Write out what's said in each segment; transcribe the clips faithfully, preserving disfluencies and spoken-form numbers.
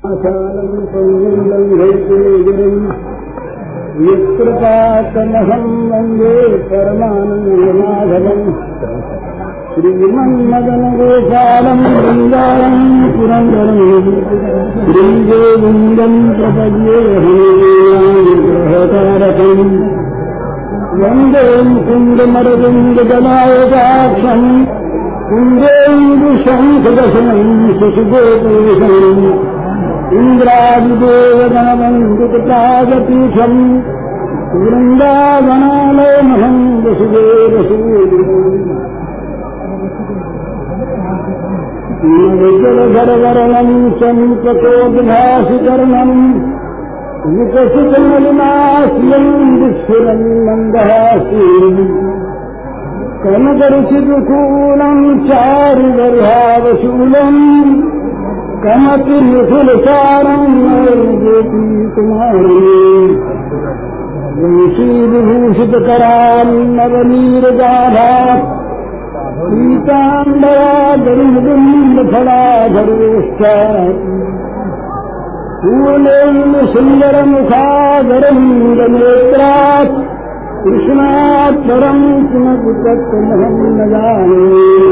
यत्कृपातमहं वन्दे परमानन्दमाधवम् श्रीमन्मदनगोपालम् वृन्दावनं पुरन्दरम् श्रीगोविन्दम् प्रपद्ये हरिग्रहतारकम् वन्दे मुकुन्दमरविन्ददलायताक्षम् कुन्देन्दुशङ्खदशनम् शिशुगोपेशम् इन्द्रादिदेवगणवन्दितपादपीठम् वृन्दावनालयमहं वसुदेवसूरिम् विजलधरवरणम् चम्पकोद्भासिकर्णम् विकसितमलिनास्यम् विस्फुरन् मन्दहास्यम् कनकरुचिदुकूलम् चारुगर्भावशूलम् कमपि निखिलसारम् गोपी कुमारी वंशीविभूषितकरान् नवनीरगाभात् पीताम्बरा गरुडबिम्बफलाधरोष्ठात् पूर्णेन्दुसुन्दरमुखाधरन्दनेत्रात् कृष्णात् परम् किमपि तत्त्वमहं न जाने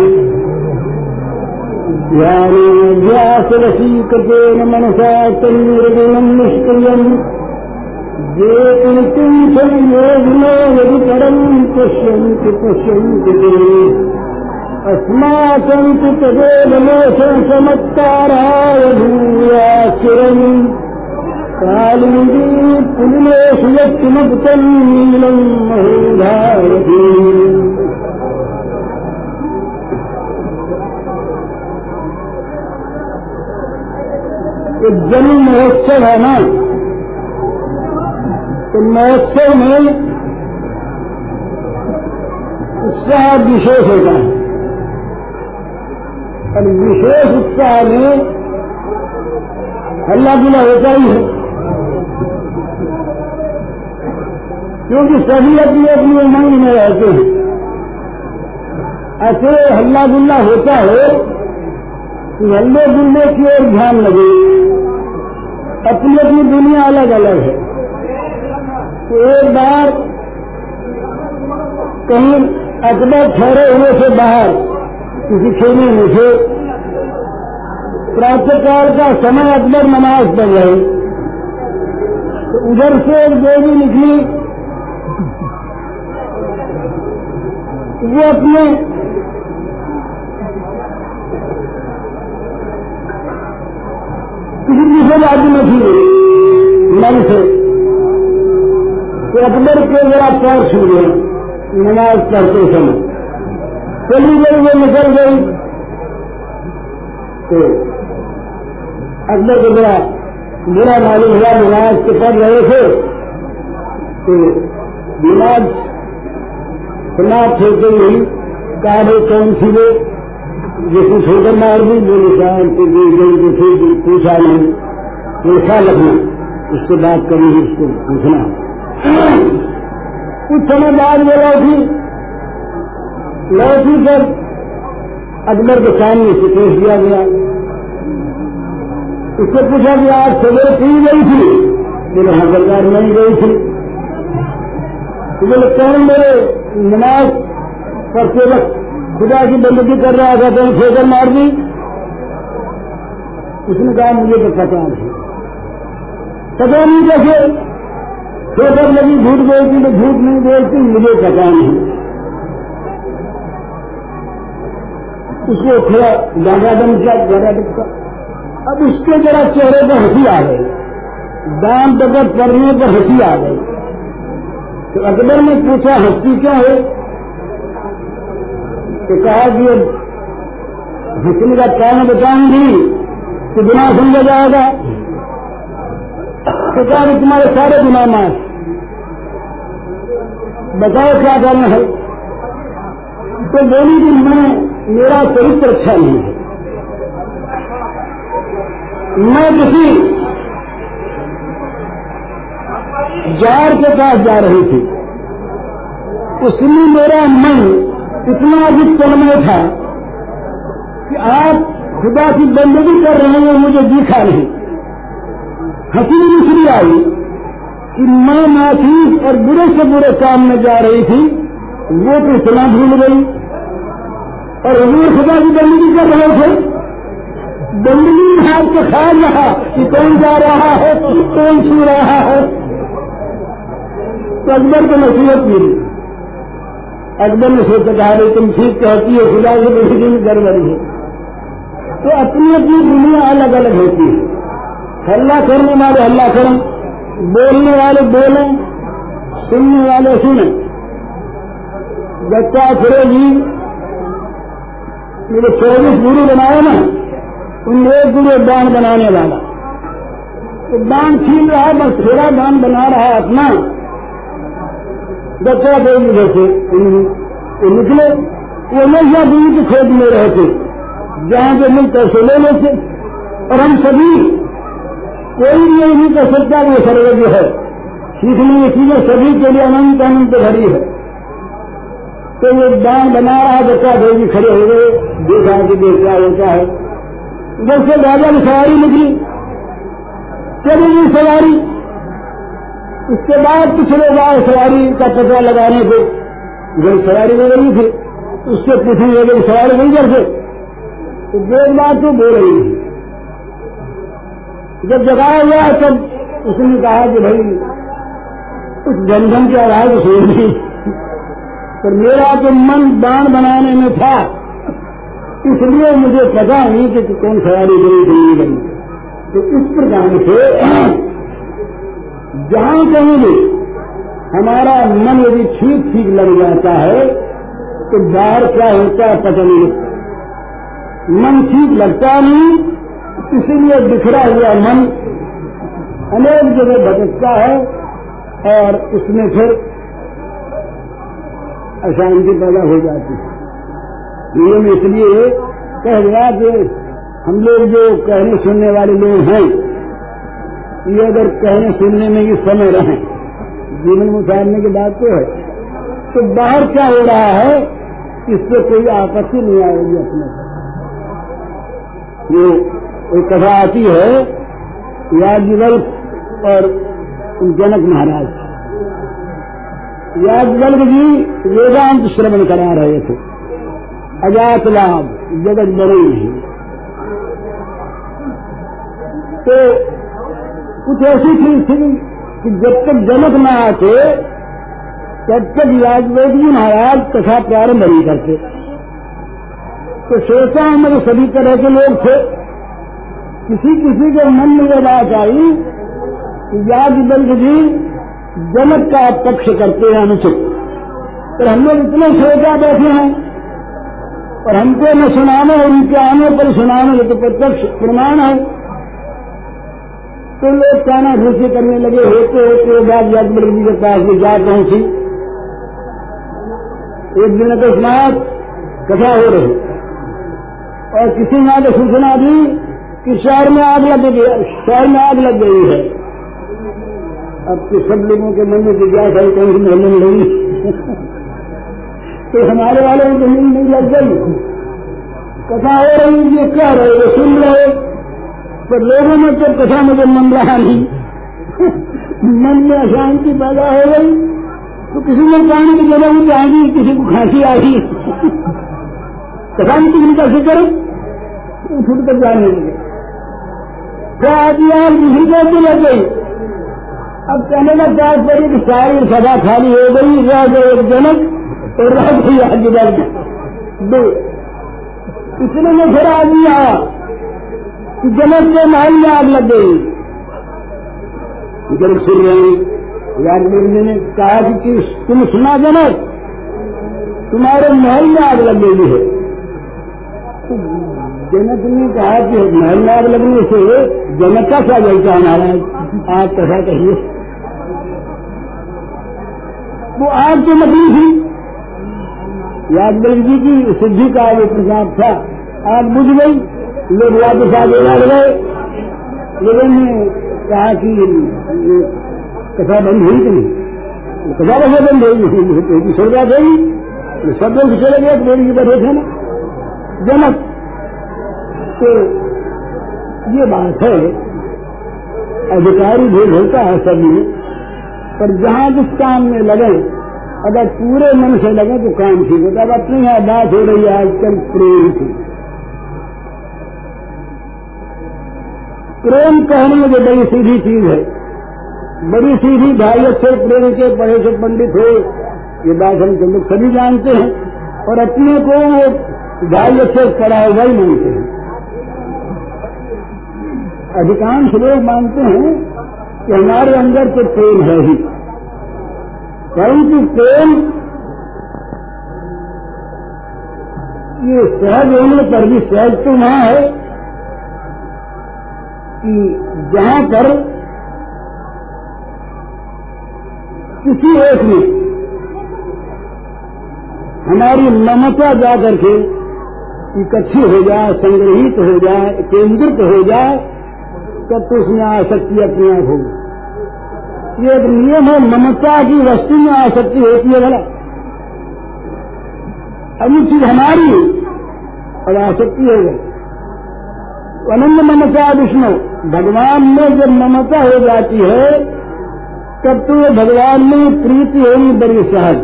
ध्यानोऽभ्यासवशीकृतेन मनसा तन्निर्गुणम् निष्क्रियम् ये किञ्चिन् योगिनो यदि परम् पश्यन्ति पश्यन्ति ते अस्माकन्तु तदेवलोकसमत्काराय भूयाचिरम् कालिन्दी पुलिलेषु यत्किमपि नीलम् महोधारति एक जन्म महोत्सव है ना, तो महोत्सव में उत्साह विशेष होता है और विशेष उत्साह में हल्ला गुल्ला होता ही है, क्योंकि सभी अपनी अपनी उमंग में रहते हैं। ऐसे हल्ला गुल्ला होता है कि हल्ले गुल्ले की ओर ध्यान लगे, अपनी अपनी दुनिया अलग अलग है। तो एक बार कहीं अकबर ठहरे हुए से बाहर किसी खेमे में से, प्रातःकाल का समय अकबर नमाज पढ़ रहे, तो उधर से एक देवी निकली, वो अपने किसी दूसरे राज्य में थी मन से, तो अकबर के जरा पैर छू गए नमाज पढ़ते समय, चली गई वो निकल गई। तो अकबर को बड़ा बुरा मालूम हुआ, नमाज के पढ़ रहे थे तो नमाज समाप्त हो गई। कहा भाई कौन थी वो जो कुछ होकर मार दी? बोले शाम को दी गई तो फिर पूछा नहीं, ऐसा लगना उससे बात करी, उसको पूछना। कुछ समय बाद वो लौटी लौटी जब अकबर के सामने से पेश दिया गया, उससे पूछा कि आज सवेरे पी गई थी? बोले हाँ सरकार नहीं गई थी। तो बोले कौन मेरे नमाज पढ़ते वक्त खुदा की बंदगी कर रहा था तो ठोकर मार दी? उसने कहा मुझे तो पता नहीं। पता नहीं कैसे ठोकर लगी, झूठ बोलती तो झूठ नहीं बोलती, मुझे पता नहीं। उसको थोड़ा ज्यादा दम किया, ज्यादा डुबका। अब उसके जरा चेहरे पर हंसी आ गई, दाम दगत करने पर हंसी आ गई। तो अकबर ने पूछा हंसी क्या है? तो कहा कि हंसने का कारण बताऊंगी तो गुनाह समझा जाएगा। तो कहा कि तुम्हारे सारे गुनाह माफ, बताओ क्या करना है? तो बोली कि मैं मेरा चरित्र अच्छा नहीं है, मैं किसी जार के पास जा रही थी, उसमें मेरा मन इतना अधिक तन्मय था कि आप खुदा की बंदगी कर रहे हैं, मुझे दिखा नहीं। हंसी दूसरी आई कि मैं नाचीज और बुरे से बुरे काम में जा रही थी, वो तो इतना भूल गई और हजूर खुदा की बंदगी कर रहे थे। बंदगी में हाथ को ख्याल रहा कि कौन जा रहा है, कौन छू रहा है। तो अकबर को नसीहत मिली। अकबर ने सोचा कहा भाई तुम ठीक कहती हो, खुदा की बंदगी में गड़बड़ी है। तो अपनी अपनी दुनिया अलग अलग होती है। हल्ला करने वाले हल्ला करें, बोलने वाले बोलें, सुनने वाले सुने। बच्चा फिरे जी मेरे चौबीस गुरु बनाए ना, उनमें एक गुरु दान बनाने वाला, तो दान छीन रहा है, बस थोड़ा दान बना रहा है अपना। बच्चा देवी जैसे निकले, वो हमेशा दूर की खोज में रहते, जहाँ पे मिल पैसे ले लेते। और हम सभी कोई भी ये नहीं कर सकता वो सर्वज्ञ है, सीखने की चीजें सभी के लिए अनंत अनंत भरी है। तो ये दान बना रहा है, बच्चा देवी खड़े हो गए, देखा कि देख क्या होता है। जब से राजा की सवारी निकली, चली सवारी, उसके बाद पिछले बार सवारी का पता लगाने को जब सवारी में गई थी, उससे पूछने लगे सवारी नहीं करते, तो देख बात तो बोल रही थी। जब जगाया गया तब उसने कहा कि भाई उस जनधन की आवाज सुन ली, पर मेरा तो मन दान बनाने में था, इसलिए मुझे पता नहीं कि कौन सवारी गई नहीं गई। तो इस प्रकार से जहाँ कहीं भी हमारा मन यदि ठीक ठीक लग जाता है तो बाहर क्या होता है पता नहीं लगता। मन ठीक लगता नहीं, इसीलिए बिखरा हुआ मन अनेक जगह भटकता है और उसमें फिर अशांति पैदा हो जाती है। ये मैं इसलिए कह दिया कि हम लोग जो कहने सुनने वाले लोग हैं, ये अगर कहने सुनने में ही समय रहे, जीवन में उतारने की बात तो है, तो बाहर क्या हो रहा है इससे कोई आपत्ति नहीं आएगी अपने। ये एक कथा आती है याज्ञवल्क्य और जनक महाराज। याज्ञवल्क्य जी वेदांत श्रवण करा रहे थे, अजात लाभ जगत बड़े नहीं। तो कुछ ऐसी चीज थी कि जब तक जनक न आते तब तक याज्ञवल्क्य जी महाराज कथा प्रारंभ नहीं करते। तो सोचा हमारे सभी तरह के लोग थे, किसी किसी के मन में ये बात आई कि याज्ञवल्क्य जी जनक का पक्ष करते हैं अनुचित, पर हम लोग इतने सोचा बैठे हैं और हमको न सुनाने और उनके आने पर सुनाने ये तो प्रत्यक्ष प्रमाण है। तो लोग काना घूसी करने लगे। होते होते बाद याज्ञवल्क्य जी के पास भी जा पहुंची। एक दिन अकस्मात कथा हो रही और किसी ने आगे सूचना दी कि शहर में आग लग गई, शहर में आग लग गई है। अब तो सब लोगों के मन में जिज्ञासा है कहीं मोहल्ले में लगी तो हमारे वाले को नींद नहीं लग गई। कथा हो रही ये कह रहे वो सुन रहे, पर लोगों में तो कथा मुझे मन रहा नहीं मन में अशांति पैदा हो गई। तो किसी ने पानी की जगह में जाएगी, किसी को खांसी आ गई कथा में किसी कैसे करे, उठ कर जाने लगे। क्या आदमी आज किसी को लग गई। अब कहने का चार्ज पड़ी कि सारी सभा खाली हो गई, रह गए एक जनक और रह गई याज्ञवल्क्य दो। इतने में फिर आदमी आया कि जनक के महल में आग लग गई। जनक सुन रहे हैं, याज्ञवल्क्य ने कहा कि तुम सुना जनक, तुम्हारे महल में आग लग गई है। तो जनक ने कहा कि महल में आग लगने से जनक का क्या जलता हमारा, आप कैसा कहिए। वो आग तो लगी थी, याज्ञवल्क्य जी की सिद्धि का वो प्रसाद था। आग बुझ गई, लोग वापस आगे लड़ गए। लोगों ने कहा कि कथा बंद हुई कि नहीं, कथा कैसे बंद होगी, सो गया गई, सब लोग चले गए, देवी जी बैठे थे ना जनक। तो ये बात है अधिकारी भेद होता है सब में, पर जहाँ जिस काम में लगे अगर पूरे मन से लगे तो काम ठीक होता है। अब अपने यहाँ बात हो रही है आजकल प्रेम की। प्रेम कहने में जो बड़ी सीधी चीज है, बड़ी सीधी ढाई अच्छे प्रेम के पढ़े से पंडित हो, ये बात हम सब लोग सभी जानते हैं, और अपने को वो ढाई अच्छे पढ़ा हुआ ही मानते हैं। अधिकांश लोग मानते हैं कि हमारे अंदर तो प्रेम है ही, परंतु प्रेम ये सहज होने पर भी सहज तो वहां है कि जहां पर किसी एक में हमारी ममता जा करके इकट्ठी हो जाए, संग्रहित हो जाए, केंद्रित हो जाए, तब तो उसमें आसक्ति अपने आप होगी। ये एक नियम है, ममता की वस्तु में आसक्ति होती है। भला अभी चीज हमारी और आसक्ति हो गई। अनंत ममता विष्णु, भगवान में जब ममता हो जाती है तब तो भगवान में प्रीति होगी बड़ी सहज।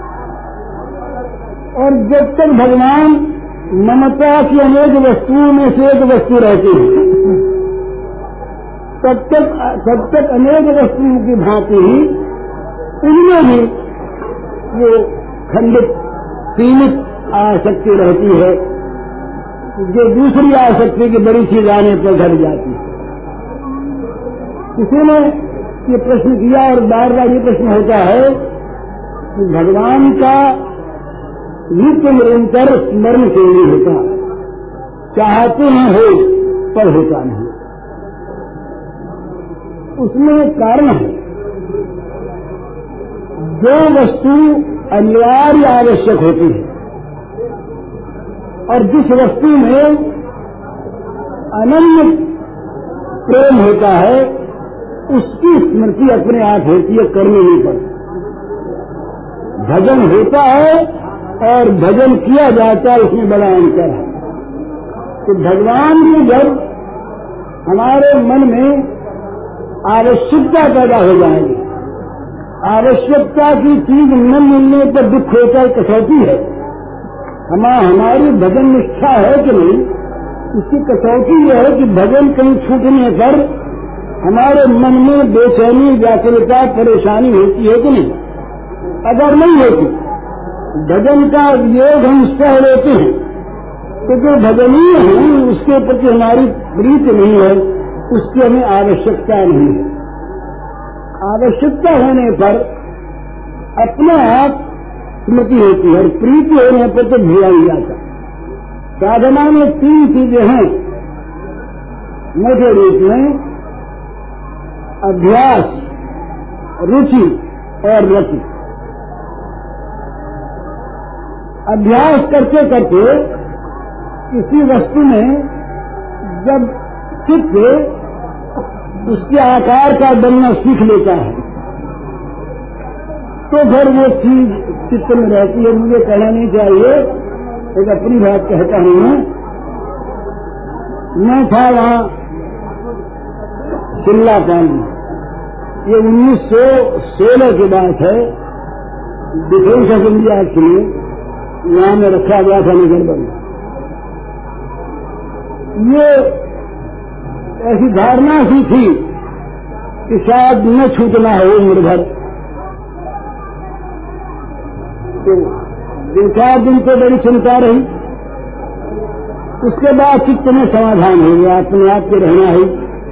और जब तक भगवान ममता की अनेक वस्तुओं में से एक वस्तु रहती है, तब तक तब तक अनेक वस्तुओं की भांति ही इनमें भी वो खंडित सीमित आसक्ति रहती है, जो दूसरी आसक्ति की बड़ी चीज आने पर घट जाती है। किसी ने ये प्रश्न किया और बार बार ये प्रश्न होता है कि भगवान का नित्य निरंतर स्मरण क्यों नहीं होता, चाहते हैं हो पर होता नहीं। उसमें एक कारण है, जो वस्तु अनिवार्य आवश्यक होती है और जिस वस्तु में अनन्य प्रेम होता है उसकी स्मृति अपने आप होती है, करने नहीं पड़ती। भजन होता है और भजन किया जाता है, उसमें बड़ा अंतर है। तो भगवान की जब हमारे मन में आवश्यकता पैदा हो जाएगी, आवश्यकता की चीज न मिलने पर दुख होता है, कसौटी है। हम हमारी भजन निष्ठा है कि नहीं, इसकी कसौटी यह है कि भजन कहीं छूटने पर हमारे मन में बेचैनी, व्याकुलता, परेशानी होती है कि नहीं। अगर नहीं होती, भजन का योग हम सह लेते हैं, तो जो भजनीय है उसके प्रति हमारी प्रीति नहीं है, उसकी हमें आवश्यकता नहीं है। आवश्यकता होने पर अपने आप स्मृति होती है और प्रीति होने पर तो भूला ही जाता। साधना में तीन चीजें हैं मोटे रूप में, अभ्यास, रुचि और रति। अभ्यास करते करते किसी वस्तु में जब चित्त उसके आकार का बनना सीख लेता है तो फिर वो चीज चित्त में रहती है। मुझे कहना नहीं चाहिए, एक अपनी बात कहता हूँ मैं। मैं था वहाँ शिमला पानी, ये उन्नीस सौ सोलह की बात है, डिफेंस ऑफ इंडिया के लिए यहाँ में रखा गया था नगर बंद। ये ऐसी धारणा सी थी कि शायद न छूटना हो निर्भर। तो दो चार दिन तो बड़ी चिंता रही, उसके बाद चित्त में समाधान हो गया, अपने आप के रहना है।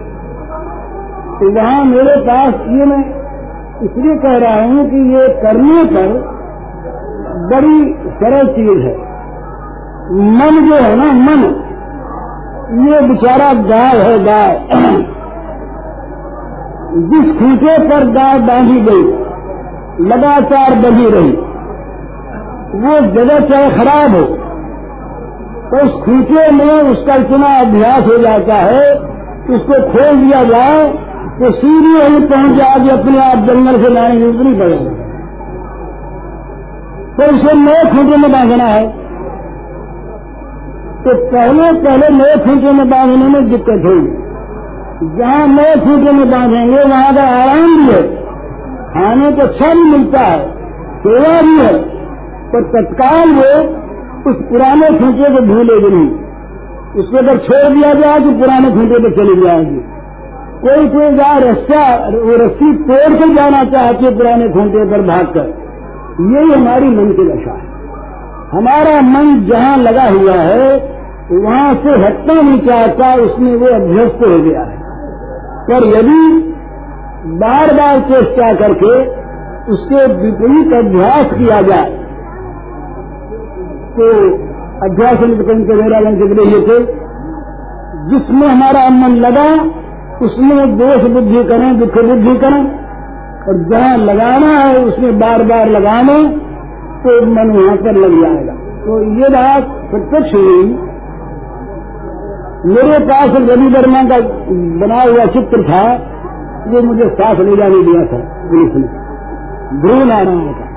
तो वहाँ मेरे पास ये मैं इसलिए कह रहा हूँ कि ये करने पर बड़ी सरल चीज है। मन जो है ना, मन ये बेचारा गाय है, गाय। जिस खूंटे पर गाय बांधी गई, लगातार बंधी रही, वो जगह चाहे खराब हो तो उस खूंटे में उसका इतना अभ्यास हो जाता है कि उसको खोल दिया जाए तो सीधी वहीं पहुंच जाए, अपने आप जंगल से लाने की नहीं पड़ेगा। तो उसे नए खूंटे में बांधना है, तो पहले पहले नए खूंटे में बांधने में दिक्कत होगी। जहाँ नए खूंटे में बांधेंगे वहाँ का आराम भी है, खाने को अच्छा भी मिलता है, सेवा भी है, पर तत्काल वो उस पुराने खूंटे को भूलेगी नहीं। उसको अगर छोड़ दिया जाए तो पुराने खूंटे पे चली जाएगी। कोई कोई गाय रस्सा वो रस्सी तोड़ कर जाना चाहती है पुराने खूंटे पर भागकर। यही हमारी मन की दशा है। हमारा मन जहाँ लगा हुआ है वहाँ से हटना नहीं चाहता, उसमें वो अभ्यस्त हो गया है। पर यदि बार बार चेष्टा करके उसके विपरीत अभ्यास किया जाए तो अभ्यास में मेरा ये थे, जिसमें हमारा मन लगा उसमें दोष बुद्धि करें, दुख बुद्धि करें, और जहाँ लगाना है उसमें बार बार लगाने तो मन वहाँ पर लग जाएगा। तो ये बात प्रत्यक्ष हुई। मेरे पास रवि वर्मा का बना हुआ चित्र था, ये मुझे साथ ले जाने दिया था पुलिस ने, ध्रुव नारायण का।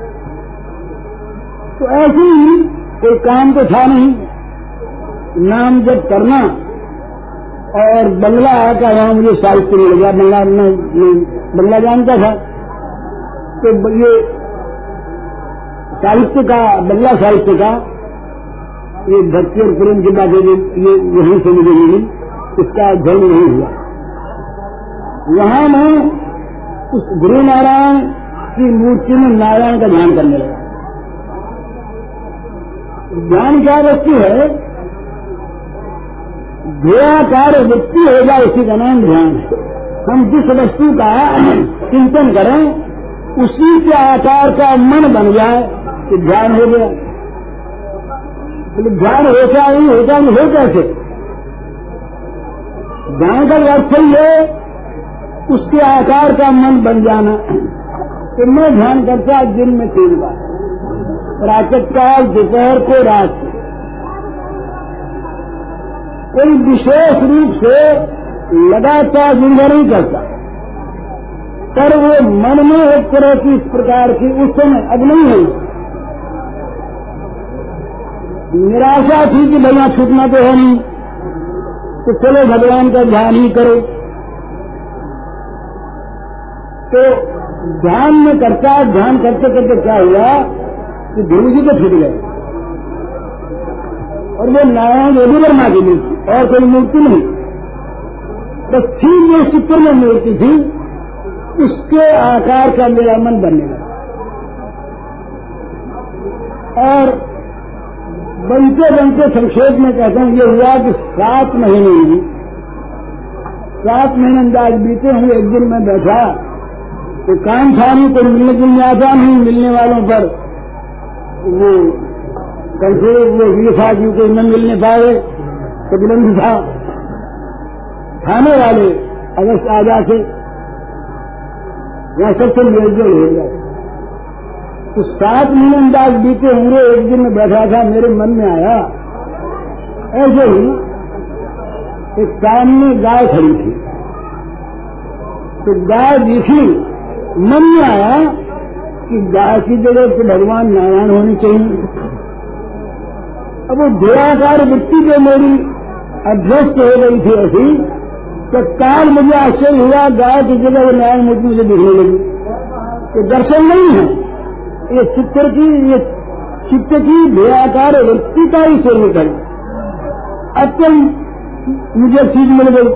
तो ऐसे ही कोई काम तो था नहीं, नाम जब करना और बंगला का वहाँ मुझे साहित्य मिल गया। बंगला में बंगला जानता था, तो ये साहित्य का बंगला साहित्य का ये भक्ति और प्रेम की बातें ये यहीं से मुझे मिली, इसका जन्म नहीं हुआ। वहाँ मैं उस गुरु नारायण की मूर्ति में नारायण का ध्यान करने लगा। ध्यान क्या वस्तु है? ध्येयाकार वृत्ति हो जाए उसी का नाम ध्यान है। हम जिस वस्तु का चिंतन करें उसी के आकार का मन बन जाए तो ध्यान हो गया। तो ध्यान होता ही होता नहीं हो कैसे? ध्यान का अर्थ ही है उसके आकार का मन बन जाना। तो मैं ध्यान करता दिन में तीन बार, प्रातःकाल, दोपहर को, रात को। कोई विशेष रूप से लगातार निर्भर नहीं करता, पर वो मन में एक तरह की इस प्रकार की उस समय अब नहीं है, निराशा थी कि भैया छूटना तो है नहीं, तो चलो भगवान का ध्यान ही करो। तो ध्यान में करता ध्यान करते करते क्या हुआ कि गुरु जी को छूट गए, और वो नारायण रवि वर्मा की मूर्ति और कोई मूर्ति नहीं, बस ठीक जो चित्र में मूर्ति थी उसके आकार का मेरा मन बनने लगा। और बनते बनते संक्षेप में कहता हूँ ये हुआ कि सात महीने हुई, सात महीने अंदाज बीते हुए एक दिन मैं बैठा तो काम था नहीं, कोई मिलने जुलने आता नहीं, मिलने वालों पर वो कैसे वो लिखा जी कोई न मिलने पाए, प्रतिबंध था, थाने वाले अगस्त आजा से यहाँ सबसे मेलजोल हो गया। तो सात महीने अंदाज बीते होंगे, एक दिन में बैठा था, मेरे मन में आया ऐसे ही एक सामने गाय खड़ी थी, तो गाय दिखी, मन में आया कि गाय की जगह तो भगवान नारायण होनी चाहिए। अब वो ध्येयाकार वृत्ति जो मेरी अभ्यस्त हो गई थी ऐसी, तो काल मुझे आश्चर्य हुआ, गाय की जगह वो नारायण मूर्ति मुझे दिखने लगी। तो दर्शन नहीं है, ये चित्र की ये चित्र की ध्येयाकार वृत्ति का ही सेवन करें। अब तो मुझे चीज मिल गई,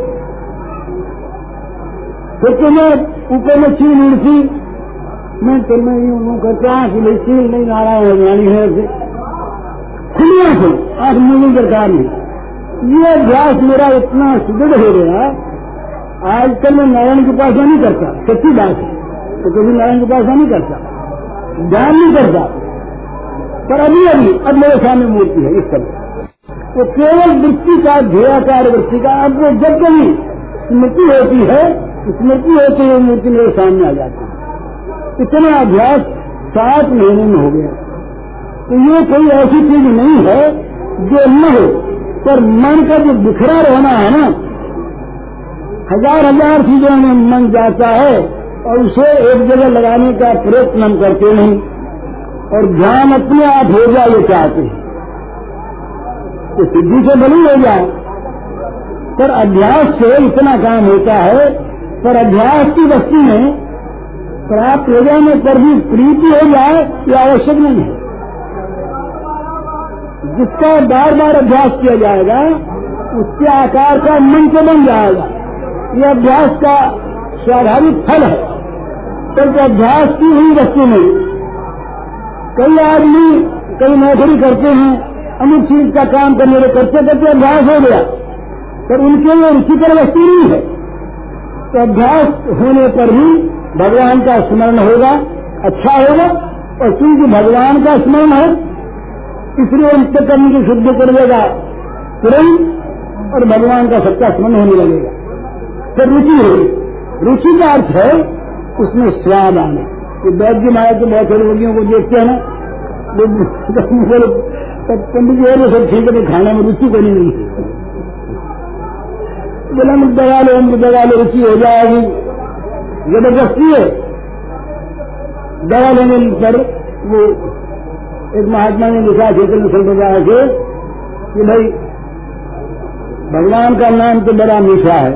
तो मैं ऊपर में चीज उड़ती, मैं तो मैं यूं करता कि भाई चीज नहीं नारायण भगवानी है, ऐसे खुलिया से आठ महीने दरकार नहीं। ये अभ्यास मेरा इतना सुदृढ़ हो गया, आजकल मैं नारायण की उपासना नहीं करता, सच्ची बात है, तो कभी नारायण की उपासना नहीं करता, ध्यान नहीं करता, पर अभी अभी अब मेरे सामने मूर्ति है इस समय, तो केवल वृत्ति का ध्येयाकार वृत्ति का। अब वो जब कभी स्मृति होती है, स्मृति होती है मूर्ति मेरे सामने आ जाती है। इतना अभ्यास सात महीने में हो गया। तो ये कोई ऐसी चीज नहीं है जो न हो, पर मन का जो बिखरा रहना है ना, हजार हजार चीजों में मन जाता है और उसे एक जगह लगाने का प्रयत्न हम करते नहीं, और ध्यान अपने आप हो जाए ये चाहते हैं, तो सिद्धि से बनी हो जाए, पर अभ्यास से इतना काम होता है। पर अभ्यास की वस्तु में प्राप्त हो जाने पर भी प्रीति हो जाए ये आवश्यक नहीं है। जिसका बार बार अभ्यास किया जाएगा उसके आकार का मंत्र बन जाएगा। ये अभ्यास का स्वाभाविक फल है। तो अभ्यास की हुई वस्तु में कई आदमी कई नौकरी करते हैं, अमुक चीज का काम करने करते करते अभ्यास हो गया, पर उनके लिए रुचिकर वस्तु नहीं है। तो अभ्यास होने पर ही भगवान का स्मरण होगा, अच्छा होगा। और क्योंकि भगवान का स्मरण है इसलिए उनसे करने की शुद्धि कर देगा तुरंत और भगवान का सच्चा स्मरण होने लगेगा। फिर रुचि होगी। रुचि का अर्थ है उसमें स्वाद आना। ये वैद्य माया के बहुत सारे रोगियों को देखते हैं ना, पंडित जी है सब ठीक है, खाने में रुचि को नहीं मिलती। बोला हम दवा लो, हम दवा लो, रुचि हो जाएगी। जबरदस्ती है। दवा लेने पर वो एक महात्मा ने लिखा चेतन संप्रदाय के कि भाई भगवान का नाम तो बड़ा मीठा है,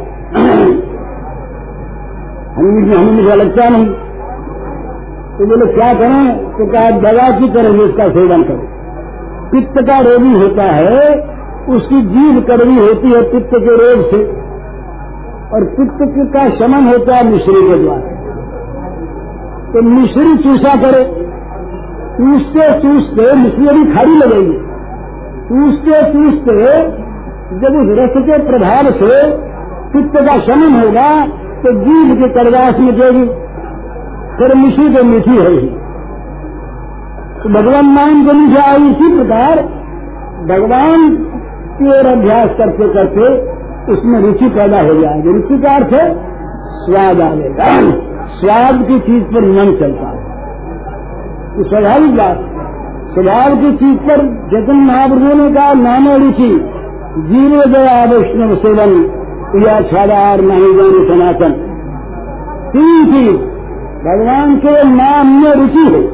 हमें हमें मीठा लगता नहीं। तो बोले क्या करें? तो कहा दवा की तरह इसका सेवन करो। पित्त का रोगी होता है, उसकी जीभ कड़वी होती है पित्त के रोग से, और पित्त का शमन होता है मिश्री के द्वारा। तो मिश्री चूसा करे, चूसते चूसते मिश्री अभी खारी लगेगी। चूसते चूसते जब उस रस के प्रभाव से पित्त का शमन होगा तो जीभ की कड़वाहट मिटेगी, फिर मिश्री तो मीठी है ही। तो भगवान नाम को मीठा आई। इसी प्रकार भगवान की ओर अभ्यास करते करते उसमें रुचि पैदा हो जाएगी। रुचि का अर्थ है स्वाद आएगा। स्वाद की चीज पर मन चलता है, ये स्वाभाविक बात। स्वभाव की चीज पर चैतन्य महाप्रभु ने कहा नाम रुचि जीव गया वैष्णव सेवन या छादार नहीं जाने सनातन। तीन चीज भगवान के नाम में रुचि हो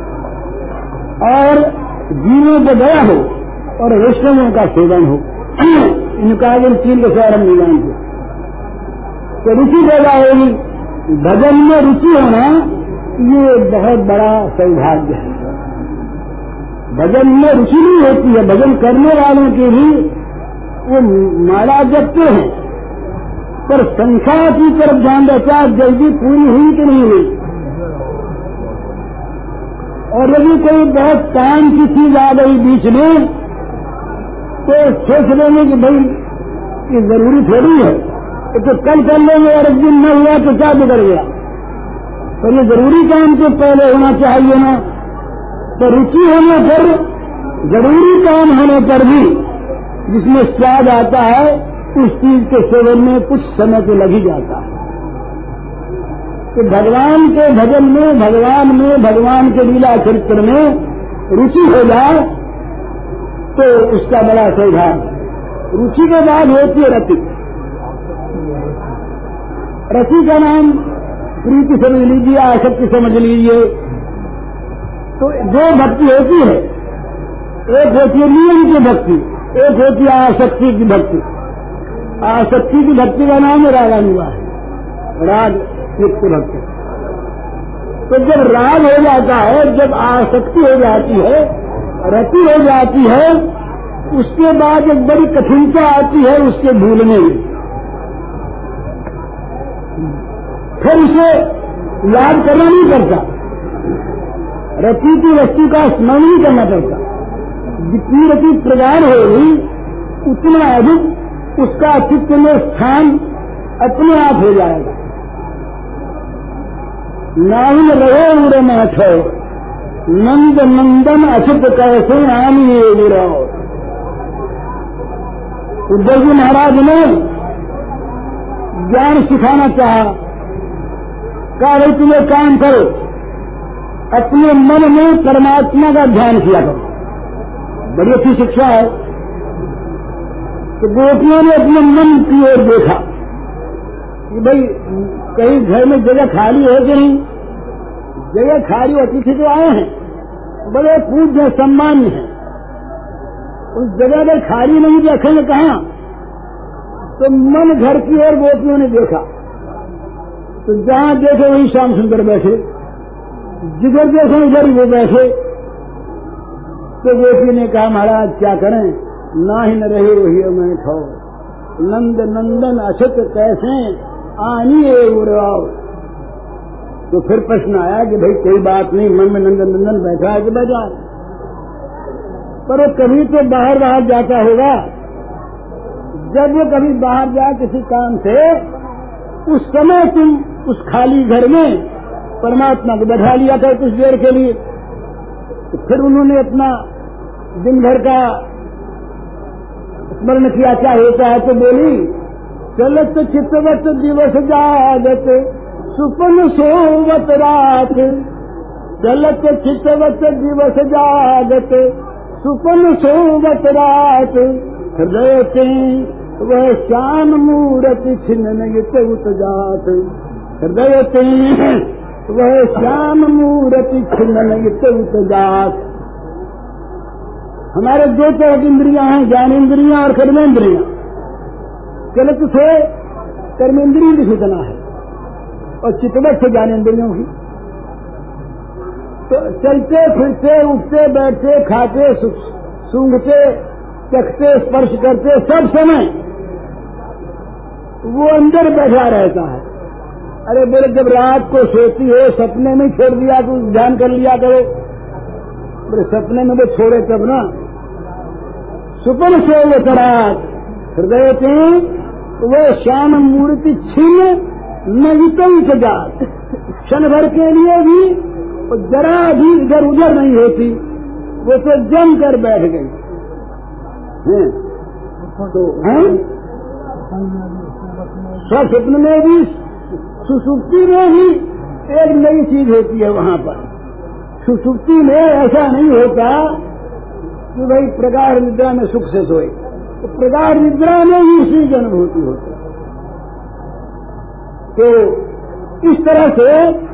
और जीवों को दया हो और वैष्णवों का सेवन हो। इनका अगर तीन के सार हम निजान को तो रुचि पैदा होगी। भजन में रुचि होना ये बहुत बड़ा सौभाग्य है। भजन में रुचि नहीं होती है। भजन करने वालों के भी वो माला जपते हैं, पर संख्या की तरफ ध्यान रहता है जल्दी पूरी हुई कि नहीं हुई। और यदि कोई बहुत काम की चीज आ गई बीच में तो सोच लेंगे कि भाई ये जरूरी थोड़ी है, तो कल कर लेंगे और एक दिन न हुआ तो क्या बिगड़ गया। पर ये जरूरी काम तो पहले होना चाहिए ना। तो रुचि होने पर जरूरी काम होने पर भी जिसमें स्वाद आता है उस चीज के सेवन में कुछ समय तो लग ही जाता है। तो भगवान के भजन में, भगवान में, भगवान के लीला चरित्र में रुचि हो जाए तो उसका बड़ा सौभाग्य। रुचि के बाद होती है रति। रति का नाम प्रीति समझ लीजिए, आसक्ति समझ लीजिए। तो दो भक्ति होती है, एक होती है नियम की भक्ति, एक होती है आसक्ति की भक्ति। आसक्ति की भक्ति का नाम है रागानुगा है, राग नित्य भक्ति। तो जब राग हो जाता है, जब आसक्ति हो जाती है, रति हो जाती है, उसके बाद एक बड़ी कठिनता आती है उसके भूलने में। फिर उसे याद करना नहीं पड़ता, रति की वस्तु का स्मरण नहीं करना पड़ता। जितनी रति प्रदान होगी उतना अधिक उसका चित्त में स्थान अपने आप हो जाएगा। नाहिन रहे उड़े में अठो नंद नंदन अचित कैसे आनी गिरो। उद्धव जी महाराज ने ज्ञान सिखाना चाहा, कहा भाई तुम एक काम करो, अपने मन में परमात्मा का ध्यान किया करो। बड़ी अच्छी शिक्षा है। तो गोपियों ने अपने मन की ओर देखा कि भाई कहीं घर में जगह खाली है कि नहीं। जगह खाली, अतिथि तो आए हैं, बड़े पूज्य सम्मान्य हैं, उस जगह पर खाली नहीं रखेंगे कहाँ। तो मन घर की ओर गोपियों ने देखा, तो जहां देखे वहीं श्याम सुंदर बैठे, जिधर देखे उधर वो बैठे। तो गोपी ने कहा महाराज क्या करें, ना ही न रहे वही मैं खाओ, नंद नंदन अछत कैसे आनी उड़ाओ। तो फिर प्रश्न आया कि भाई कोई बात नहीं, मन में नंदन नंदन बैठा है कि बैठा, पर वो कभी तो बाहर बाहर जाता होगा। जब वो कभी बाहर जाए किसी काम से, उस समय तुम उस खाली घर में परमात्मा को बैठा लिया था कुछ देर के लिए। तो फिर उन्होंने अपना दिन भर का स्मरण किया क्या होता है, तो बोली चलत चितवत दिवस जागत सुपन सोवत रात, चलत चितवत दिवस जागत सुपन सोवत रात, हृदय से वह श्याम मूर्ति छिन्न उत जात, हृदय से वह श्याम मूर्ति छिन्न उत जात। हमारे दो तरह की इंद्रियां हैं, ज्ञानेन्द्रियां और कर्मेंद्रियां। चलत से कर्मेंद्रिय की सूचना है और चितवत से ज्ञानेन्द्रियों की। तो चलते फिरते उठते बैठते खाते सूंघते चखते स्पर्श करते सब समय वो अंदर बैठा रहता है। अरे बोले जब रात को सोती हो सपने में छोड़ दिया तो ध्यान कर लिया करो। बोले सपने में वो छोड़े तब ना। सुपन से वो करात हृदय से वो श्याम मूर्ति छीन नजितम से जात, क्षण भर के लिए भी वो जरा भी इधर उधर नहीं होती, वो तो जम कर बैठ गई है। तो है स्वप्न में भी सुसुप्ति में भी एक नई चीज होती है। वहां पर सुसुप्ति में ऐसा नहीं होता कि भाई प्रगाढ़ निद्रा में सुख से सोए, तो प्रगाढ़ निद्रा में ही उसी की अनुभूति होती है। तो इस तरह से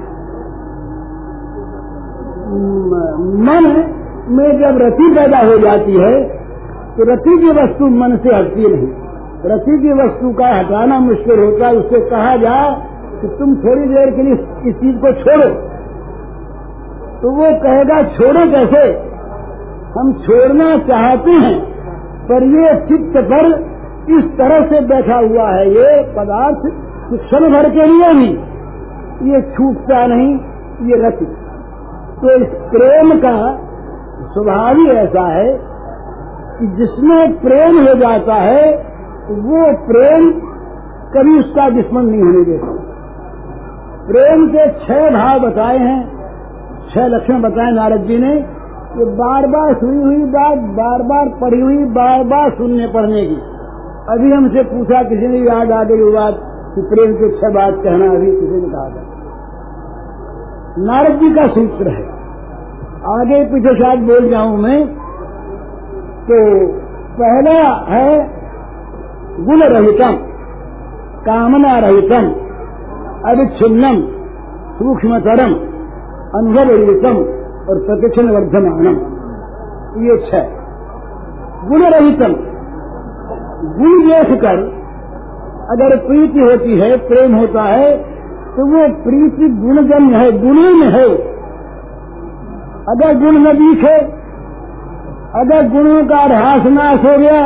मन में जब रति पैदा हो जाती है तो रति की वस्तु मन से हटती नहीं। रति की वस्तु का हटाना मुश्किल होता है। उससे कहा जाए कि तुम थोड़ी देर के लिए इस चीज को छोड़ो, तो वो कहेगा छोड़ो कैसे, हम छोड़ना चाहते हैं पर ये चित्त पर इस तरह से बैठा हुआ है ये पदार्थ, क्षण भर के लिए भी ये छूटता नहीं, ये रति। तो इस प्रेम का स्वभाव ही ऐसा है कि जिसमें प्रेम हो जाता है वो प्रेम कभी उसका दुश्मन नहीं होने देता। प्रेम के छह भाव बताए हैं, छह लक्षण बताए नारद जी ने। ये बार बार सुनी हुई बात, बार बार पढ़ी हुई, बार बार सुनने पढ़ने की। अभी हमसे पूछा किसी ने, याद आ गई बात कि प्रेम के छह बात कहना, अभी किसी ने कहा था। नारद जी का सूत्र है, आगे पीछे शायद बोल जाऊं मैं। तो पहला है गुण रहितम, कामना रहितम, अविच्छिन्नम, सूक्ष्मतरम, अनुभव रहितम और प्रतिक्षण वर्धमानम। ये छह गुण रहितम। गुण देखकर अगर प्रीति होती है, प्रेम होता है, तो वो प्रीति गुणजन्य है, गुणी में है। अगर गुण न दिखे, अगर गुणों का ह्रास नाश हो गया,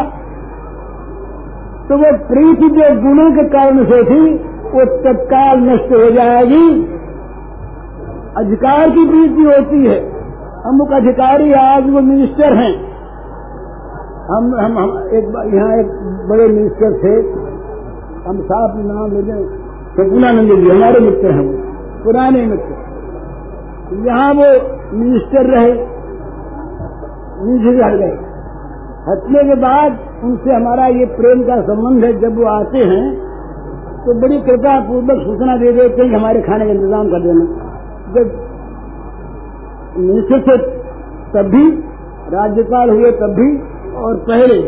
तो वो प्रीति जो गुणों के कारण से थी वो तत्काल नष्ट हो जाएगी। अधिकार की प्रीति होती है। अमुक अधिकारी आज वो मिनिस्टर हैं। हम हम, हम एक यहाँ एक बड़े मिनिस्टर थे, हम साहब नाम ले लें, सपनानंद जी हमारे मित्र हैं, वो पुराने मित्र। यहाँ वो मिनिस्टर रहे, नीचे हट गए। हटने के बाद उनसे हमारा ये प्रेम का संबंध है। जब वो आते हैं तो बड़ी कृपा पूर्वक सूचना दे देते हैं कि हमारे खाने का इंतजाम कर देना। जब मिनिस्टर थे तब भी, राज्यपाल हुए तब भी, और पहले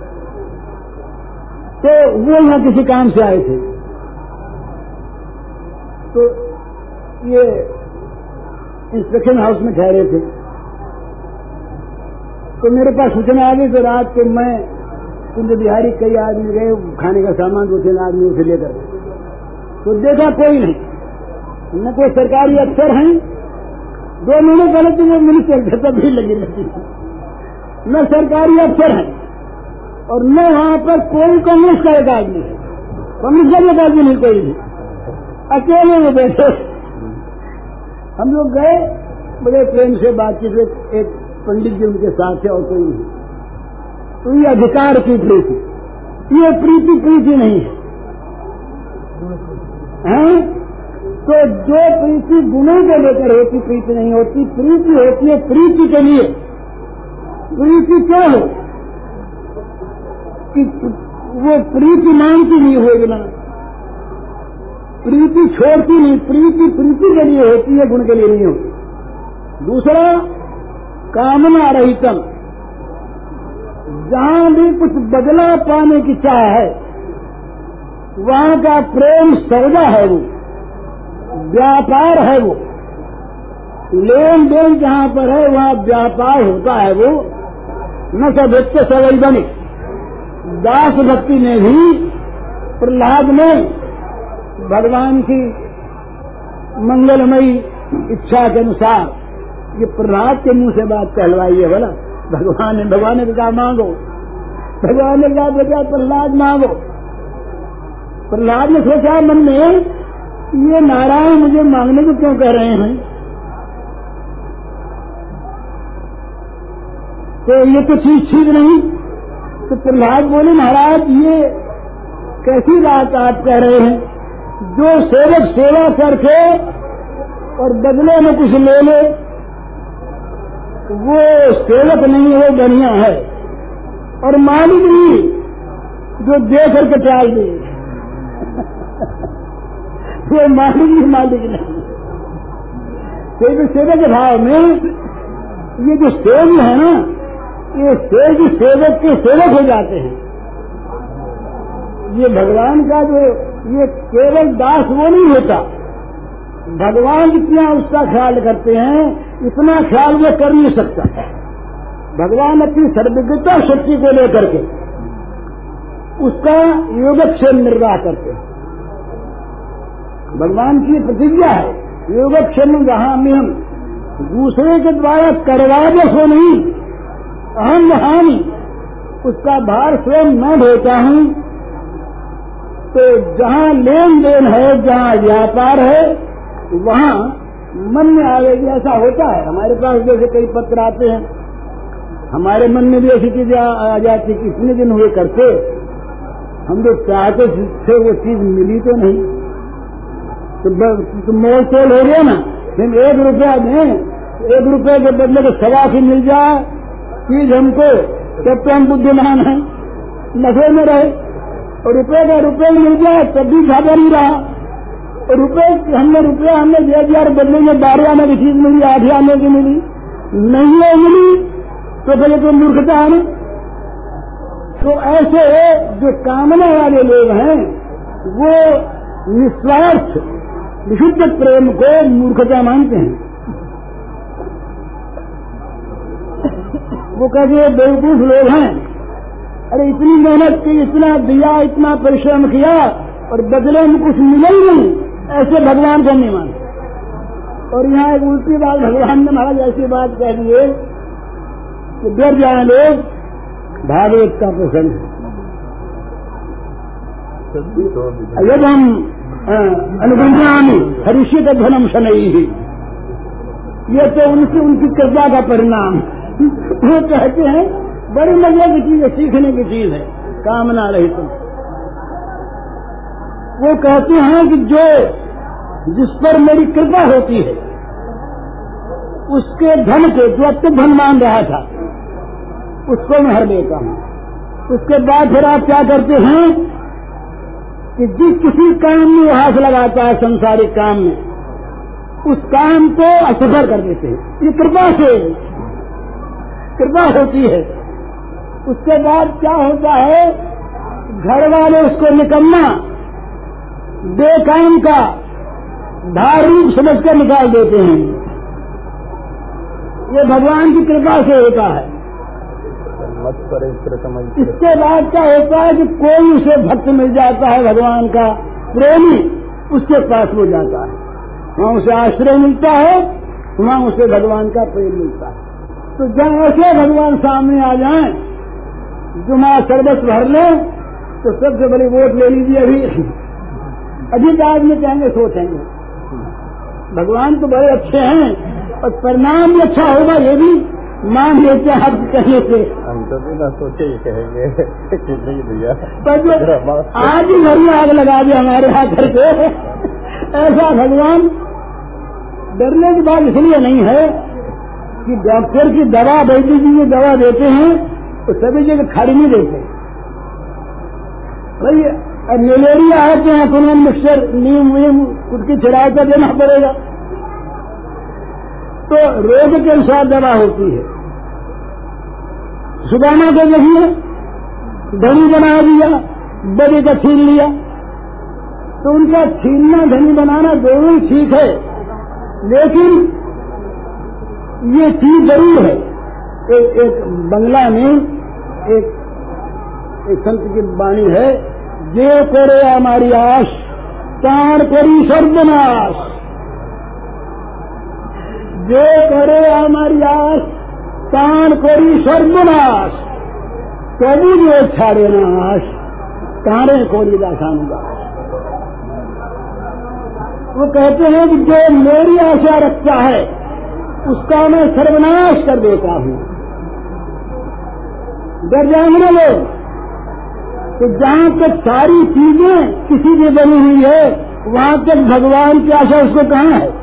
तो वो यहाँ किसी काम से आए थे। तो ये इंस्पेक्शन हाउस में ठहरे थे। तो मेरे पास सूचना आ गई। तो रात को मैं कुंज बिहारी कई आदमी गए खाने का सामान दो तीन आदमी उसे लेकर, तो देखा कोई नहीं, न कोई सरकारी अफसर हैं, दो महीने पहले तो वो मिनिस्टर तब भी लगी रहती, न सरकारी अफसर हैं और न वहाँ पर कोई कांग्रेस का एक आदमी है, कांग्रेस का एक आदमी नहीं कोई भी, अकेले में बैठे। हम लोग गए, बड़े प्रेम से बातचीत, एक पंडित जी उनके साथ थे और कोई नहीं, तो ये अधिकार की प्रीति, ये प्रीति प्रीति नहीं है, हैं? तो जो प्रीति गुणों को लेकर होती प्रीति नहीं होती, प्रीति होती है प्रीति के लिए। प्रीति क्या हो कि वो प्रीति मांगती नहीं हो बिना, प्रीति छोड़ती नहीं, प्रीति प्रीति के लिए होती है, गुण के लिए नहीं होती। दूसरा, कामना रहितम, जहां भी कुछ बदला पाने की चाह है वहां का प्रेम सौदा है, वो व्यापार है, वो लेन देन जहां पर है वहां व्यापार होता है, वो न सभ्य सवैधनिक। दास भक्ति में भी प्रहलाद ने भगवान की मंगलमयी इच्छा के अनुसार ये प्रहलाद के मुंह से बात कहलवाई है, बोला भगवान ने भगवान ने कहा मांगो, भगवान ने कहा बेटा प्रहलाद मांगो। प्रहलाद ने सोचा मन में, ये नारायण मुझे मांगने को क्यों कह रहे हैं, तो ये तो चीज ठीक नहीं। तो प्रहलाद बोले महाराज ये कैसी बात आप कह रहे हैं, जो सेवक सेवा करके और बदले में कुछ ले ले वो सेवक नहीं, वो बढ़िया है, और मालिक भी जो दे करके टाल दे वो मालिक भी मालिक नहीं। सेवक सेवक के भाव में ये जो सेव है ना, ये सेव सेवक के सेवक हो जाते हैं। ये भगवान का जो ये केवल दास वो नहीं होता, भगवान जितना उसका ख्याल करते हैं इतना ख्याल वो कर नहीं सकता। भगवान अपनी सर्वज्ञता शक्ति को लेकर के उसका योगक्षेम निर्वाह करते हैं। भगवान की प्रतिज्ञा है, योगक्षेम जहां में हम दूसरे के द्वारा करवा दे सो नहीं, अहम हानि उसका भार स्वयं मैं ढोता हूं। तो जहां लेन देन है, जहां व्यापार है, वहां मन में आवेगी। ऐसा होता है, हमारे पास जैसे कई पत्र आते हैं, हमारे मन में भी ऐसी चीजें आ जाती कि इतने दिन हुए करते, हम लोग चाहते थे वो चीज मिली तो नहीं, तो मोल तोल हो गया ना, हम एक रुपया दें, एक रुपये के बदले को सवा की मिल जाए चीज हमको, तब तो हम बुद्धिमान है, नशे में रहे। और रुपये का रुपये मिल जाए तब भी ज्यादा नहीं रहा, और रुपये हमने रुपया हमने दे दिया और बदले में बारह आने की चीज मिली, आठ आने की मिली, नहीं है मिली तो फिर तो मूर्खता है ना। तो ऐसे जो कामना वाले लोग हैं वो निस्वार्थ विशुद्ध प्रेम को मूर्खता मानते हैं। वो कहते हैं बेवकूफ लोग हैं, अरे इतनी मेहनत की, इतना दिया, इतना परिश्रम किया और बदले में कुछ मिला ही नहीं, ऐसे भगवान को नहीं मानते। और यहाँ एक उल्टी बात भगवान ने महाराज ऐसी बात कह दी है कि डर जाए लोग भागवत का प्रसंग। यद हम अनुगंजामी हरिषित धनम शनई ही, ये तो उनकी उनकी कृपा का परिणाम। वो कहते हैं बड़ी मजे की चीज है, सीखने की चीज है, कामना रहित। वो कहते हैं कि जो जिस पर मेरी कृपा होती है उसके धन के, जो अब तक धन मान रहा था उसको मैं हर लेता हूँ। उसके बाद फिर आप क्या करते हैं कि जिस किसी काम में हाथ लगाता है संसारिक काम में, उस काम को असफल कर देते हैं। ये कृपा से कृपा होती है। उसके बाद क्या होता है, घर वाले उसको निकम्मा बेकाम का धार रूप समझकर निकाल देते हैं। ये भगवान की कृपा से होता है। इसके बाद क्या होता है कि कोई उसे भक्त मिल जाता है, भगवान का प्रेमी, उसके पास वो जाता है, वहाँ उसे आश्रय मिलता है, वहाँ उसे भगवान का प्रेम मिलता है। तो जब ऐसे भगवान सामने आ जाएं, जो माँ सर्वस्व भर ले, तो सबसे बड़ी वोट ले लीजिए। अभी अधिक आदमी कहेंगे, सोचेंगे भगवान तो बड़े अच्छे हैं और परिणाम भी अच्छा होगा, ये भी मान लेते हैं आप कहने से। हम तो बिना सोचे ही कहेंगे कि नहीं भैया, पर आज ही घर में आग लगा दिया हमारे यहाँ करके। ऐसा भगवान डरने की बात इसलिए नहीं है कि डॉक्टर की दवा, वैद्य जी की दवा देते हैं तो सभी जगह खाली नहीं देते भाई। अब मलेरिया है तो यहाँ सुनन मिक्सर नीम वीम उसकी चिराई का देना पड़ेगा, तो रोग के अनुसार दवा होती है। सुदामा को देखिए, धनी बना दिया, बड़े का छीन लिया, तो उनका छीनना धनी बनाना दोनों ही ठीक है, लेकिन ये चीज जरूर है। एक, एक बंगला में एक, एक संत की वाणी है, जे करे हमारी आश तार करी सर्वनाश, जे करे हमारी आश तार करी सर्वनाश, कभी जो छाड़े ना आश तारे कोरी दासानुदास। वो कहते हैं कि जो मेरी आशा रखता है उसका मैं सर्वनाश कर देता हूँ। डर जाएंगे लोग तो जहाँ तक सारी चीजें किसी की बनी हुई है, वहाँ तक भगवान की आशा उसको कहाँ है।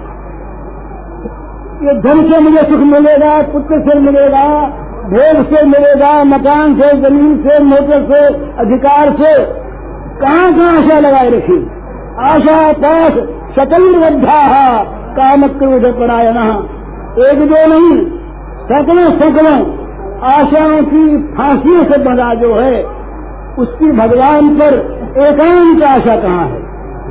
ये धन से मुझे सुख मिलेगा, पुत्र से मिलेगा, भोग से मिलेगा, मकान से, जमीन से, मोटर से, अधिकार से, कहाँ कहाँ आशा लगाए रखी। आशा पास सकल बद्धा काम क्रोध परायण, एक दो नहीं सैकड़ों सैकड़ों आशाओं की फांसियों से बंधा जो है, उसकी भगवान पर एकांत आशा कहाँ है।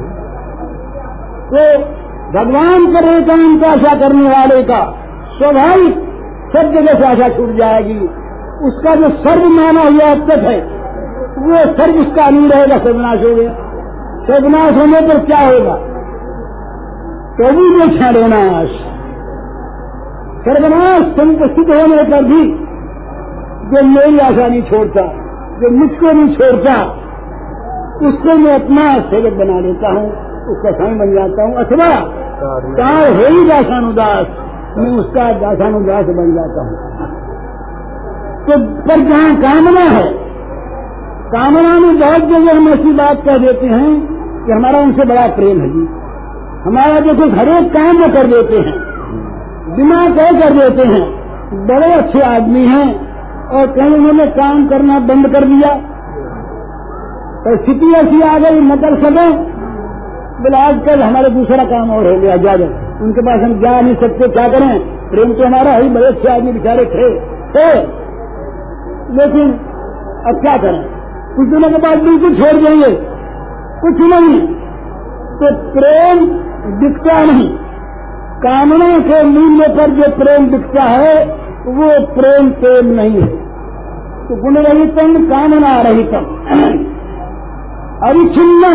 तो भगवान पर एकांत आशा करने वाले का स्वाभाविक सब जगह से आशा छूट जाएगी। उसका जो सर्व माना हुआ अब तक है, वो सर्व उसका नहीं रहेगा, सर्वनाश हो गया। सर्वनाश होने पर क्या होगा, तो भी जो छाड़नाश, सर्वनाश संपस्थित होने पर भी जो मेरी आशा नहीं छोड़ता, जो मुझको नहीं छोड़ता, उसको मैं अपना सेवक बना लेता हूँ, उसका स्वामी बन जाता हूँ, अथवा कार हो ही दासानुदास, मैं उसका दासानुदास बन जाता हूँ। तो पर जहाँ कामना है, कामना में बहुत जगह हम ऐसी बात कह देते हैं कि हमारा उनसे बड़ा प्रेम है जी, हमारा देखो हर एक काम में कर देते हैं, दिमाग तय कर देते हैं, बड़े अच्छे आदमी हैं, और कहीं उन्होंने काम करना बंद कर दिया, परिस्थिति ऐसी आ गई, न कर सके, बोले आजकल हमारे दूसरा काम और हो गया, ज्यादा उनके पास हम जा नहीं सकते, क्या करें, प्रेम तो हमारा है, बड़े अच्छे आदमी बेचारे थे, थे लेकिन अब क्या करें, कुछ दिनों के बाद बिल्कुल छोड़ देंगे, कुछ नहीं। तो प्रेम दिखता नहीं, कामना के मूल्य पर जो प्रेम दिखता है वो प्रेम प्रेम नहीं है। तो गुण रहितम कामना रहितम अविच्छिन्नम,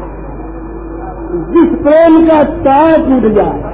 जिस प्रेम का तार टूट जाए,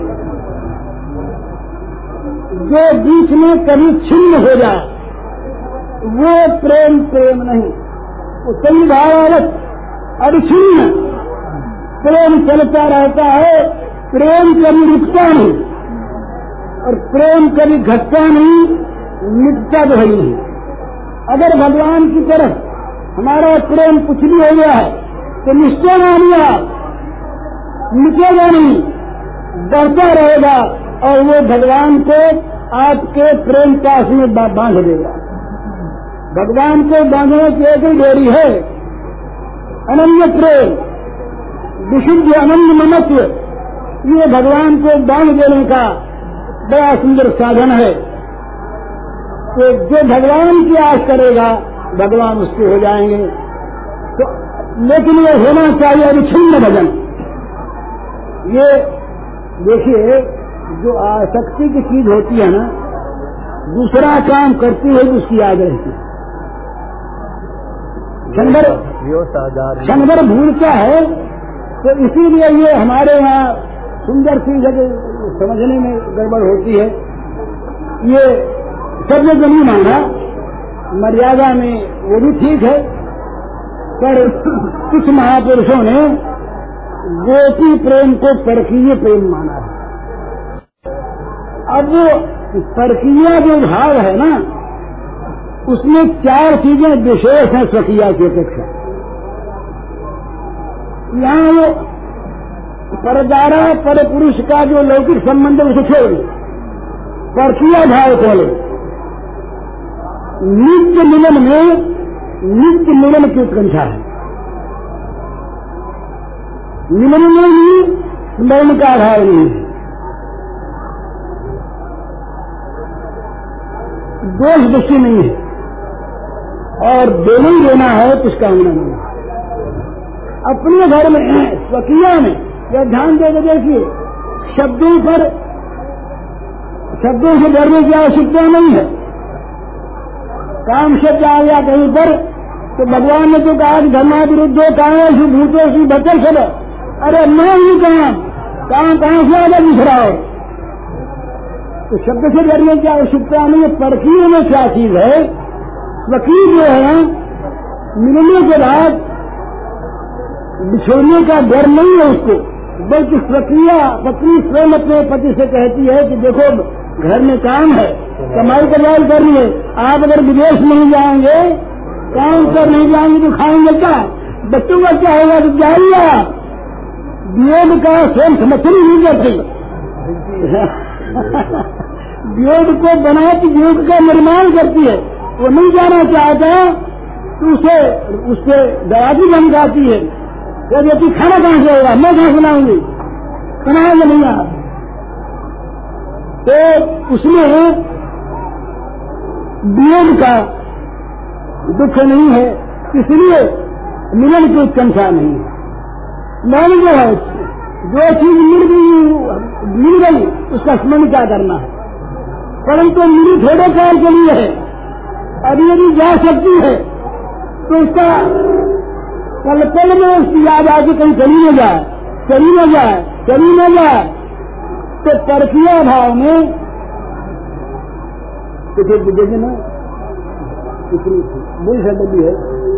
जो बीच में कभी छिन्न हो जाए, वो प्रेम प्रेम नहीं। वो सही भावावत अविच्छिन्न प्रेम चलता रहता है, प्रेम कभी रुकता नहीं और प्रेम कभी घटता नहीं, मिटता तो नहीं। अगर भगवान की तरफ हमारा प्रेम कुछ भी हो गया है तो निश्चय मानिए मिटेगा नहीं, बढ़ता रहेगा और वो भगवान को आपके प्रेम पास में बांध देगा। भगवान को बांधने की एक ही डोरी है, अनन्य प्रेम, विशुद्ध अनन्य ममत्व। ये भगवान को बांध देने का बड़ा सुंदर साधन है। तो जो भगवान की आस करेगा भगवान उसके हो जाएंगे। तो लेकिन ये होना चाहिए अविच्छिन्न भजन। ये देखिए, जो आसक्ति की चीज होती है ना, दूसरा काम करती है उसकी याद रहती है। क्षणभर क्षणभर भूल क्या है। तो इसीलिए ये हमारे यहाँ सुंदर सी जगह समझने में गड़बड़ होती है। ये सब जो नहीं माना मर्यादा में वो भी ठीक है, पर कुछ महापुरुषों ने गोपी प्रेम को परकीय प्रेम माना है। अब वो परकीय जो भाव है ना, उसमें चार चीजें विशेष हैं स्वकीय की अपेक्षा। यहाँ वो परदारा पर पुरुष का जो लौकिक संबंध उसे छोड़ परकीय भाव खोले। नित्य मिलन में नित्य मिलन की उत्कंठा है। मिलन में भी मरण का अभाव नहीं है। दोष दृष्टि नहीं है और देना ही देना है कुछ कामना नहीं है। अपने घर में स्वकीय में यह ध्यान देकर देखिए, शब्दों पर शब्दों से डरने की आवश्यकता नहीं है। काम शब्द आ गया कहीं पर तो भगवान ने तो कहा धर्मा विरुद्धो कामेषु भूतेषु बचल सब। अरे मैं ही कहा कहाँ कहाँ से आगे दिख रहा हो, तो शब्द से डरने की आवश्यकता नहीं है। परकीय में क्या चीज है, स्वकीय जो है मिलने के बाद बिछोड़ने का डर नहीं है उसको, बल्कि स्वकीय पत्नी स्वयं अपने पति से कहती है कि देखो घर में काम है, कमाई कमाई करनी है, आप अगर विदेश नहीं जाएंगे, काम कर नहीं जाएंगे तो खाएंगे क्या, बच्चों का क्या होगा, तो जाइए आप। वियोग का स्वयं समर्थन नहीं करती वियोग को बना के वियोग का निर्माण करती है। वो नहीं जाना चाहता तो उसे उससे डराती धमकाती है, वो व्यक्ति खाना कहाँ से होगा, मैं कहाँ सुनाऊंगी, सुनाएंगे नहीं आप। तो उसमें वियोग का दुख नहीं है, इसलिए मिलन की उत्कंठा नहीं है। मन जो है जो चीज मिल गई मिल गई उसका स्मरण क्या करना है, परंतु मिली थोड़े काल के लिए है। अभी यदि जा सकती है तो उसका पल पल में उसकी याद आके कहीं चली न जाए चली न जाए चली न जाए तो परकीय भाव में किसी विजय में बुरी शब्द भी है।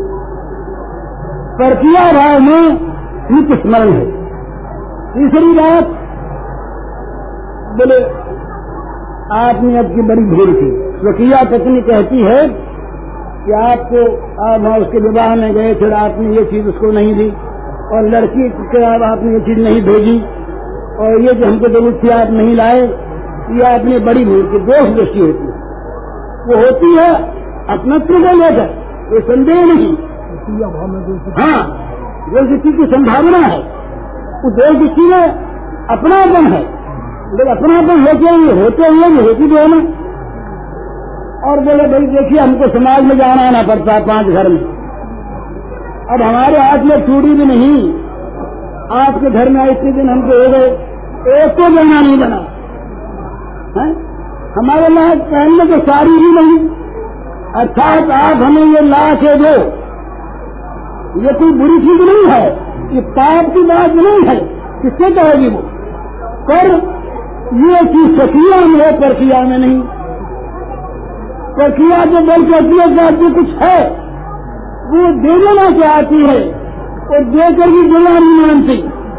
परकीय भाव में नित्य स्मरण है। तीसरी बात बोले आपने आपकी बड़ी भीड़ थी, स्वकीय पत्नी कहती है कि आपको आप उसके विवाह में गए थे, आपने ये चीज उसको नहीं दी और लड़की के अब आपने ये चीज नहीं भेजी और ये जो हमको जरूरत थी आप नहीं लाए, ये आपने बड़ी भीड़ की दोष दृष्टि होती है। वो होती है अपनत्व को लेकर, ये संदेह नहीं। हाँ, दोष दृष्टि की संभावना है, उस दोष दृष्टि में अपनापन है, लेकिन अपनापन होते हुए होते हुए भी होती भी है ना। और बोले भाई देखिए हमको समाज में जाना आना पड़ता है पांच घर में, अब हमारे हाथ में चूड़ी भी नहीं, आपके घर में इतने दिन हमको हो गए, एक तो जाना नहीं बना है, हमारे यहाँ पहनने को साड़ी भी नहीं, अर्थात आप हमें ये ला के दो, ये कोई बुरी चीज नहीं है, ये पाप की बात नहीं है, किससे कहेगी वो, पर ये चीज सकिया में है, परकिया में नहीं। परकिया जो बल कहती है कि आपको कुछ है वो दे देना चाहती है और देकर भी देना नहीं मानती,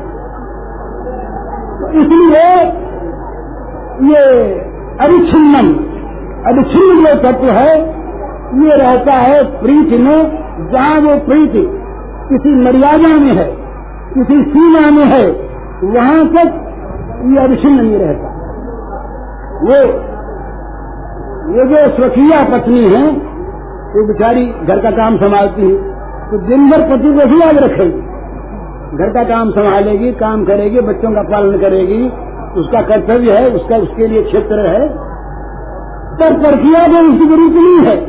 तो इसलिए ये अविच्छिन्नम अविच्छिन्न जो तत्व है ये रहता है प्रीति में, जहाँ वो प्रीति किसी मर्यादा में है, किसी सीमा में है, वहाँ तक ये अविच्छिन्न नहीं रहता। वो ये जो स्वकीय पत्नी है वो बेचारी घर का काम संभालती है, तो दिन भर पति को ही याद रखेगी, घर का काम संभालेगी, काम करेगी, बच्चों का पालन करेगी, उसका कर्तव्य है, उसका उसके लिए क्षेत्र है। पर परकिया जो उसकी जरूरत नहीं है,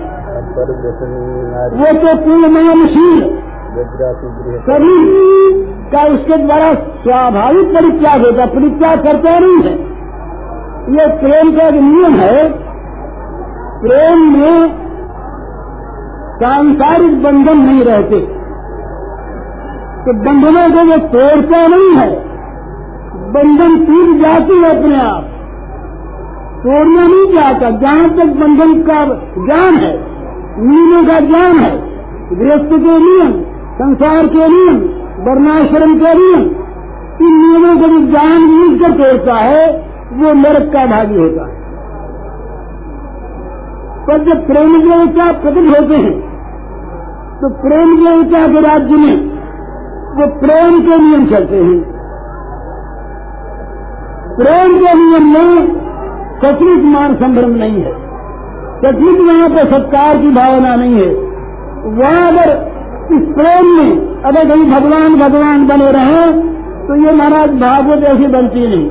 वो तो पूर्णमयशील सभी का उसके द्वारा स्वाभाविक परित्याग होता, परित्याग करता नहीं है। ये प्रेम का जो नियम है, प्रेम में सांसारिक बंधन नहीं रहते, तो बंधनों को वो तोड़ता नहीं है, बंधन टूट जाती है अपने आप, तोड़ना नहीं चाहता। जहाँ तक बंधन का ज्ञान है, नियमों का ज्ञान है, गृहस्थ के नियम, संसार के नियम, वर्णाश्रम के नियम, इन नियमों को भी जान बूझ कर तोड़ता है, वो नरक का भागी होता है। पर जब प्रेम देवता प्रकट होते हैं तो प्रेम देवता के राज्य में वो प्रेम के नियम चलते हैं। प्रेम के नियम में सचमुच मान संभ्रम नहीं है, सचमुच वहां पर सत्कार की भावना नहीं है। वहां अगर इस प्रेम में अगर कहीं भगवान भगवान बने रहे तो ये महाराज भागवत ऐसी बनती नहीं।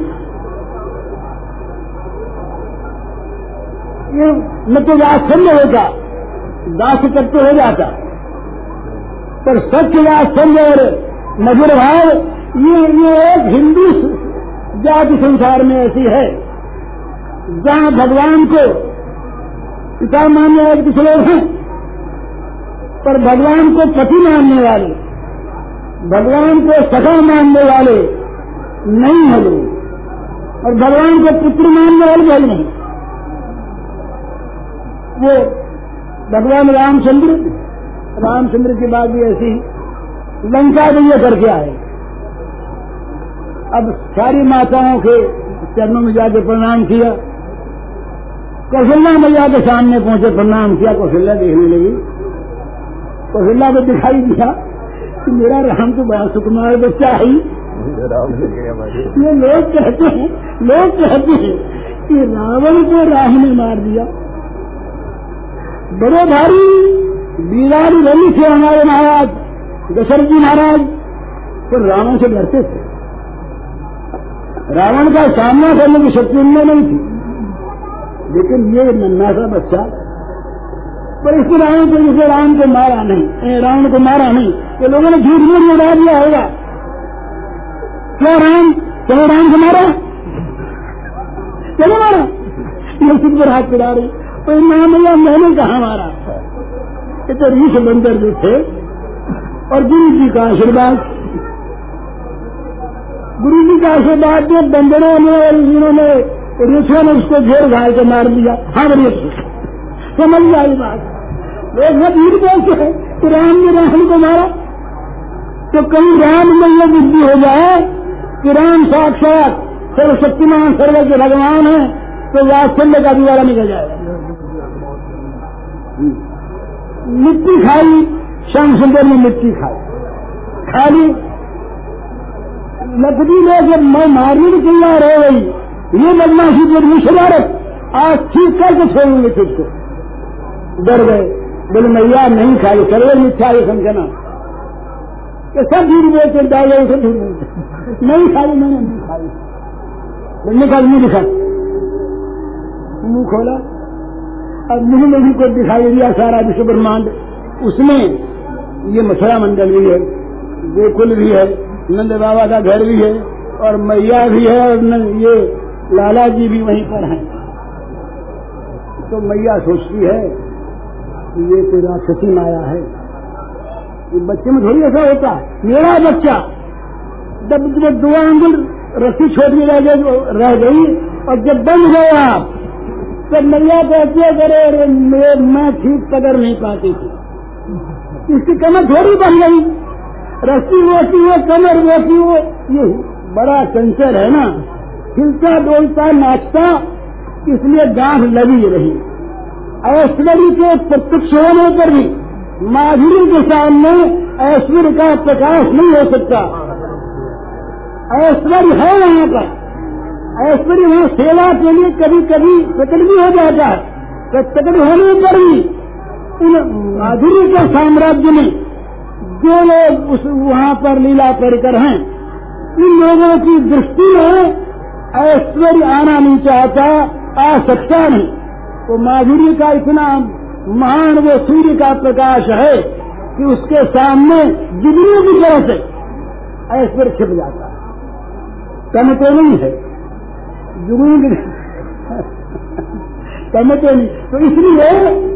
ये न तो वात्सल्य होगा, दास तत्व हो जाता, पर सत्य वात्सल्य और मधुर भाव ये ये एक हिंदू जाति संसार में ऐसी है जहाँ भगवान को पिता मानने वाले कुछ लोग हैं, पर भगवान को पति मानने वाले, भगवान को सखा मानने वाले नहीं है लोग, और भगवान को पुत्र मानने वाले भी नहीं। वो भगवान रामचंद्र रामचंद्र की बात भी ऐसी, लंका में ये करके आए। अब सारी माताओं के चरणों में जाके प्रणाम किया, कौशल्या मैया के सामने पहुंचे, प्रणाम किया, कौशल्या देखने लगी, कौशल्या को दिखाई दिया कि मेरा राम तो बड़ा सुकुमार बच्चा है। ये लोग कहते हैं लोग कहते हैं कि रावण को राम ने मार दिया। बड़े भारी वीरानी रली थे हमारे महाराज दशरथ जी महाराज, तो रावण से डरते थे, रावण का सामना करने की शक्ति उनमें नहीं थी। लेकिन ये नन्हा सा बच्चा, पर इसको रावण को जिसे राम को मारा नहीं, रावण को मारा नहीं, ये लोगों ने झूठ मूठ में उड़ा दिया होगा। क्या राम चलो राम को मारा, चलो मारा, ये सिद्ध पर हाथ पिला रही, तो मैया मैंने कहा मारा। ये तो ऋष बंदर जो थे और गुरु जी का आशीर्वाद, गुरु जी का आशीर्वाद जो बंदरों ने और इन्होंने ऋषियों ने उसको घेर घाल के मार दिया। हाँ बड़ी समझ आई बात। लोग वीर बोलते हैं कि राम ने राम को मारा, तो कहीं राम में यह बुद्धि हो जाए कि राम साक्षात सर्वशक्तिमान सर्व के भगवान है, तो वात्सल्य का दीवारा निकल जाएगा। मिट्टी खाई, श्याम सुंदर ने मिट्टी खाई, खाली लकड़ी में जब मैं मारने की तैयार हो गई, ये बदमाशी जब मुशरारत आज ठीक करके छोड़ेंगे तुझको, डर गए, बोले मैया नहीं खाई, सर्वे मिथ्या ये समझना, कि सब झूठ बोलते डाले सब झूठ बोलते, नहीं खाई मैंने नहीं खाई, निकाल मुंह दिखा, मुंह खोला, अब मुंह में भी को दिखाई दिया सारा विश्व ब्रह्मांड, उसमें ये मथुरा मंडल भी है, गोकुल भी है, नंद बाबा का घर भी है, और मैया भी है, और ये लाला जी भी वहीं पर हैं। तो मैया सोचती है कि ये कोई राक्षसी माया है, ये बच्चे में थोड़ी ऐसा होता है, मेरा बच्चा जब जब दो आंगुल रस्सी छोड़नी रह गई रह गई और जब बन गया तब मैया कहते करे मैं ठीक पकड़ नहीं पाती थी, इसकी कमर थोड़ी बन गई, रस्सी वोती हो कमर वोती हो, ये बड़ा चंचल है ना, हिलता डोलता नाचता, इसलिए गांठ लगी रही। ऐश्वर्य के प्रत्यक्ष होने पर भी माधुरी के सामने ऐश्वर्य का प्रकाश नहीं हो सकता। ऐश्वर्य है वहाँ पर, ऐश्वर्य वहाँ सेवा के लिए कभी कभी प्रकट भी हो जाता है, प्रकट होने पर भी उन माधुरी के साम्राज्य में जो लोग उस वहाँ पर लीला परिकर हैं, इन लोगों की दृष्टि में ऐश्वर्य आना नहीं चाहता, आ सकता नहीं। तो माधुरी का इतना महान वो सूर्य का प्रकाश है कि उसके सामने जुगनू की तरह से ऐश्वर्य छिप जाता है, कम तो नहीं है जुगनू की कम तो नहीं। तो इसलिए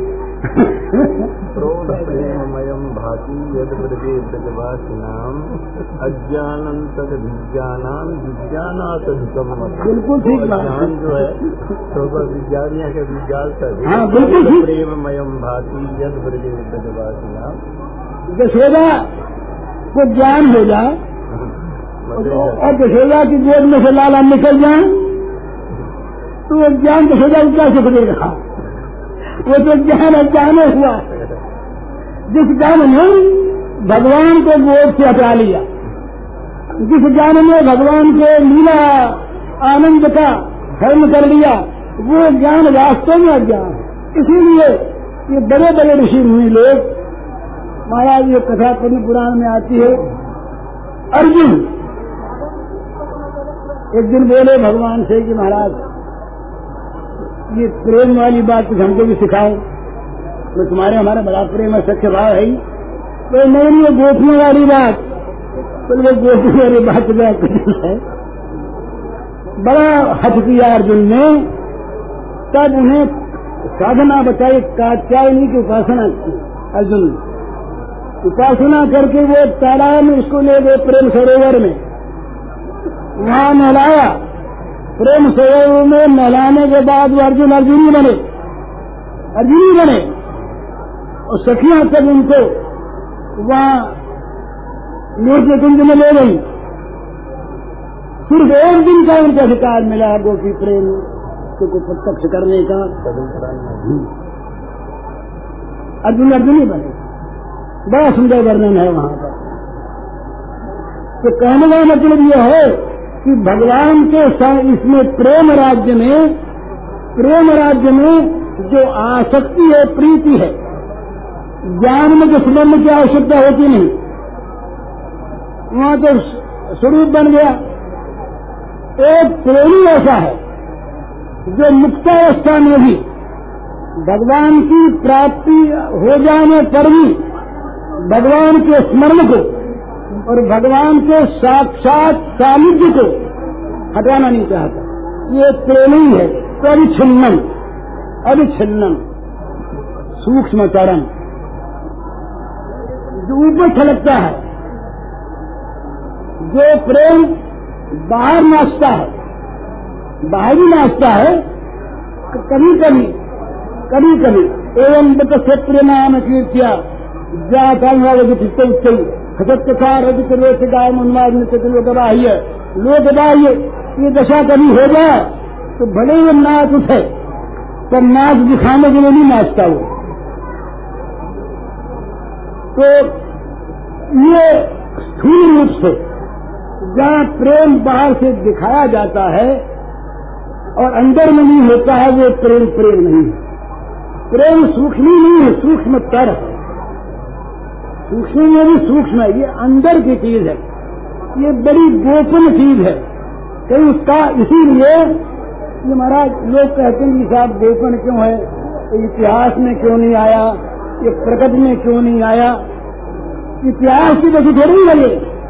प्रेममयम भाति यद ब्रजे ब्रजवासिनाम अज्ञानम तद विज्ञानाम विज्ञानातधिकम। बिल्कुल ठीक बात। ज्ञान जो है तो विज्ञानिया के विज्ञान का हाँ बिल्कुल ठीक। प्रेममयम भाति यद ब्रजे ब्रजवासिनाम। यशोदा को ज्ञान हो जाए और यशोदा की गोद में से लाला निकल जाए तो वो ज्ञान यशोदा को क्या सुख देगा? वो तो ज्ञान अज्ञान हुआ जिस ज्ञान ने भगवान को गोद से हटा लिया, जिस ज्ञान ने भगवान के लीला आनंद का धर्म कर लिया, वो ज्ञान वास्तव में अज्ञान है। इसीलिए ये बड़े बड़े ऋषि मुनि लोग, महाराज ये कथा पद्म पुराण में आती है, अर्जुन एक दिन बोले भगवान से कि महाराज ये प्रेम वाली बात कुछ हमको भी सिखाओ, तो तुम्हारे हमारा बड़ा प्रेम है, सच्चा भाव है ही, तो नहीं ये गोपियों वाली बात, तो वो गोपियों वाली बात है। बड़ा हट किया अर्जुन ने, तब उन्हें साधना बताई, कात्यायनी की उपासना की। अर्जुन उपासना करके वो तालाब में उसको ले गए प्रेम सरोवर में, वहां नहलाया। प्रेम सरोवर में नहलाने के बाद वो अर्जुन अर्जुनी बने, अर्जुनी बने और सखियां तब उनको वहां मूर्ति कुंज में ले गई। सिर्फ एक दिन का उनको अधिकार मिला गोपी प्रेम को प्रत्यक्ष करने का। अर्जुन अर्जुनी बने, बड़ा सुंदर वर्णन है वहां पर। तो कहने का मतलब यह है कि भगवान के इसमें प्रेम राज्य में, प्रेम राज्य में जो आसक्ति है, प्रीति है, ज्ञान में जो स्मरण की आवश्यकता होती नहीं, वहां तो स्वरूप बन गया। एक प्रेमी ऐसा है जो मुक्तावस्था में भी भगवान की प्राप्ति हो जाने पर भी भगवान के स्मरण को और भगवान के साक्षात सानिध्य को हटाना नहीं चाहता। ये प्रेमी है, परिच्छिन्नम अविच्छिन्नम सूक्ष्मतरम, जो ऊपर छलकता है, जो प्रेम बाहर नाचता है, बाहरी नाचता है, कभी कभी कभी कभी एवं बतस्य प्रेमान कीर्तिया जाता खचत्कार रजित गाय उन्माद लोक बाह्य लोक बाह्य ये दशा कभी हो जाए तो भले ही नाच उठे, पर नाच दिखाने के लिए नहीं नाचता वो। तो ये स्थूल रूप से जहाँ प्रेम बाहर से दिखाया जाता है और अंदर में नहीं होता है, वो प्रेम प्रेम नहीं है। प्रेम सूक्ष्म नहीं है, सूक्ष्मतर है। सूक्ष्म में भी सूक्ष्म है, ये अंदर की चीज है, ये बड़ी गोपन चीज है। कहीं उसका इसीलिए ये महाराज लोग कहते हैं कि साहब गोपन क्यों है, इतिहास में क्यों नहीं आया, ये प्रकट में क्यों नहीं आया। इतिहास की वजह थोड़ी लगे,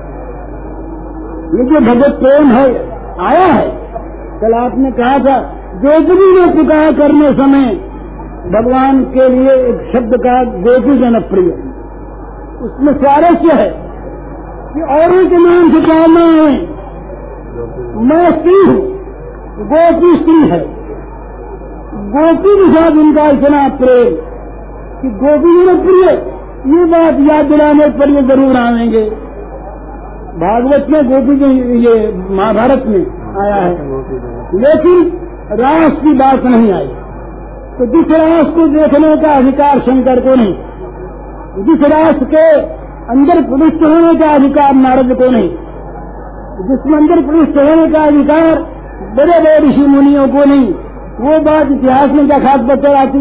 ये जो भगवत प्रेम है आया है। कल आपने कहा था गोपी ने पुकार करने समय भगवान के लिए एक शब्द का गोपी जनप्रिय, उसमें स्वारस्य है कि और के नाम से कहना है मैं स्त्री हूँ, गोपी स्त्री है। गोपी के साथ उनका इतना प्रेम कि गोपी जनप्रिय, ये बात याद दिलाने पर ये जरूर आएंगे। भागवत में गोपी जो ये महाभारत में आया है, लेकिन रास की बात नहीं आई। तो जिस रास को देखने का अधिकार शंकर को नहीं, जिस रास के अंदर प्रविष्ट होने का अधिकार नारद को नहीं, जिसमें अंदर प्रविष्ट होने का अधिकार बड़े बड़े ऋषि मुनियों को नहीं, वो बात इतिहास में क्या खास बच्चा आती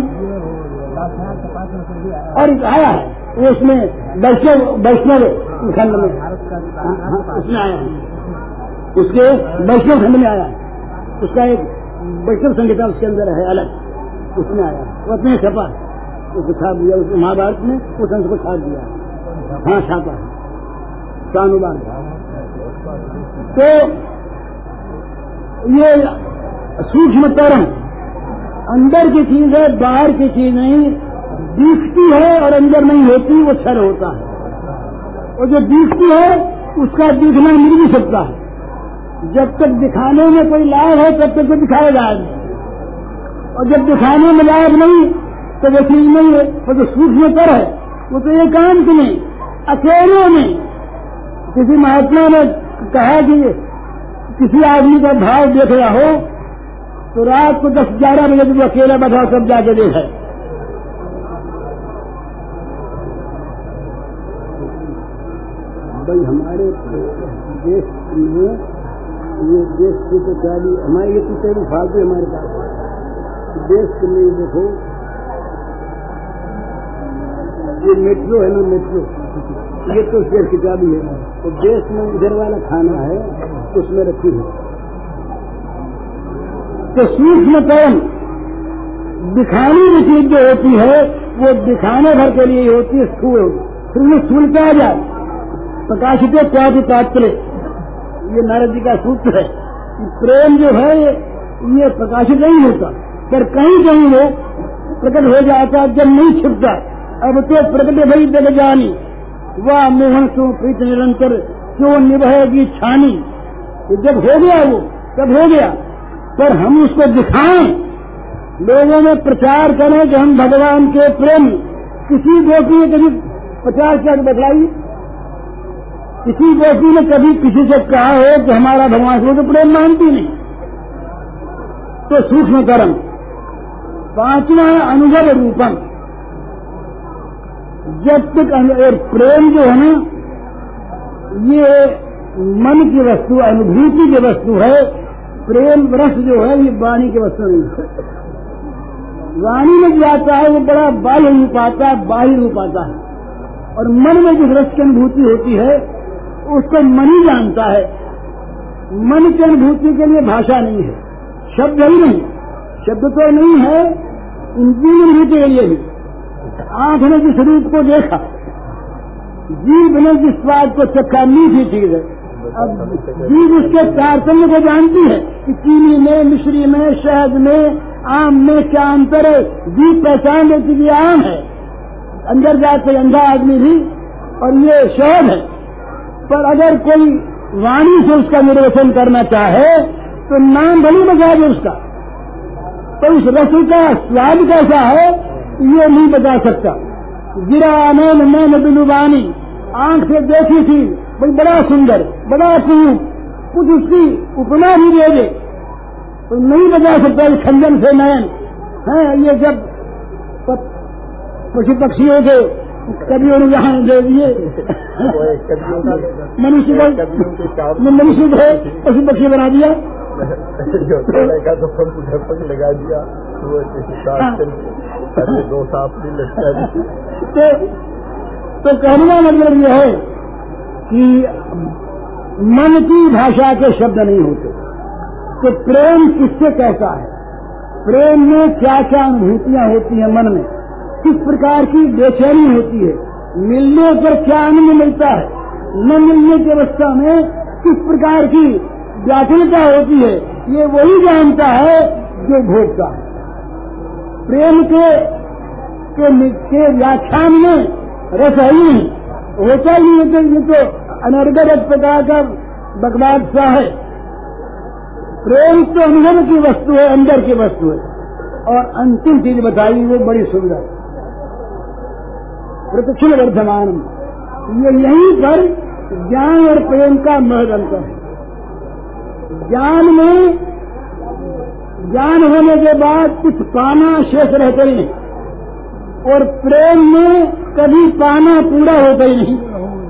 और आया है वो उसमें वैष्णव वैष्णव खंड में उसमें आया है, उसके वैष्णव खंड में आया है, उसका एक वैष्णव संहिता उसके अंदर है अलग, उसमें आया, वो अपने छपा उसको छाप दिया, उस महाभारत में उस अंश को छाप दिया। हाँ छापा सानुवाद। तो ये सूक्ष्म तरंग अंदर की चीज है, बाहर की चीज नहीं। दिखती है और अंदर नहीं होती वो छल होता है, और जो दिखती है उसका दिखना मिल भी सकता है। जब तक दिखाने में कोई लाभ है तब तक तो दिखाएगा आदमी, और जब दिखाने में लाभ नहीं तो वो चीज नहीं है। वो जो सूक्ष्मतर है वो तो एकांत में अकेले में। किसी महात्मा ने कहा कि किसी आदमी का भाव देख रहा हो तो रात को दस ग्यारह बजे जब अकेला बैठा सब जाके देखा। भाई हमारे देश में ये देश की तो क्या भी हमारे ये तो कई फालतू हमारे पास देश में देखो ये मेट्रो है ना, मेट्रो ये तो देश की चाबी है। तो देश में इधर वाला खाना है उसमें रखी है। तो सूक्ष्म कर्म दिखाने की चीज जो होती है वो दिखाने भर के लिए होती है स्थूल। फिर स्थूल क्या आ जाए प्रकाशित क्या भी पात्र, ये नारद जी का सूत्र है। प्रेम जो है ये प्रकाशित नहीं होता, पर कहीं कहीं वो प्रकट हो जाता जब नहीं छिपता। अब तो प्रकट भई जग जानी वाह मोहन क्यों प्रीत निरंतर क्यों निभाएगी छानी। जब हो गया वो तब हो गया, पर हम उसको दिखाएं, लोगों में प्रचार करें कि हम भगवान के प्रेम। किसी गोपी ने कभी प्रचार किया बतलाइए, किसी गोपी ने कभी किसी से कहा हो कि हमारा भगवान से तो प्रेम मानती नहीं। तो सूक्ष्म कर्म। पांचवा अनुभव रूपम। जब तक और प्रेम जो है ना ये मन की वस्तु अनुभूति की वस्तु है। प्रेम रस जो है ये वाणी की वस्तु नहीं है। वाणी में जाता है वो बड़ा बाह्य रूप आता है, बाह्य रूप आता है, और मन में जिस रस की अनुभूति होती है उसको मन ही जानता है। मन की अनुभूति के लिए भाषा नहीं है, शब्द ही नहीं, शब्द तो नहीं है। इंद्रिय अनुभूति के लिए भी आंख ने जिस रूप को देखा, जीभ ने जिस स्वाद को चखा, मीठी चीज है। अब जीभ उसके तारतम्य को जानती है कि चीनी में, मिश्री में, शहद में, आम में क्या अंतर है। जीभ पहचान देती कि आम है, अंदर जाके अंधा आदमी भी, और ये शहद है। पर अगर कोई वाणी से उसका निर्वचन करना चाहे तो नाम भली बता दे उसका, तो उस रस का स्वाद कैसा है ये नहीं बता सकता। गिरा नैन नैन बिलुबानी, आंख से देखी थी भाई बड़ा सुंदर, बड़ा खूब, कुछ उसकी उपमा भी दे दे तो नहीं बता सकता। इस खंजन से नयन है, ये जब पशु पक्षियों के कवियों ने यहाँ दे दिए मनुष्य को मनुष्य को पशु पक्षी बना दिया, लगा दिया दो सांप भी लगता। तो, तो कहने का मतलब यह है कि मन की भाषा के शब्द नहीं होते। तो प्रेम किससे कहता है, प्रेम में क्या क्या अनुभूतियां होती हैं मन में, किस प्रकार की बेचैनी होती है, मिलने पर क्या आनंद मिलता है, न मिलने की अवस्था में किस प्रकार की व्याकुलता होती है, ये वही जानता है जो भोगता है। प्रेम के के, के व्याख्यान में रस ही नहीं होता ही नहीं, ये तो अनर्गत प्रकार का बकवाद सा है। प्रेम तो अनुभव की वस्तु है, अंदर की वस्तु है। और अंतिम चीज बताई वो बड़ी सुंदर, प्रतिक्षण वर्धमान। ये यहीं पर ज्ञान और प्रेम का महत्व अंतर है। ज्ञान में ज्ञान होने के बाद कुछ पाना शेष रहता ही नहीं, और प्रेम में कभी पाना पूरा होता ही नहीं।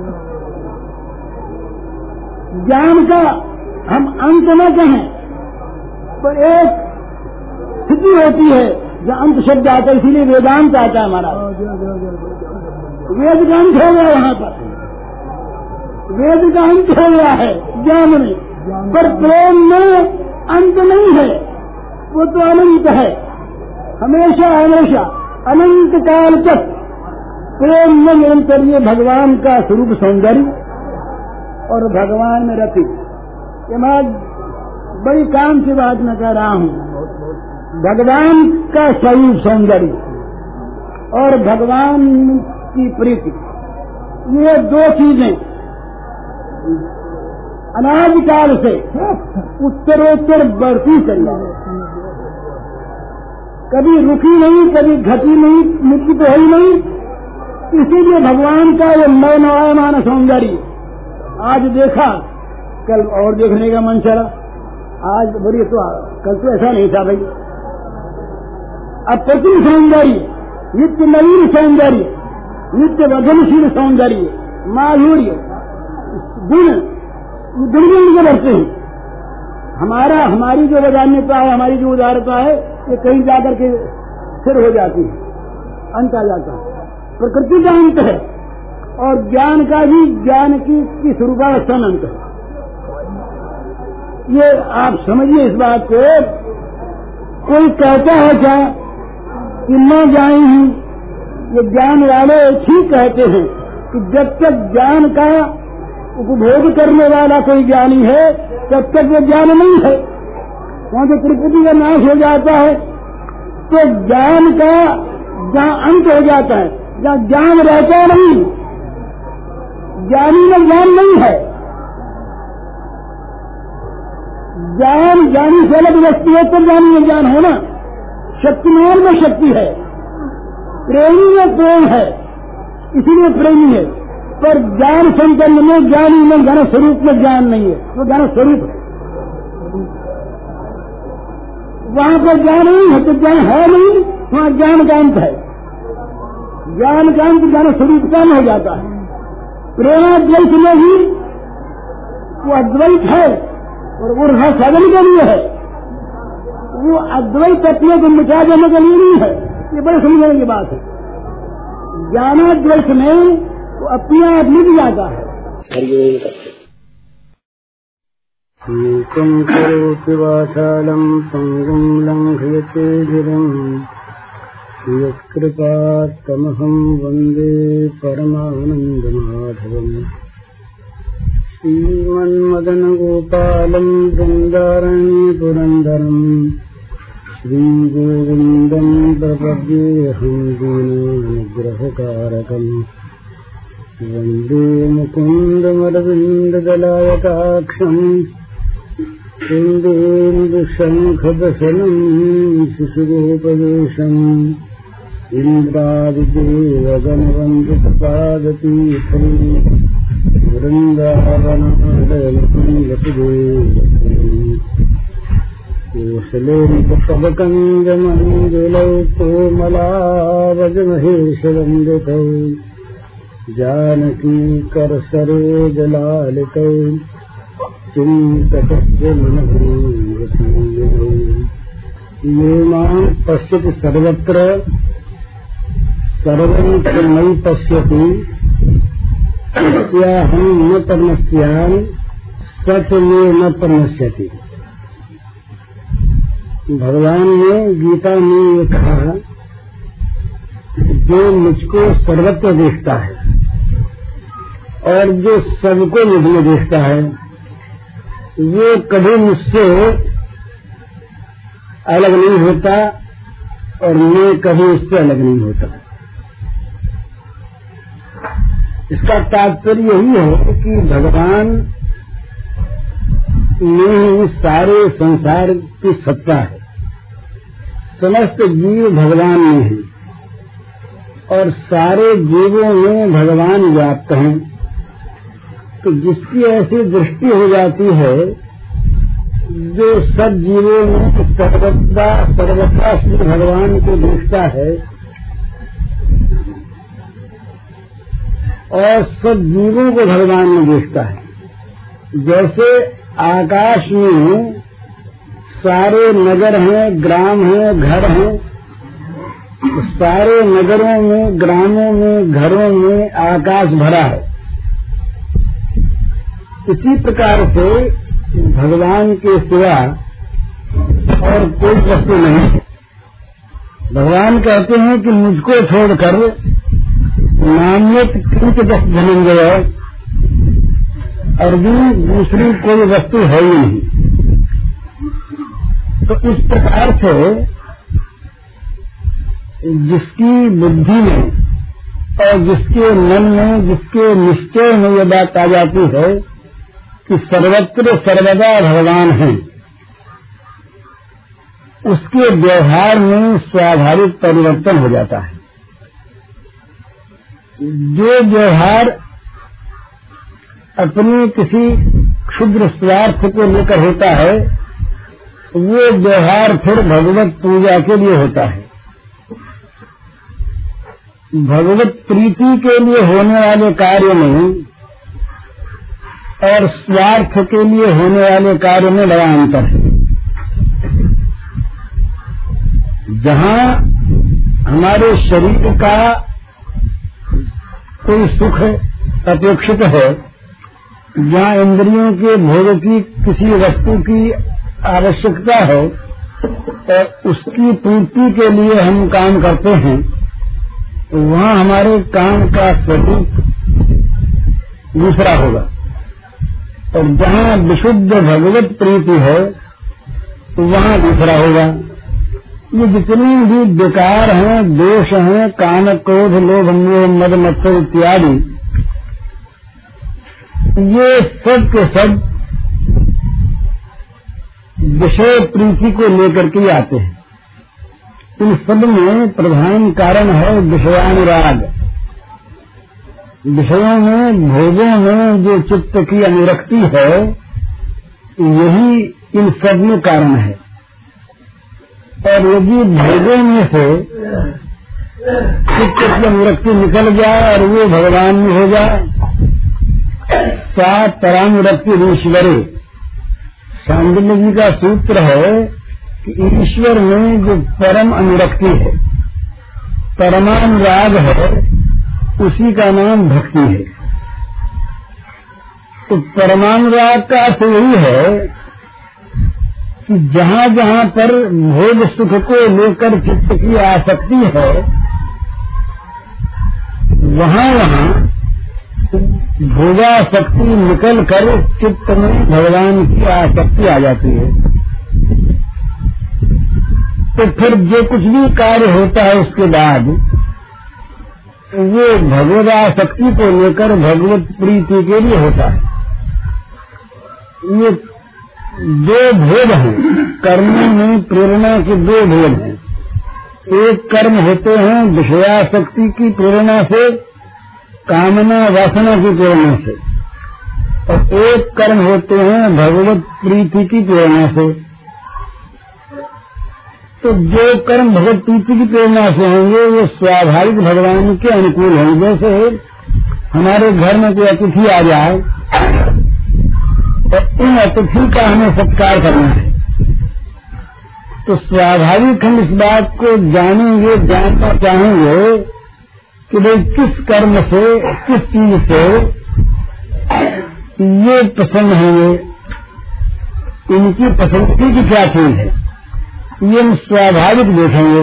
ज्ञान का हम अंत न कहें, पर एक स्थिति होती है जहाँ अंत शब्द आता है, इसीलिए वेदांत आता है हमारा। वेद का अंत हो गया, यहाँ पर वेद का अंत हो गया है ज्ञान में, पर प्रेम में अंत नहीं है, वो तो अनंत है, हमेशा हमेशा अनंत काल तक प्रेम में निरंतर ये भगवान का स्वरूप सौंदर्य और भगवान में रति। ये मैं बड़ी काम की बात मैं कह रहा हूँ। भगवान का स्वरूप सौंदर्य और भगवान की प्रीति, ये दो चीजें अनादिकाल से उत्तरोत्तर बढ़ती चली है, कभी रुकी नहीं, कभी घटी नहीं, मुक्ति तो ही नहीं। इसीलिए भगवान का ये नवनवायमान सौंदर्य आज देखा, कल और देखने का मन चला, आज बड़ी तो कल तो ऐसा नहीं था भाई। अप्रतिम सौंदर्य, नित्य नवीन सौंदर्य, नित्य वर्धनशील सौंदर्य, माधुर्य, गुण गुण गुण के बढ़ते हैं। हमारा हमारी जो वदान्यता है, हमारी जो उदारता है, ये कहीं जाकर के स्थिर हो जाती है, अंत आ जाता है। प्रकृति का अंत है और ज्ञान का भी, ज्ञान की, की स्वरूपावस्था में अंत है। ये आप समझिए इस बात को। कोई कहता है क्या कि मैं ज्ञानी हूँ, ये ज्ञान वाले ठीक कहते हैं कि जब तक ज्ञान का उपभोग करने वाला कोई ज्ञानी है तब तक वो ज्ञान नहीं है। वहां तो त्रिपुटी का नाश हो जाता है तो ज्ञान का जहाँ अंत हो जाता है, जहाँ ज्ञान रहता नहीं, ज्ञानी में ज्ञान नहीं है। ज्ञान ज्ञानी से अलग वस्तु है तो ज्ञानी में ज्ञान होना, शक्तिमान में शक्ति है, प्रेमी में प्रेम है, इसीलिए प्रेमी है। पर ज्ञान संपन्न में, ज्ञानी में, ज्ञान स्वरूप में ज्ञान नहीं है, वो ज्ञान स्वरूप है। वहां पर ज्ञान नहीं है तो ज्ञान है नहीं, वहां ज्ञान का अंत है। ज्ञान का अंत ज्ञान स्वरूप का हो जाता है। प्रेमाद्वैत में भी वो अद्वैत है और वो साधन के लिए है, वो अद्वैत अपने को मिटा देने के लिए नहीं है। ये बड़े समझने की बात है। ज्ञानाद्वैत में वो अपने आप मिट जाता है। एकं करोति वाचालं संगं लंघयते गिरिं यत्कृपात्तमहं वन्दे परमानन्दमाधवम् श्रीमन्मदनगोपालं वृन्दारण्ये पुरन्दरम् श्रीगोविन्दं प्रपद्येऽहं दीनानुग्रहकारकम् वन्दे मुकुन्दमरविन्ददलायताक्षम् कुन्देन्दुशङ्खदशनम् शिशुरूपदेशम् इन्द्रादिदेवगणवन्दितपादतीर्थम् वृन्दावनादयनकुन्दपुदेवम् कोसलेन्दुपवकञ्जमञ्जुलौ कोमलावजमहेशवन्दितौ जानकी करसरोजलालितौ चिन्तकस्य मनोरथीयौ ये मां पश्यति सर्वत्र सर्वं च मयि पश्यति यस्याहं न पश्यामि सच में न पश्यति। भगवान ने गीता में ये कहा, जो मुझको सर्वत्र देखता है और जो सबको मुझ में देखता है, वो कभी मुझसे अलग नहीं होता और मैं कभी उससे अलग नहीं होता। इसका तात्पर्य यही है कि भगवान में ही सारे संसार की सत्ता है, समस्त जीव भगवान में है और सारे जीवों में भगवान व्याप्त हैं। तो जिसकी ऐसी दृष्टि हो जाती है, जो सब जीवों में सर्वदा सर्वथा श्री भगवान को देखता है और सब जीवों को भगवान में देखता है। जैसे आकाश में सारे नगर हैं, ग्राम हैं, घर हैं, सारे नगरों में, ग्रामों में, घरों में आकाश भरा है। इसी प्रकार से भगवान के सिवा और कोई वस्तु नहीं। भगवान कहते हैं कि मुझको छोड़कर नान्यत किंचित् धनंजय, अर्जुन दूसरी कोई वस्तु है ही नहीं। तो इस प्रकार से जिसकी बुद्धि में और जिसके मन में, जिसके निश्चय में ये बात आ जाती है कि सर्वत्र सर्वदा भगवान है, उसके व्यवहार में स्वाभाविक परिवर्तन हो जाता है। जो व्यवहार अपने किसी क्षुद्र स्वार्थ को लेकर होता है, वो व्यवहार फिर भगवत पूजा के लिए होता है। भगवत प्रीति के लिए होने वाले कार्य में और स्वार्थ के लिए होने वाले कार्य में बड़ा अंतर है। जहाँ हमारे शरीर का कोई सुख अपेक्षित है, जहाँ इंद्रियों के भोग की किसी वस्तु की आवश्यकता है और उसकी पूर्ति के लिए हम काम करते हैं, तो वहाँ हमारे काम का स्वरूप दूसरा होगा। और जहाँ विशुद्ध भगवत प्रीति है तो वहाँ दूसरा होगा। ये जितनी भी विकार हैं, दोष हैं, काम क्रोध लोभ मोह मद मत्सर इत्यादि, ये सब के सब विषय प्रीति को लेकर के आते हैं। इन सब में प्रधान कारण है विषयानुराग। विषयों में, भोगों में जो चित्त की अनुरक्ति है, यही इन सब में कारण है। और यदि भोगों में से चित्त की अनुरक्ति निकल जाए और वो भगवान में हो जाए, सा परानुरक्ति ईश्वरे, सांडिल्य जी का सूत्र है कि ईश्वर में जो परम अनुरक्ति है, परमानुराग है, उसी का नाम भक्ति है। तो परमानुराग का अर्थ यही है कि जहाँ जहाँ पर भोग सुख को लेकर चित्त की आसक्ति है, वहाँ वहाँ भोगासक्ति निकल कर चित्त में भगवान की आसक्ति आ जाती है। तो फिर जो कुछ भी कार्य होता है उसके बाद वो भगवदासक्ति को लेकर भगवत प्रीति के लिए होता है। ये दो भेद हैं कर्मों में, प्रेरणा के दो भेद हैं। एक कर्म होते हैं विषयासक्ति की प्रेरणा से, कामना वासना की प्रेरणा से, और एक कर्म होते हैं भगवत प्रीति की प्रेरणा से। तो जो कर्म भगवत प्रीति की प्रेरणा से होंगे वो स्वाभाविक भगवान के अनुकूल होंगे। जैसे हमारे घर में कोई अतिथि आ जाए तो इन अतिथि का हमें सत्कार करना है, तो स्वाभाविक हम इस बात को जानेंगे, जानना चाहेंगे कि भाई किस कर्म से, किस चीज से ये पसंद होंगे, इनकी पसंदगी की क्या चीज है, ये हम स्वाभाविक देखेंगे।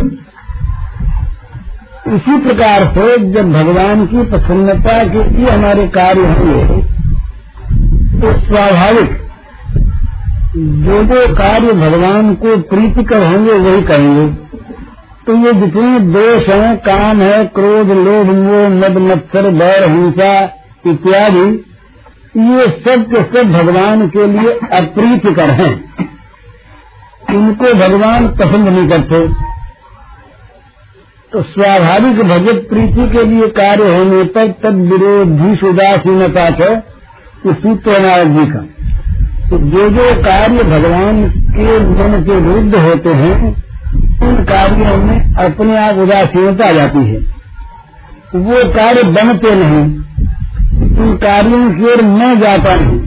इसी प्रकार से जब भगवान की प्रसन्नता के लिए हमारे कार्य होंगे तो स्वाभाविक जो जो कार्य भगवान को प्रीतिकर होंगे वही करेंगे। तो ये जितने दोष हैं, काम है, क्रोध लोभ मोह मद मत्सर बैर हिंसा इत्यादि, ये सब के सब भगवान के लिए अप्रीतिकर हैं, इनको भगवान पसंद नहीं करते। तो स्वाभाविक भगवत प्रीति के लिए कार्य होने पर तद विरोधी उदासीनता है कि सूत्र नारद जी का। तो जो जो कार्य भगवान के मन के विरुद्ध होते हैं उन कार्यों में अपने आप उदासीनता आ जाती है, वो कार्य बनते नहीं, उन कार्यों की ओर न जाता नहीं।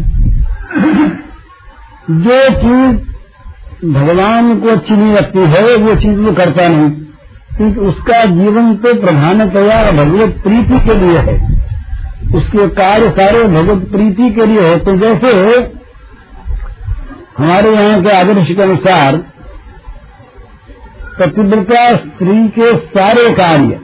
जो चीज भगवान को अच्छी नहीं लगती है वो चीज वो करता नहीं, क्योंकि उसका जीवन तो प्रधानतया भगवत प्रीति के लिए है, उसके कार्य सारे भगवत प्रीति के लिए होते। जैसे हमारे यहाँ के आदर्श के अनुसार पतिव्रता स्त्री के सारे कार्य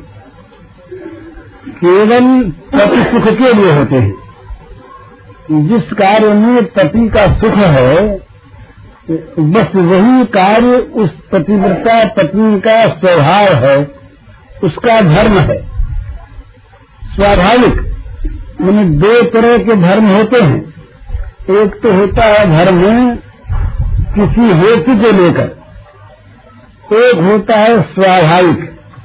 केवल पति सुख के लिए होते हैं। जिस कार्य में पति का सुख है बस वही कार्य उस पतिव्रता पत्नी का स्वभाव है, उसका धर्म है। स्वाभाविक माने दो तरह के धर्म होते हैं। एक तो होता है धर्म किसी हेतु को लेकर, एक होता है स्वाभाविक।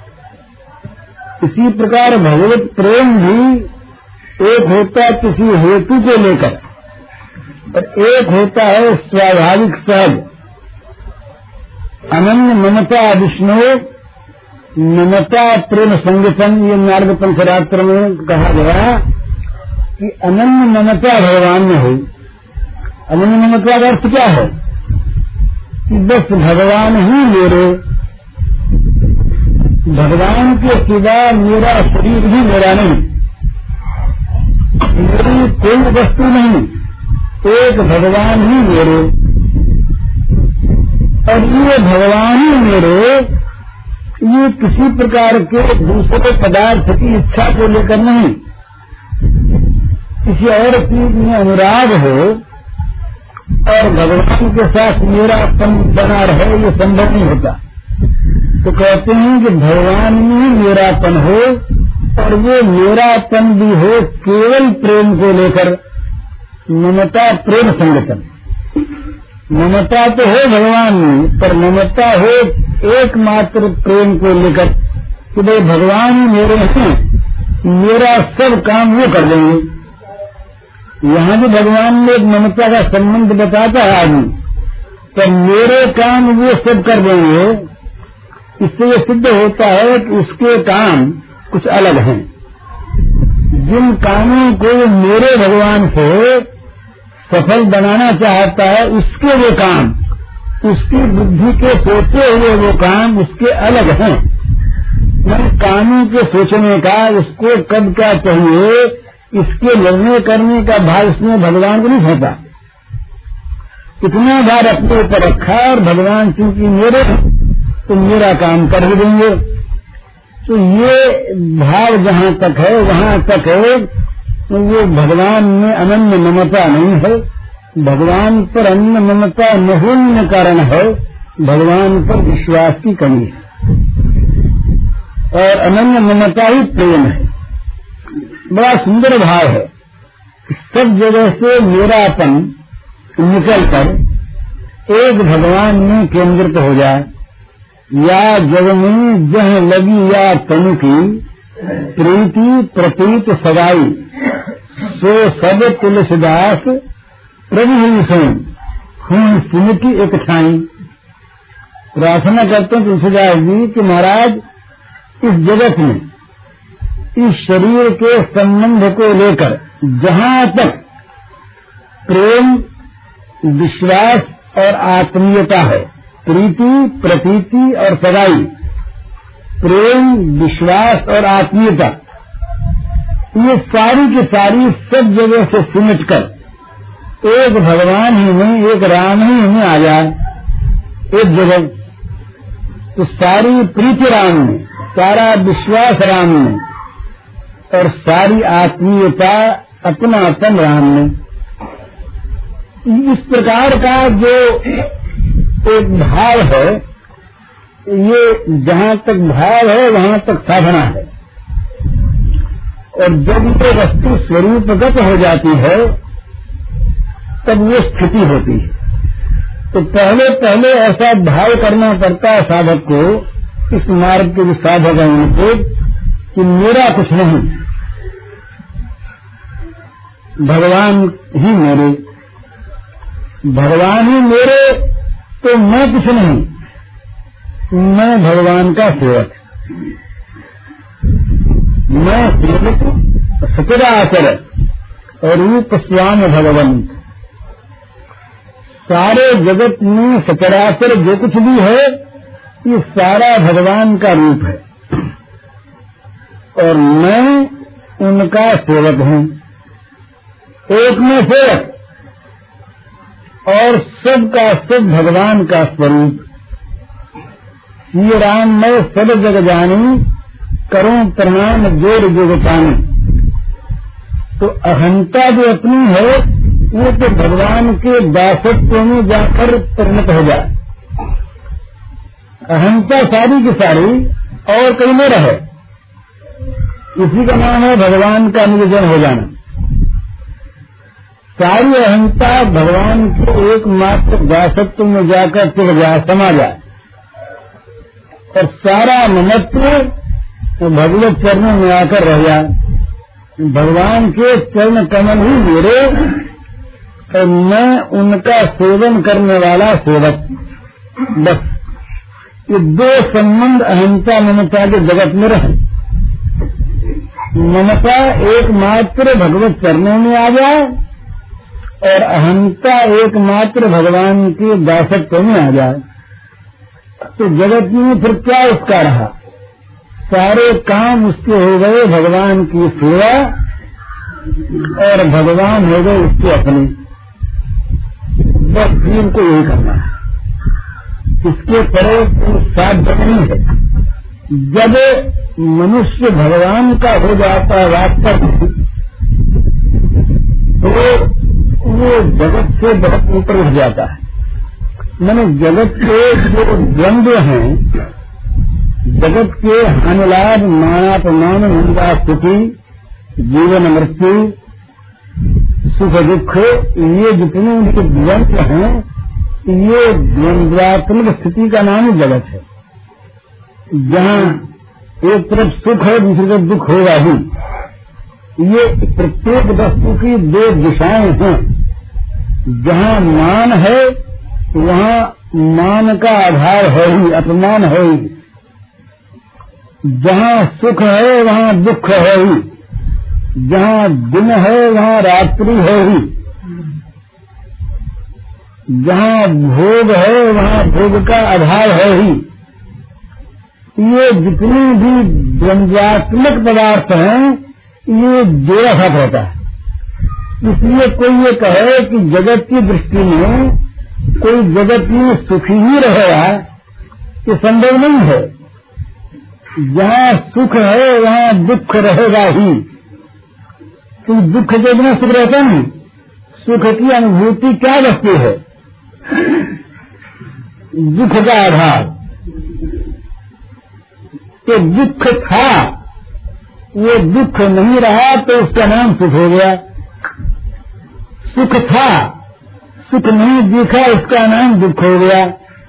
इसी प्रकार भगवत प्रेम भी एक होता है किसी हेतु को लेकर और एक होता है स्वाभाविक सहज। अनन्य ममता विष्णु ममता प्रेम संगठन, ये नारद पंचरात्र में कहा गया कि अनन्य ममता भगवान में हुई। अनन्य ममता का अर्थ क्या है कि बस भगवान ही मेरे, भगवान के सिवा मेरा शरीर भी मेरा नहीं, मेरी कोई वस्तु नहीं, एक भगवान ही मेरे। और ये भगवान ही मेरे, ये किसी प्रकार के दूसरे पदार्थ की इच्छा को लेकर नहीं, किसी और चीज में अनुराग हो और भगवान के साथ मेरापन बना रहे, ये संभव नहीं होता। तो कहते हैं कि भगवान में मेरापन हो और वो मेरापन भी हो केवल प्रेम को लेकर, ममता प्रेम संगठन। ममता तो हो भगवान में, पर ममता हो एकमात्र प्रेम को लेकर कि भाई भगवान मेरे हैं, मेरा सब काम वो कर देंगे। यहाँ भी भगवान ने एक ममता का संबंध बताता है आदमी, तो मेरे काम वो सब कर देंगे। इससे ये सिद्ध होता है कि उसके काम कुछ अलग हैं। जिन कामों को मेरे भगवान से सफल बनाना चाहता है, उसके वो काम, उसकी बुद्धि के सोचे हुए वो काम उसके अलग हैं। मैं कामों के सोचने का, उसको कब क्या चाहिए, इसके निर्णय करने का भाव उसने भगवान को नहीं होता। इतना भार अपने ऊपर रखा और भगवान चूंकि मेरे तो मेरा काम कर ही देंगे। तो ये भाव जहाँ तक है वहाँ तक है, तो वो भगवान में अनन्य ममता नहीं है। भगवान पर अनन्य ममता न होने कारण है भगवान पर विश्वास की कमी है, और अनन्य ममता ही प्रेम है। बड़ा सुंदर भाव है। सब जगह से मेरापन निकलकर एक भगवान में केंद्रित हो जाए। या जग में जह लगी या तनु की प्रीति प्रतीत सगाई, सो सब तुलसीदास प्रभु हुई सोन खून सिमटी एक ठाई। प्रार्थना करते हैं तुलसीदास जी कि महाराज इस जगत में, इस शरीर के संबंध को लेकर जहाँ तक प्रेम, विश्वास और आत्मीयता है, प्रीति प्रतीति और सगाई, प्रेम विश्वास और आत्मीयता, ये सारी की सारी सब जगह से सिमट कर एक भगवान ही में, एक राम ही में आ जाए एक जगह। तो सारी प्रीति राम में, सारा विश्वास राम में और सारी आत्मीयता अपनापन राम में। इस प्रकार का जो एक भाव है, ये जहाँ तक भाव है वहाँ तक साधना है। और जब ये वस्तु स्वरूपगत हो जाती है तब वो स्थिति होती है। तो पहले पहले ऐसा भाव करना पड़ता है साधक को, इस मार्ग के जो साधक हैं उनको, कि मेरा कुछ नहीं, भगवान ही मेरे, भगवान ही मेरे, तो मैं कुछ नहीं, मैं भगवान का सेवक, मैं सेवक सचराचर और रूप स्वाम भगवंत। सारे जगत में सचराचर जो कुछ भी है ये सारा भगवान का रूप है, और मैं उनका सेवक हूँ। एक में सेवक और सबका सब भगवान का स्वरूप। श्री राम मैं सब जग जानी, करूं प्रणाम जोर जोग पानी। तो अहंता जो अपनी है वो तो भगवान के दासत्व में जाकर परिणत हो जाए। अहंता सारी की सारी और कहीं न रहे। इसी का नाम है भगवान का निवेदन हो जाना। सारी अहंता भगवान के एकमात्र दासत्व में जाकर टिक जाए, समा जाए, और सारा ममत्व तो भगवत चरणों में आकर रह जाए। भगवान के चरण कमल ही मेरे और मैं उनका सेवन करने वाला सेवक। बस ये दो संबंध अहिंसा ममता के जगत में रहे। ममता एकमात्र भगवत चरणों में आ जाए और अहंता एकमात्र भगवान के दासत्व में आ जाए, तो जगत में फिर क्या उसका रहा? सारे काम उसके हो गए भगवान की सेवा, और भगवान हो गए उसके अपने। बस जीव को यही करना है, इसके परे साध्य नहीं है। जब मनुष्य भगवान का हो जाता है वास्तव में, तो वो जगत से बहुत ऊपर उठ जाता है। मैंने जगत के जो द्वंद्व हैं, जगत के हानिलाभ, मानापमान, निंदा स्तुति, जीवन मृत्यु, सुख दुख, ये जितने उनके द्वंद्व हैं, ये द्वंद्वात्मक स्थिति का नाम ही जगत है। जहाँ एक तरफ सुख है, दूसरी तरफ दुख होगा ही। ये प्रत्येक वस्तु की दो दिशाएं हैं। जहाँ मान है वहाँ मान का आधार है ही, अपमान है ही। जहाँ सुख है वहाँ दुख है ही, जहाँ दिन है वहाँ रात्रि है ही, जहाँ भोग है वहाँ भोग का आधार है ही। ये जितने भी द्वंद्वात्मक पदार्थ हैं, ये जोड़ा साथ होता है। इसलिए कोई ये कहे कि जगत की दृष्टि में कोई जगत में सुखी ही रहेगा, ये संभव नहीं है। जहाँ सुख है वहाँ दुख रहेगा ही, तो दुख के बिना सुख रहता नहीं। सुख की अनुभूति क्या वस्तु है? दुख का आधार। तो दुख था, वो दुख नहीं रहा तो उसका नाम सुख हो गया। सुख था, सुख नहीं दिखा, उसका नाम दुख हो गया।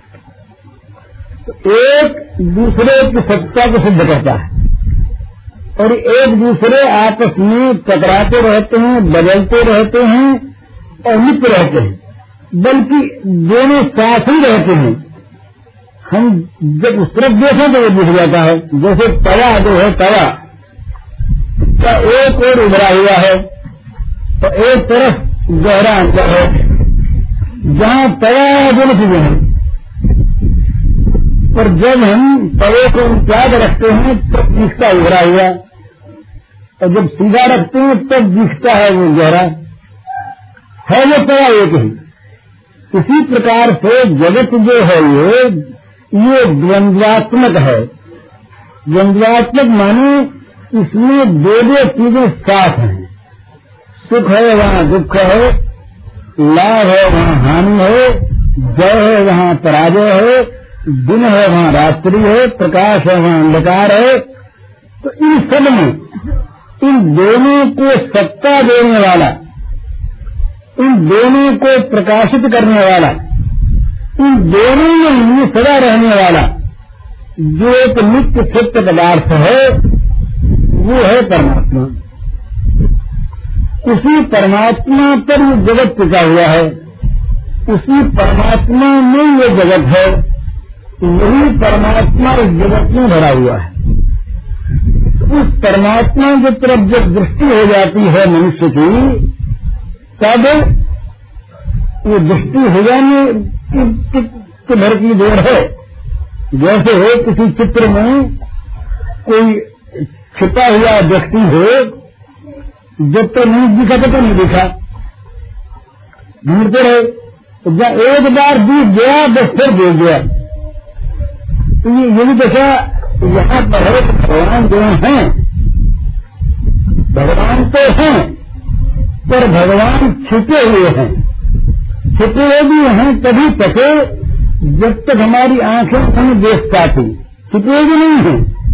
तो एक दूसरे की सत्ता को सिद्ध करता है, और एक दूसरे आपस में टकराते रहते हैं, बदलते रहते हैं और नित्य रहते हैं, बल्कि दोनों साथ ही रहते हैं। हम जब उस तरफ देखें तो वो दिख जाता है। जैसे तवा जो है, तवा का एक और उभरा हुआ है, तो एक तरफ गहरा अंतर है। जहाँ तवा है दोनों चीजें हैं, पर जब हम तवे को त्याग रखते हैं तब दिखता उभरा हुआ, और जब सीधा रखते हैं तब दिखता है वो गहरा है। वो तवा एक ही। इसी प्रकार से जगत जो है ये ये द्वंद्वात्मक है। द्वंद्वात्मक माने इसमें दो दो चीजें साथ हैं। सुख है वहाँ दुख है, लाभ है वहाँ हानि है, जय है वहाँ पराजय है, दिन है वहाँ रात्रि है, प्रकाश है वहाँ अंधकार है। तो इन सब में इन दोनों को सत्ता देने वाला, इन दोनों को प्रकाशित करने वाला, इन दोनों में सदा रहने वाला जो एक नित्य सत्य पदार्थ है, वो है परमात्मा। उसी परमात्मा पर ये जगत टिका हुआ है, उसी परमात्मा में ये जगत है, यही परमात्मा इस जगत में भरा हुआ है। उस परमात्मा की तरफ जब दृष्टि हो जाती है मनुष्य की, तब वो दृष्टि हो जाने की भर की देर है। जैसे हो किसी चित्र में कोई छिपा हुआ व्यक्ति हो, जब तो नहीं दिखा तो नहीं दिखा, ढूंढते रहे, तो जब एक बार दिख गया बस फिर देख गया। तो ये ये भी देखा यहाँ पर है भगवान जो हैं, भगवान तो हैं पर भगवान छिपे हुए हैं। छिपे हुए भी हैं तभी तक जब तक हमारी आंखें हमें देख पाती, छिपे भी नहीं है।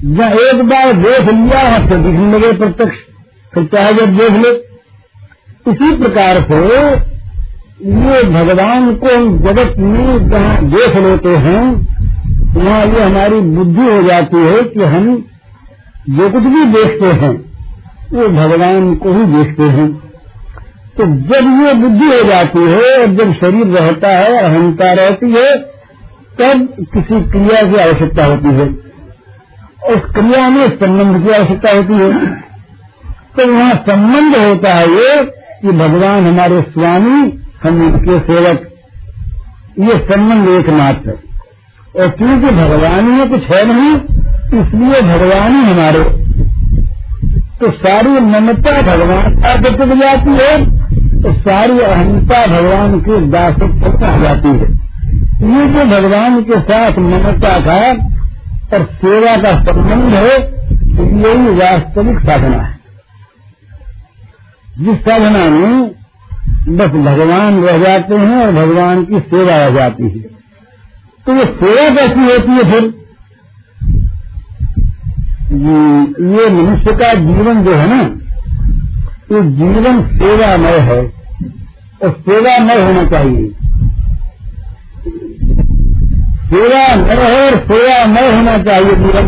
जहाँ एक बार देख लिया वहां फिर दिखने लगे प्रत्यक्ष, फिर चाहे जब देख ले। इसी प्रकार से ये भगवान को हम जगत में जहाँ देख लेते हैं वहाँ ये हमारी बुद्धि हो जाती है कि हम जो कुछ भी देखते हैं वो भगवान को ही देखते हैं। तो जब ये बुद्धि हो जाती है और जब शरीर रहता है, अहंता रहती है, तब किसी क्रिया की आवश्यकता होती है। उस क्रिया में संबंध की आवश्यकता होती है। तो वहाँ संबंध होता है ये कि भगवान हमारे स्वामी, हम उनके सेवक, ये संबंध एकमात्र है। और क्योंकि भगवान में कुछ है नहीं, इसलिए भगवान ही हमारे, तो सारी ममता भगवान का प्रति जाती है, तो सारी अहंता भगवान के दासत्व पर आ जाती है। ये जो भगवान के साथ ममता का और सेवा का संबंध है, यही वास्तविक साधना है। जिस साधना में बस भगवान रह जाते हैं और भगवान की सेवा रह जाती है, तो ये सेवा कैसी होती है फिर? ये मनुष्य का जीवन जो है ना, ये जीवन सेवामय है और सेवामय होना चाहिए। सेवामय है और सेवामय होना चाहिए जीवन।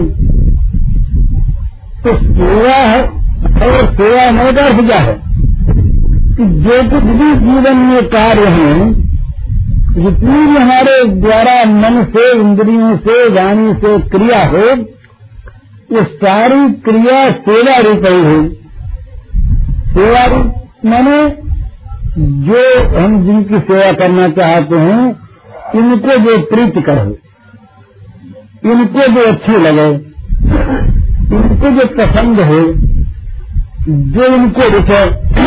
तो सेवा है और सेवामय का अर्थ क्या है कि जो कुछ भी जीवन में कार्य हैं, जितनी भी हमारे द्वारा मन से, इंद्रियों से, वाणी से क्रिया हो, ये सारी क्रिया सेवा रूप ही हो। सेवा रूप माने जो हम जिनकी सेवा करना चाहते हैं, इनको जो प्रीति करे, इनको जो अच्छी लगे, इनको जो पसंद हो, जो इनको रुचे,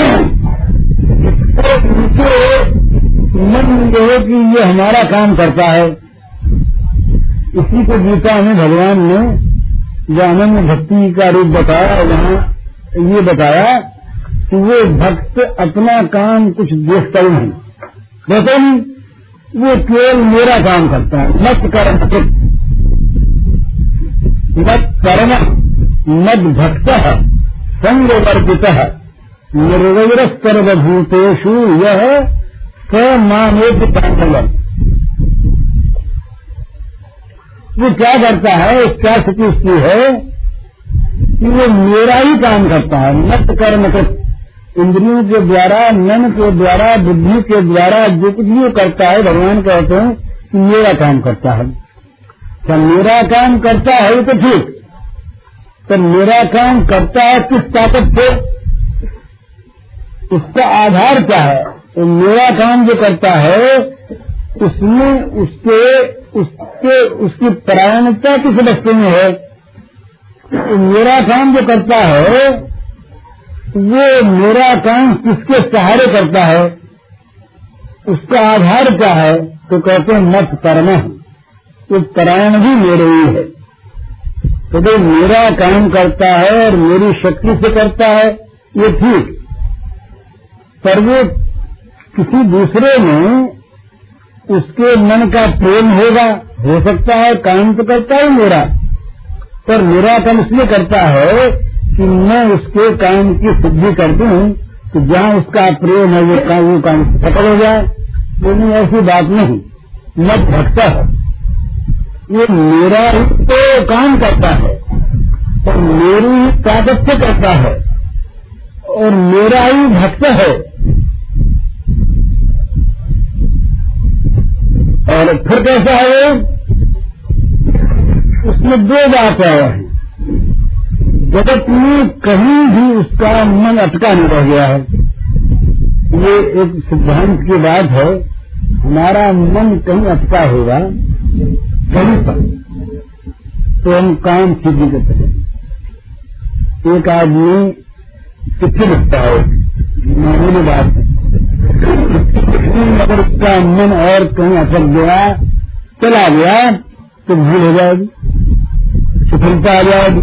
इनको मन जो कि ये हमारा काम करता है। इसी को गीता में भगवान ने जो अनन्य भक्ति का रूप बताया, वहाँ ये बताया कि वो भक्त अपना काम कुछ देखता ही नहीं, देखो नहीं, वो केवल मेरा काम करता है। मत कर्म मत कर्म मद भक्त संग वर्जित निर्वैर सर्वभूतेषु यह स मामेत पांडवम। वो क्या करता है, क्या स्थिति उसकी है कि वो मेरा ही काम करता है। मत कर्म कृत, इंद्रियों के द्वारा, मन के द्वारा, बुद्धि के द्वारा जो कुछ भी करता है, भगवान कहते हैं कि मेरा काम करता है। क्या मेरा काम करता है तो ठीक, तो मेरा काम करता है किस ताकत से, उसका आधार क्या है? तो मेरा काम जो करता है उसमें उसके उसके उसकी परायणता किस वस्तु में है? तो मेरा काम जो करता है वो मेरा काम किसके सहारे करता है, उसका आधार क्या है? तो कहते हैं मत कर्म, तो परायण भी मेरे ही है। तो जो मेरा काम करता है और मेरी शक्ति से करता है ये ठीक, पर वो किसी दूसरे में उसके मन का प्रेम होगा, हो सकता है, काम तो करता है मेरा, पर मेरा काम इसलिए करता है कि मैं उसके काम की सिद्धि कर दूं, तो जहाँ उसका प्रेम है वो काम वो काम सफल हो जाए। वो नहीं, ऐसी बात नहीं। मत भक्ता है, ये मेरा ही तो काम करता है और मेरी ही ताकत से करता है और मेरा ही भक्त है। और फिर कैसा है, उसमें दो बात है। जगत में कहीं भी उसका मन अटका नहीं रह गया है। ये एक सिद्धांत की बात है, हमारा मन कहीं अटका होगा कहीं पर तो हम काम सीधी करते हैं। एक आदमी चिट्ठी लिखता है, मामूली बात है, अगर उसका मन और कहीं अटक गया, चला गया, तो भूल हो जाएगी, सफलता आ जाएगी।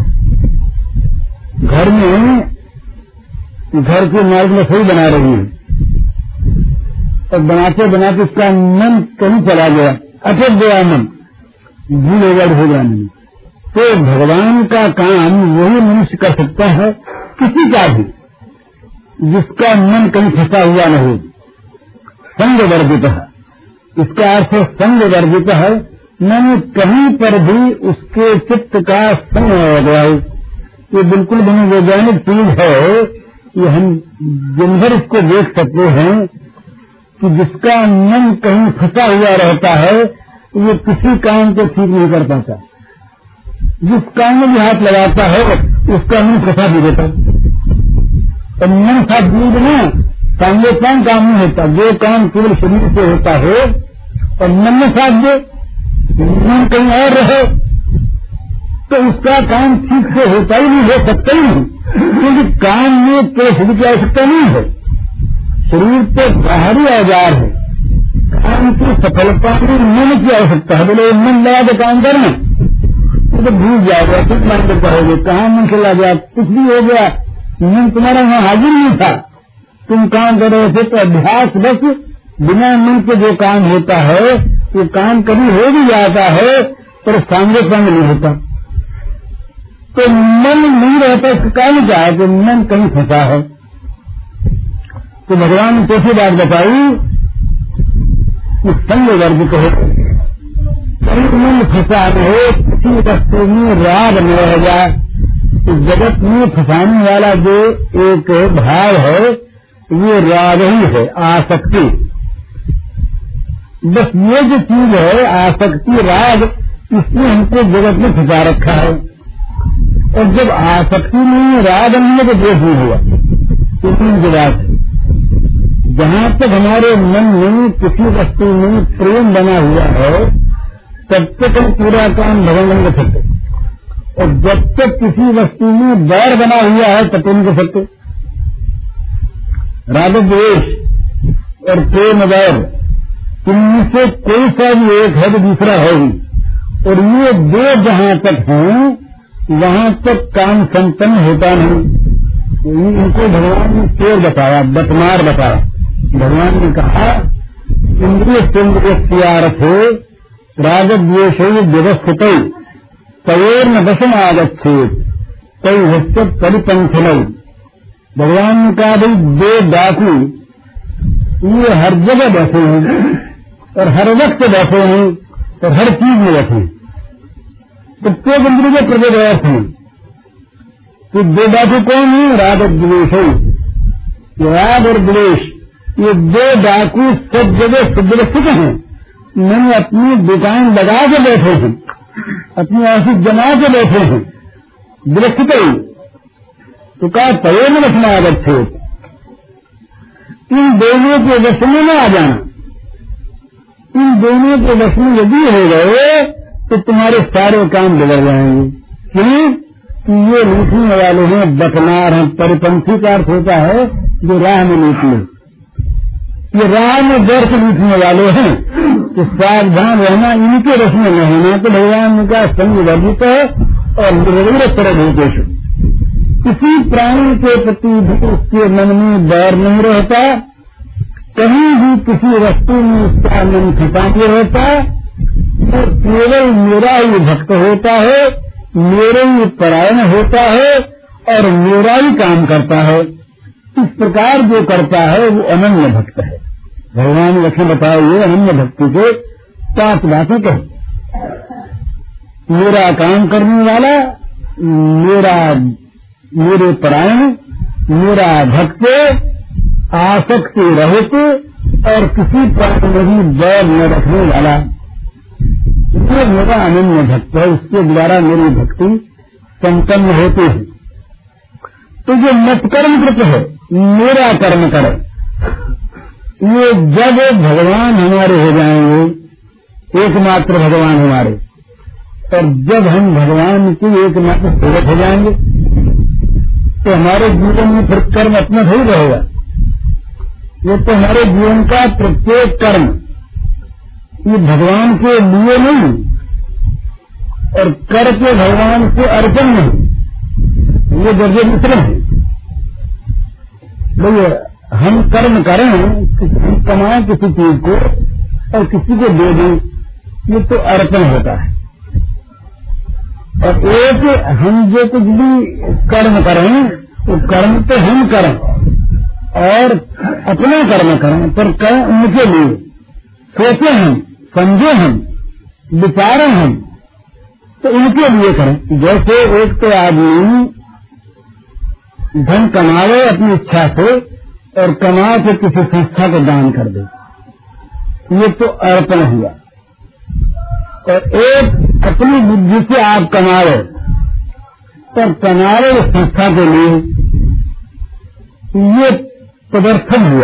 घर में घर की मार्ग में सही बना रही है और बनाते बनाते उसका मन कहीं चला गया, अटक गया मन, भूल हो गया हो जाने में, तो भगवान का काम वही मनुष्य कर सकता है, किसी का भी जिसका मन कहीं फंसा हुआ नहीं। संग वर्जित है, इसका अर्थ है संग वर्जित है, मैंने कहीं पर भी उसके चित्त का संग हो गया। ये बिल्कुल मनोवैज्ञानिक चीज है, ये हम दिन भर इसको देख सकते हैं कि जिसका मन कहीं फंसा हुआ रहता है वो किसी काम को ठीक नहीं कर पाता। जिस काम में भी हाथ लगाता है उसका मन फंसा भी देता। तो मन साथ दूध में सांगोपांग काम नहीं होता, जो काम केवल शरीर से होता है और मन में साथ दे, मन कहीं और रहे तो उसका काम ठीक से होता ही नहीं, हो सकता ही नहीं, क्योंकि काम में तो शरीर की आवश्यकता नहीं है। शरीर तो बाहरी औजार है, काम की सफलता में मन की आवश्यकता है। बोले मन लगा तो काम करना तो भूल जाएगा, कुछ मन करता हो गया, कहाँ मन चला गया, कुछ भी हो गया, मन तुम्हारा वहाँ हाजिर नहीं था, तुम काम कर रहे थे। तो अभ्यास बस बिना मन के जो काम होता है वो काम कभी हो भी जाता है पर सांगे संग नहीं होता। तो मन नहीं रहता, इसका कारण क्या है कि मन कहीं फंसा है। तो भगवान ने कैसी बात बताई कि संग वर्जित है, कहीं मन फंसा रहे, किसी वस्तु में राग न रह जाए। इस जगत में फंसाने वाला जो एक भाव है ये राग ही है, आसक्ति। बस ये जो चीज है आसक्ति राग, इसने हमको जगत में फंसा रखा है। और जब आसक्ति में राग नहीं है तो द्वेष नहीं हुआ। तीन की बात है, जहाँ तक हमारे मन में किसी वस्तु में प्रेम बना हुआ है तब तक हम पूरा काम भगवान कर सकते, और जब तक किसी वस्तु में बैर बना हुआ है तब नहीं कर सकते। राग द्वेष और प्रेम बैर, इनमें से कोई सा भी एक है तो दूसरा है ही, और ये दो जहाँ तक हैं वहाँ तक काम संपन्न होता नहीं। इनको भगवान ने शेर बताया, बटमार बताया। भगवान ने कहा इंद्रिय सेन्द्रियर्थ राग द्वेष व्यवस्थित तयोर्न वशम आगच्छेत तय हस्त परिपंथन। भगवान ने कहा भाई दो डाकू ये हर जगह बैठे हैं और हर वक्त बैठे हैं और हर चीज में बैठे हैं। प्रत्येक इंद्रिय के प्रत्येक अर्थ हैं कि दो डाकू कौन है? राग और द्वेष। राग और द्वेष ये दो डाकू सब जगह सुव्यवस्थित हैं। मैंने अपनी दुकान लगा के बैठे हैं, अपनी ऑफिस जमा के बैठे हैं, व्यवस्थित ही तो कहा तय में रखना आदत थे। इन दोनों के वश में न आ जाना, इन दोनों के वश में यदि हो गए तो तुम्हारे सारे काम बिगड़ जाएंगे। क्यों? कि ये लूटने वाले हैं, बटनार हैं। परिपंथी का अर्थ होता है जो राह में निकले, ये राह में डर से लूटने वाले हैं, तो सावधान रहना, इनके रस में न होना। तो भगवान का संग वर्जित है और निर्विघ्न तरह होते। किसी प्राणी के प्रति भी उसके मन में बैर नहीं रहता, कहीं भी किसी वस्तु में उसका मन खिंचा नहीं रहता, तो केवल मेरा ही भक्त होता है, मेरे ही परायण होता है और मेरा ही काम करता है। इस प्रकार जो करता है वो अनन्य भक्त है। भगवान ने लक्ष्य बताया ये अनन्य भक्ति के पांच बातें कही। मेरा काम करने वाला, मेरा मेरे परायण, मेरा भक्त, आसक्ति रहित और किसी प्राणी में भी बैर न रखने वाला, ये मेरा अनन्य भक्त है। उसके द्वारा मेरी भक्ति संपन्न होती है। तो जो मत्कर्म कृत है, मेरा कर्म करे, ये जब भगवान हमारे हो जाएंगे, एकमात्र भगवान हमारे, और जब हम भगवान की एकमात्र सेवक हो जाएंगे तो हमारे जीवन में फिर कर्म अपना नहीं रहेगा। ये तो हमारे जीवन का प्रत्येक कर्म ये भगवान के लिए नहीं और कर के भगवान से अर्पण नहीं, ये दर्जे मिश्रण है। भैया हम कर्म करें, हम कमाएं किसी चीज को और किसी को दे दें, ये तो अर्पण होता है। और एक हम जो कुछ भी कर्म करें वो कर्म तो हम करें और अपना कर्म करें, पर करें उनके लिए, सोचे हम, समझे हम, विचारें हम, तो उनके लिए करें। जैसे एक तो आदमी धन कमावे अपनी इच्छा से और कमा के किसी संस्था को दान कर दे, ये तो अर्पण हुआ। और एक अपनी बुद्धि से आप कमावे पर कमावे संस्था के लिए, ये प्रदर्शन हुआ।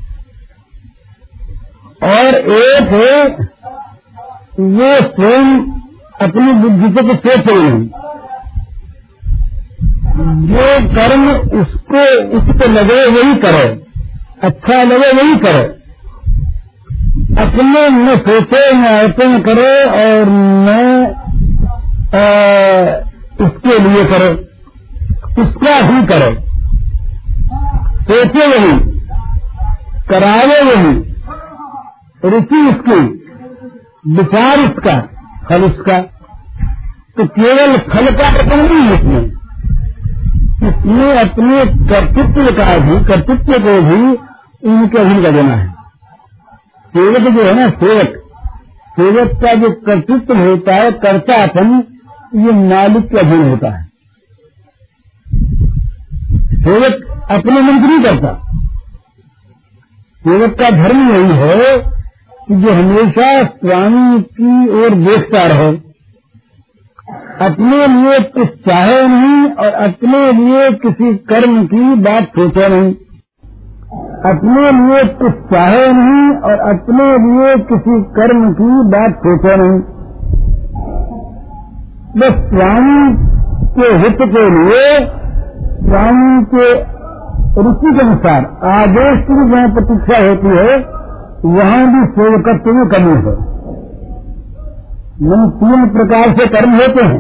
और एक है वो स्वयं अपनी बुद्धि से कुछ सोच रही नहीं, जो कर्म उसको उसको लगे वही करे, अच्छा लगे वही करे, अपने न सोचे न अर्पण करे और न उसके लिए करे, उसका ही करे, सोचे वही, करावे वही, रुचि उसकी, विचार उसका, फल उसका। तो केवल फल का अर्पण नहीं इसमें, इसमें अपने कर्तृत्व का भी, कर्तृत्व को भी इनके अधीन कर देना है। सेवक जो है ना, सेवक सेवक का जो कर्तृत्व होता है, कर्तापन, ये मालिक के अधीन होता है। सेवक अपने मन की नहीं करता। सेवक का धर्म यही है कि जो हमेशा स्वामी की ओर देखता रहे, अपने लिए कुछ चाहे नहीं और अपने लिए किसी कर्म की बात सोचे नहीं, अपने लिए कुछ चाहे नहीं और अपने लिए किसी कर्म की बात सोचे नहीं, बस स्वामी के हित के लिए, स्वामी के रुचि के अनुसार आदेश की जहाँ प्रतीक्षा होती है, वहाँ भी सेवकत्व में कमी है। मन तीन प्रकार से कर्म होते हैं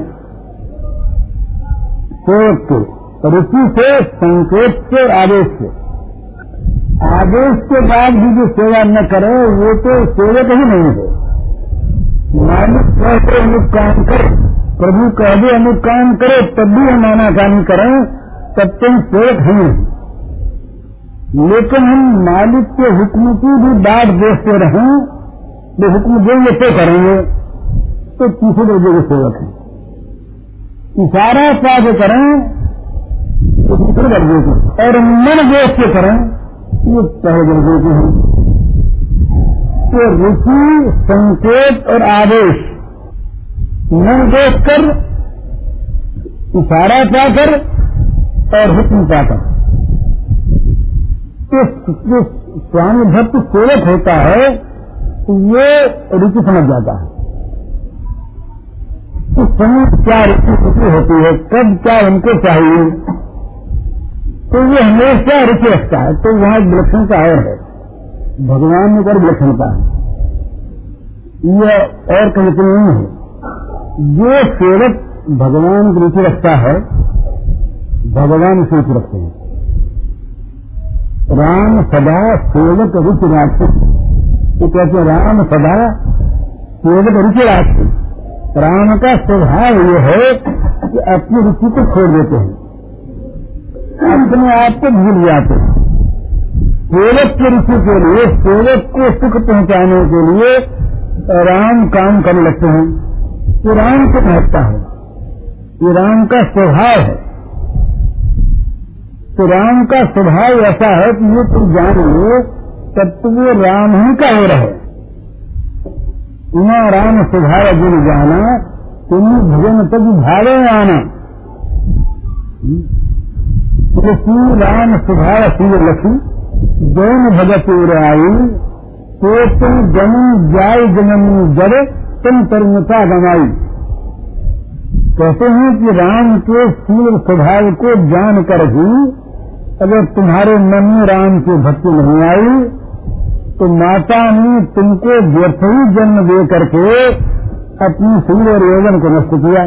सेवक के, रुचि से, संकेत से, आदेश से। आदेश के बाद भी जो सेवा न करे वो तो सेवक ही नहीं है। मालिक कहते अमुक काम करे, प्रभु कह दे अमुक काम करे, तब भी हम माना काम करें, तब तुम सेवक ही नहीं। लेकिन हम मालिक के हुक्म की भी बात देखते रहें, वो हुक्म देंगे तो करेंगे, तो तीसरे दर्जे के सेवक हैं। इशारा साथ करें तो दूसरे दर्जे के, और मन देख के करें ये पहले दर्जे के हैं। तो रुचि, संकेत और आदेश मन देख कर, इशारा पाकर और हुक्म पाकर, तो जो स्वामी भक्त सेवक होता है ये रुचि समझ जाता है। उस समय क्या रुचि होती है, कब क्या उनको चाहिए, तो ये हमेशा रुचि रखता है। तो वहाँ विलक्षणता और है, भगवान में कर विलक्षणता है, ये और कहीं तो नहीं है। जो सेवक भगवान की रुचि रखता है, भगवान उसे रुचि रखते हैं। राम सदा सेवक रुचि राखते, तो कहते राम सदा सेवक रुचि राखते। राम का स्वभाव ये है कि अपनी रुचि को छोड़ देते हैं, अपने आप को भूल जाते हैं। सेवक की रुचि के लिए, सेवक को सुख पहुंचाने के लिए राम काम करने लगते हैं। ये राम को महत्ता है, ये राम का स्वभाव है। तो राम का स्वभाव ऐसा है कि ये तुम जान लो तब तो वो राम ही का हो रहे। इना राम स्वभाव गुण जाना, तुम्हें भजन तक भावे आना। श्री राम स्वभाव शिव लखी, जैन भगत आई, तो तुम जन जाय जननी जर, तुम तरुणता गंवाई। कहते हैं कि राम के शील स्वभाव को जानकर भी अगर तुम्हारे मन में राम की भक्ति नहीं आई, तो माता ने तुमको व्यर्थ ही जन्म दे करके अपनी शील और यौवन को नष्ट किया।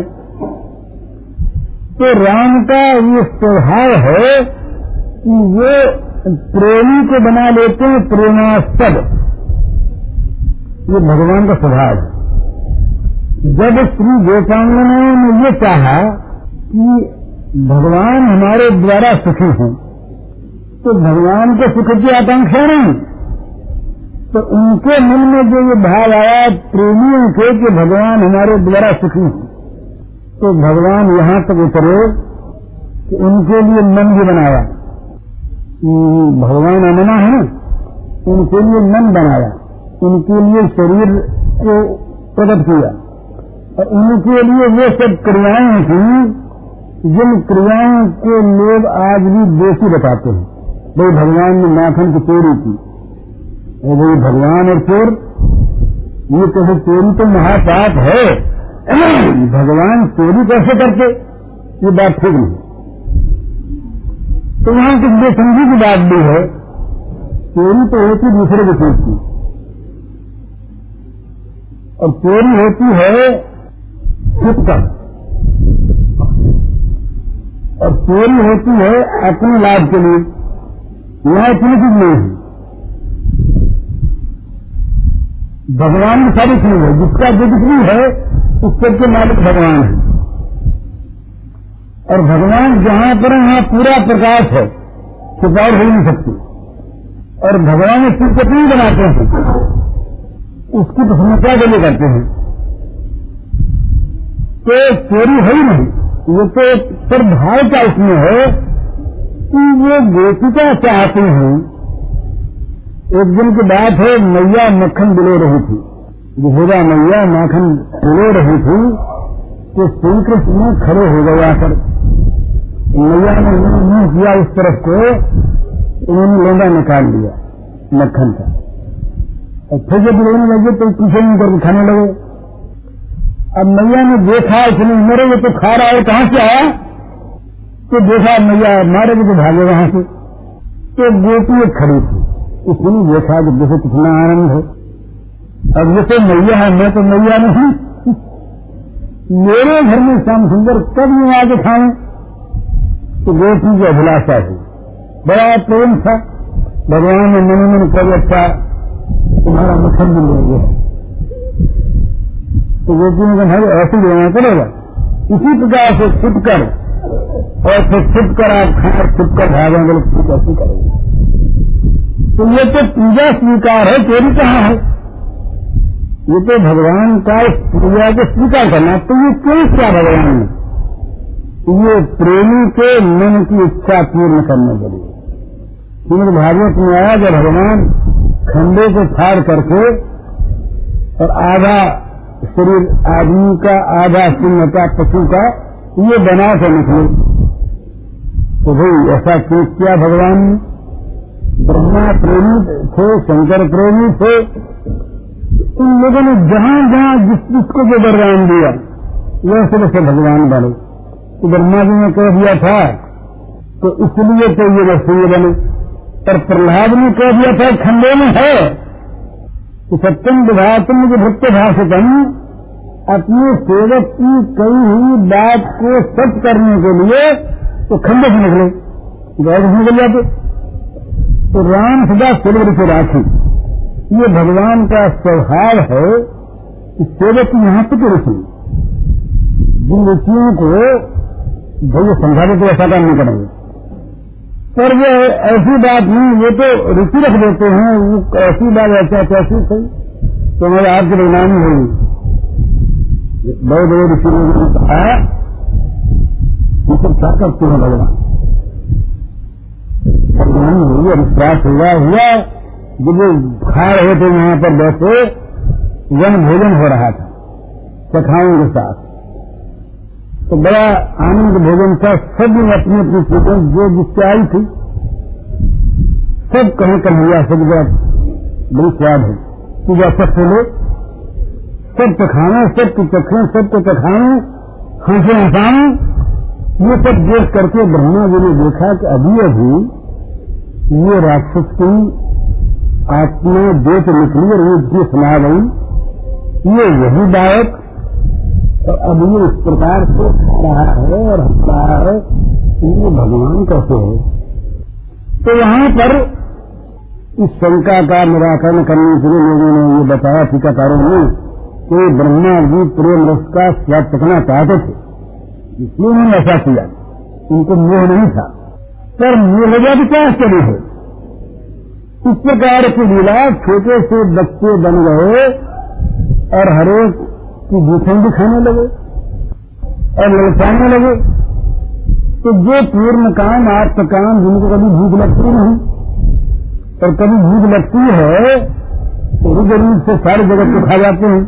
तो राम का ये स्वभाव है कि वो प्रेमी को बना लेते हैं प्रेमास्पद, ये भगवान का स्वभाव है। जब श्री गोपांगनाओं ने ये चाहा कि भगवान हमारे द्वारा सुखी हैं, तो भगवान के सुख की आकांक्षा नहीं, तो उनके मन में जो ये भाव आया प्रेमियों के कि भगवान हमारे द्वारा सुखी हैं, तो भगवान यहाँ तक उतरे कि उनके लिए मन भी बनाया। भगवान अमना है, उनके लिए मन बनाया, उनके लिए शरीर को प्रकट किया और उनके लिए वो सब क्रियाएं थी जिन क्रियाओं को लोग आज भी दोषी बताते हैं। भाई भगवान ने माखन की चोरी की, और भाई भगवान और चोर, ये कैसे? चोरी तो महापाप है, भगवान चोरी कैसे करते? ये बात ठीक नहीं। तो वहां कुछ बेसमझी की बात भी है। चोरी तो होती दूसरे की चीज की, और चोरी होती है छुपकर, और चोरी होती है अपने लाभ के लिए। यहाँ इतनी चीज नहीं है। भगवान की सारी चीज है, जिसका जो कुछ भी है उस सबके मालिक भगवान है। और भगवान जहाँ पर वहाँ पूरा प्रकाश है, छुपाव हो नहीं सकती। और भगवान इस चीज को क्यों बनाते हैं? उसकी प्रसन्नता के लिए करते हैं। तो चोरी है ही नहीं, ये तो पर भाव का इसमें है कि ये गोपिका चाहती हैं। एक दिन की बात है, मैया मक्खन दिलो रही थी, यशोदा मैया माखन दिलो रही थी, तो श्री कृष्ण खड़े हो गए आकर। मैया ने मुंह किया उस तरफ को, उन्होंने लोंडा निकाल लिया मक्खन का, और फिर जब रोने लगे तो पीछे नहीं करके खाने लगे। अब मैया ने देखा इतनी उम्र ये तो खा रहा है, कहां से आया? तो देखा मैया मारे तो भागे वहां से। तो गोपी एक खड़ी थी, उसने देखा कि देखो कितना आनंद है। अब ये तो मैया है, मैं तो मैया नहीं, मेरे घर में श्याम सुंदर कब यूं आगे खाएं? तो गोपी की अभिलाषा थी, बड़ा प्रेम था। भगवान ने मन मन कर अच्छा तुम्हारा मक्खन मिल गया। तो गोपी ने कहा ऐसे लेना पड़ेगा। इसी प्रकार से छुप कर और फिर छुप कर आप खाए, छुप कर भागेंगे, छुप ऐसे करेंगे। तो ये तो पूजा स्वीकार है, चोरी कहाँ है? ये तो भगवान का पूजा को स्वीकार करना। तो ये क्यों क्या भगवान ने? ये प्रेमी के मन की इच्छा पूर्ण करने के लिए। श्रीमद् भागवत में आया जब भगवान खंडे को फाड़ करके और आधा शरीर आदमी का आधा सिंह का पशु का ये बना कर निकले, तो भाई ऐसा क्यों किया भगवान ने? ब्रह्मा प्रेमी थे, शंकर प्रेमी थे, उन लोगों ने जहां जहां जिस जिसको जो वरदान दिया वैसे वैसे भगवान बने। तो ब्रह्मा जी ने कह दिया था तो इसलिए तो ये वैसे ये बने, पर प्रहलाद ने कह दिया था खंडे में है कि सत्यम विभातम जो भक्त भाषितम, अपने सेवक की कही हुई बात को सत्य करने के लिए तो खंडे से निकले, गैर से निकल जाते। तो राम सदा सेवक से राखी, ये भगवान का स्वभाव है कि सेवक यहाँ पे रुचि, जिन रुचियों को भैया समझा दे तो ऐसा काम नहीं करेंगे। पर वो ऐसी बात नहीं, वो तो रुचि रख देते हैं, वो ऐसी बात ऐसा कैसी सही तो हमारे आपकी बदनामी होगी। बड़े बड़े ऋषि ने कहा ये सब क्या करते हैं भगवान? बदनामी हुई, विश्वास हुआ हुआ जब वो खा रहे थे वहां पर बैठे, वन भोजन हो रहा था सखाओं के साथ, तो बड़ा आनंद भोजन था। सब लोग अपनी अपनी चीजें जो जिससे आई थी सब कहें कन्हैया सब बड़ी स्वाद है, पूजा सब खोलो, सब चखाएं, सबको चखें, सबको चखाएं, हंसे हंसाएं। ये सब देख करके ब्रह्मा जी ने देखा कि अभी अभी ये राक्षस की आत्मा देख निकली और वो इतनी सुना गई, ये यही बालक और अब ये इस प्रकार से खा रहा है और हंस रहा है, ये भगवान कैसे है? तो वहां पर इस शंका का निराकरण करने के लिए लोगों ने ये बताया टीकाकारों ने कि ब्रह्मा जी प्रेम रस का स्वाद चखना चाहते थे, इसलिए उन्होंने ऐसा किया। उनको मोह नहीं था, पर मोह जब क्या आश्चर्य है। इस प्रकार की लीला छोटे से बच्चे बन गए और हरेक की भूखें भी खाने लगे और ललचाने लगे। तो जो पूर्ण काम आत्म काम जिनको कभी भूख लगती नहीं और कभी भूख लगती है तो वो जरूर से सारे जगत को खा जाते हैं।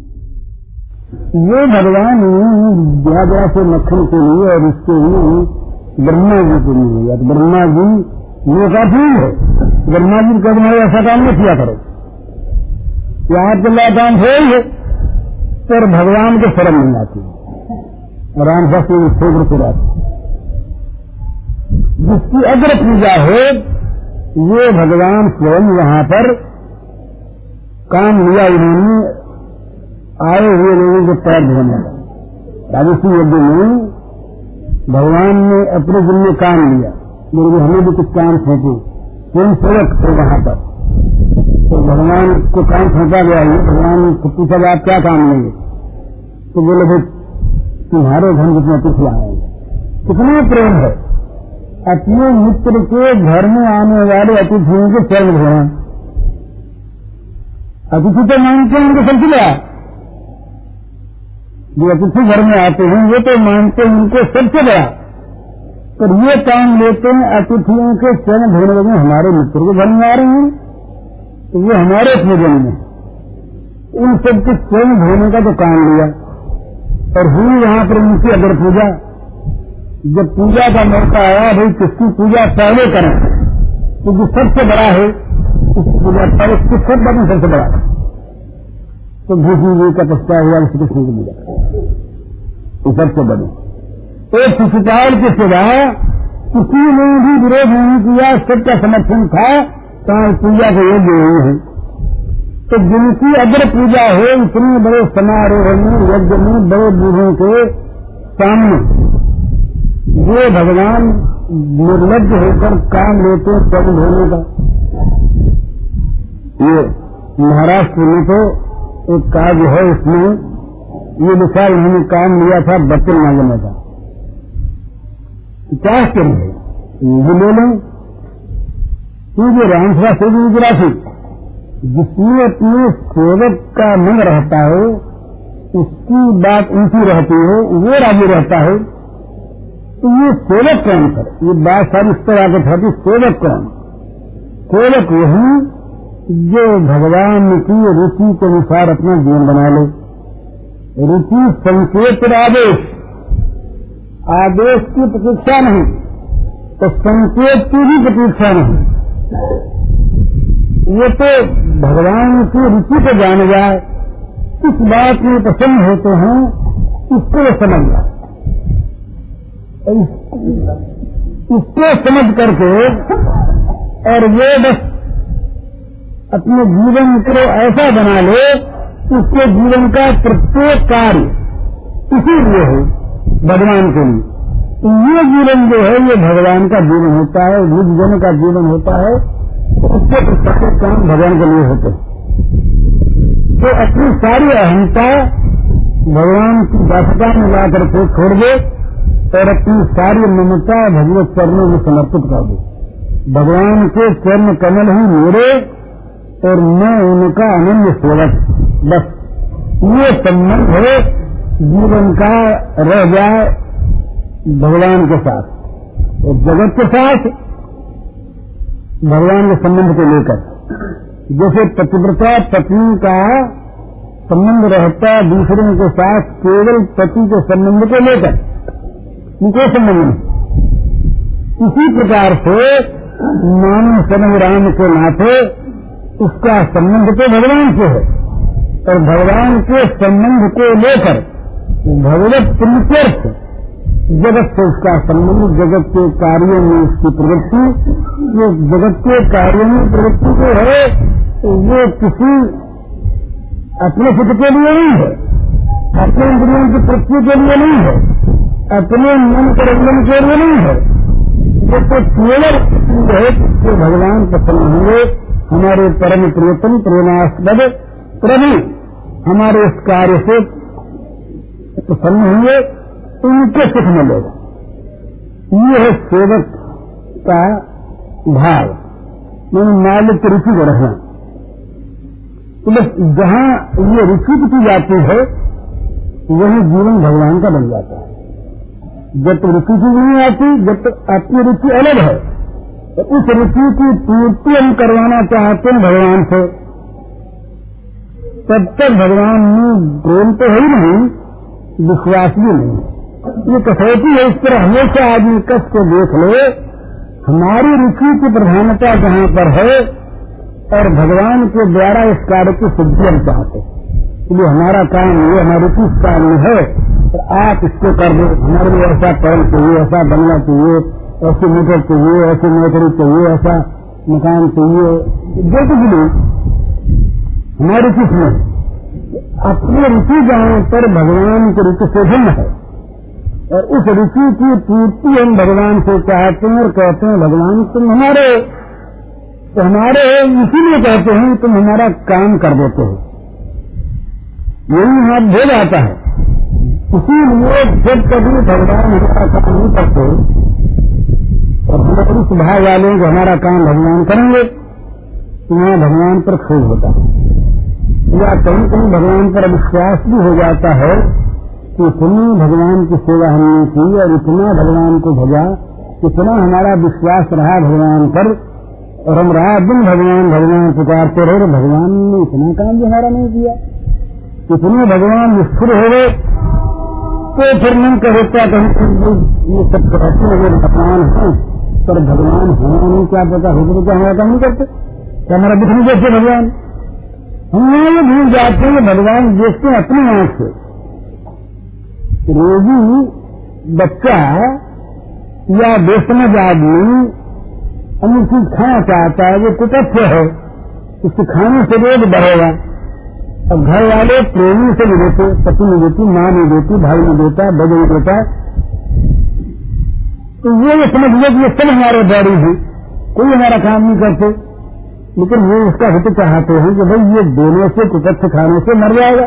ये भगवान जरा जरा से मक्खन के लिए और इसके लिए ब्रह्मा जी के लिए या तो ब्रह्मा जी ये काफी है। ब्रह्मा जी कभी हमारे ऐसा काम नहीं किया करो, या आपके लिए काम हो ही है, पर भगवान को शर्म नहीं आती। राम भक्ति क्षेत्र से जाती जिसकी अग्र पूजा हो ये भगवान स्वयं वहां पर काम लिया। उन्होंने आए हुए लोगों के पैर धोने लगा। राजसी यज्ञ में भगवान ने अपने दिन में काम लिया, मेरे हमें भी कुछ काम सौंपे, स्वयं सेवक थे वहां पर। तो भगवान को काम सौंपा गया है। भगवान को पूछा गया आप क्या काम लेंगे, तो बोले भाई तुम्हारे घर जितना कुछ आएंगे। कितना प्रेम है अपने मित्र के घर में आने वाले अतिथियों के चरण धोना। अतिथि तो मानते हैं उनको सबसे बड़ा, जो अतिथि घर में आते हैं वो तो मानते हैं उनको सबसे बड़ा, पर ये काम लेते हैं अतिथियों के चरण धोने लगे। हमारे मित्र के घर में आ रहे हैं तो वो हमारे पूजन में उन सबके चरण धोने का तो काम लिया और हुई वहां पर उनकी अगर पूजा। जब पूजा का मौका आया भाई किसकी पूजा पहले करें, तो जो सबसे बड़ा है उसकी पूजा पहले, किस सब में सबसे बड़ा है तो भूषण जी का प्रस्ताव हुआ श्री कृष्ण की पूजा ये सबसे बड़ी। एक शिशुपाल के सिवा किसी ने भी विरोध नहीं किया, सबका समर्थन था कहा पूजा के योग्य नहीं है। तो जिनकी अग्र पूजा हो इतने बड़े समारोह में यज्ञ में बड़े बूढ़ों के सामने वो भगवान निर्लज्ज होकर काम लेते पग धोने का। ये महाराष्ट्र में तो एक कार्य है, इसमें ये विचार उन्होंने काम लिया था बर्तन मांगने का। क्या क्यों है ये ले लें, क्योंकि रामसभा से भी गुजरा थी जिसमें अपने सेवक का मन रहता है उसकी बात ऊंची रहती है वो राजी रहता है। तो ये सेवक कौन कर, ये बात सारी इस तरह आगे था कि सेवक कौन, सेवक वही जो भगवान की रुचि के अनुसार अपना जीवन बना ले। रुचि संकेत आदेश, आदेश की प्रतीक्षा नहीं तो संकेत की भी प्रतीक्षा नहीं। ये तो भगवान की रुचि को जान जाए, इस बात में प्रसन्न होते हैं, इसको समझ जाए। इसको समझ करके और ये बस अपने जीवन को ऐसा बना ले उसके जीवन का प्रत्येक कार्य इसीलिए है भगवान के लिए। ये जीवन जो है ये भगवान का जीवन होता है, निज जन का जीवन होता है, तो उसके प्रत्येक काम भगवान के लिए होते हैं। तो अपनी सारी अहंता भगवान की दासता में लाकर के छोड़ दे और अपनी सारी ममता भगवत चरणों में समर्पित कर दे। भगवान के चरण कमल ही मेरे और मैं उनका अनन्य सेवक, बस ये संबंध है जीवन का रह जाए भगवान के साथ और जगत के साथ भगवान के संबंध को लेकर। जैसे पतिव्रता पत्नी का संबंध रहता दूसरों के साथ केवल पति के संबंध को लेकर, उनके संबंध में। इसी प्रकार से मानव समझ राम के नाते उसका संबंध तो भगवान से है और भगवान के संबंध को लेकर भगवत प्रीत्यर्थ जगत से उसका संबंध, जगत के कार्यों में उसकी प्रवृत्ति, ये जगत के कार्यों में प्रवृत्ति जो है वो किसी अपने हित के लिए नहीं है, अपने इंद्रियों की तृप्ति के लिए नहीं है, अपने मन के रंजन के लिए नहीं है। ये तो केवल है कि भगवान प्रसन्न होंगे, हमारे परम प्रियतम प्रेमास्पद प्रभु हमारे इस कार्य से प्रसन्न होंगे, उनके सुख मिलेगा। ये है सेवक का भाव, मैंने मालिक की रुचि को रखना। तो बस जहाँ ये रुचि की जाती है वही जीवन भगवान का बन जाता है। जब तक रुचि की नहीं आती, जब तक आपकी रुचि अलग है, तो उस रुचि की पूर्ति हम करवाना चाहते हैं भगवान से, तब तक भगवान में प्रेम तो है ही नहीं, विश्वास भी नहीं। ये कसौटी है, इस पर हमेशा आदमी कस को देख ले, हमारी रुचि की प्रधानता जहाँ पर है और भगवान के द्वारा इस कार्य की सिद्धि हम चाहते हैं। इसलिए हमारा काम ये, हमारी रुचि इस काम में है, तो आप इसको कर दो। हमारे लिए ऐसा पहल चाहिए, ऐसा बंगला चाहिए, ऐसी मोटर चाहिए, ऐसी नौकरी चाहिए, ऐसा मकान चाहिए, जो कुछ भी हमारी रुचि में, अपनी रुचि जहाँ पर भगवान की रुचि से भिन्न है, और उस रुचि की पूर्ति हम भगवान से चाहते हैं और कहते हैं भगवान तुम हमारे, तो हमारे इसीलिए कहते हैं तुम हमारा काम कर देते हो। यही हाथ धो जाता है। इसीलिए जब कभी भगवान हमारा काम नहीं करते और हमारी स्वभाव वाले जो हमारा काम भगवान करेंगे, तो वहाँ भगवान पर खेद होता है, या कहीं कहीं भगवान पर विश्वास भी हो जाता है कि इतनी भगवान की सेवा हमने की और इतना भगवान को भजा, इतना हमारा विश्वास रहा भगवान पर, और हम रात दिन भगवान भगवान पुकारते रहे, भगवान ने इतना काम भी हमारा नहीं किया। इतने भगवान निष्ठुर हो गए तो फिर मन कहता कहीं ये सब कहते हैं भगवान है, पर भगवान होना नहीं, क्या पता हो तो क्या हमारा काम नहीं करते, क्या हमारा दुख नहीं देखते भगवान। हम ये भूल जाते हैं भगवान देखते हैं अपनी आंख से। रोगी बच्चा या बेसमझ आदमी अन्य चीज खाना चाहता है, वो कुतथ्य है, उसके खाने से रोग बढ़ेगा। अब घर वाले प्रेमी से नहीं देते, पति नहीं देती, माँ नहीं देती, भाई नहीं देता, बड़े नहीं देता, तो ये समझ लो कि ये सब हमारे बैरी हैं, कोई हमारा काम नहीं करते, लेकिन वो उसका हित चाहते हैं कि भाई ये देने से, कुतथ्य खाने से मर जाएगा।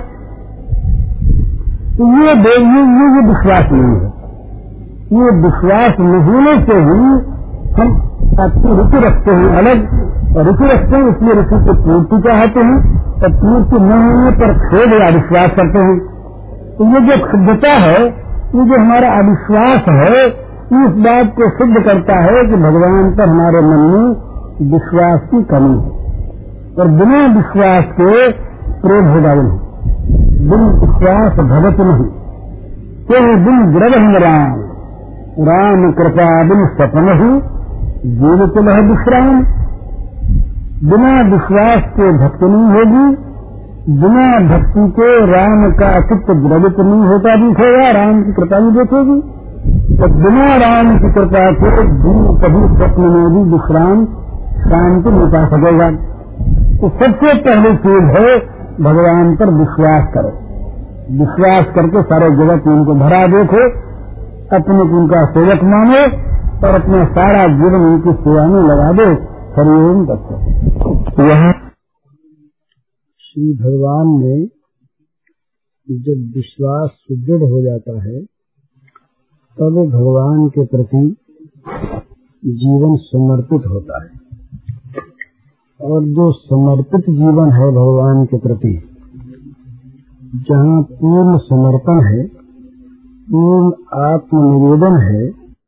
तो ये ये ये विश्वास नहीं है। ये विश्वास नहीं होने से ही हम अपनी रुचि रखते हैं अलग, और रुचि रखते हैं इसलिए रुचि को पूर्ति चाहते हैं, और पूर्ति न होने पर खेद या अविश्वास करते हैं। तो ये जो क्षुद्धता है, ये जो हमारा अविश्वास है, इस बात को सिद्ध करता है कि भगवान पर हमारे मन में विश्वास की कमी है, और बिना विश्वास के प्रेम होगा नहीं। बिन विश्वास भगत नहीं, कोई बिन द्रवहिम राम, राम कृपा बिन सपन ही जीव को लह विश्राम। बिना विश्वास के भक्ति नहीं होगी, बिना भक्ति के राम का चित्त द्रवित नहीं होता दिखेगा, राम की कृपा नहीं देखेगी। तो बिना राम की कृपा के जीव कभी स्वप्न में भी विश्राम शांति नहीं पा सकेगा। तो सबसे पहली चीज है भगवान पर विश्वास करो। विश्वास करके सारे जगत में उनको भरा देखो, अपने को उनका सेवक मानो और अपना सारा जीवन उनकी सेवा में लगा दो। हरिओम दत्त। यहाँ श्री भगवान में जब विश्वास सुदृढ़ हो जाता है, तब भगवान के प्रति जीवन समर्पित होता है। और जो समर्पित जीवन है भगवान के प्रति, जहाँ पूर्ण समर्पण है, पूर्ण आत्मनिवेदन है,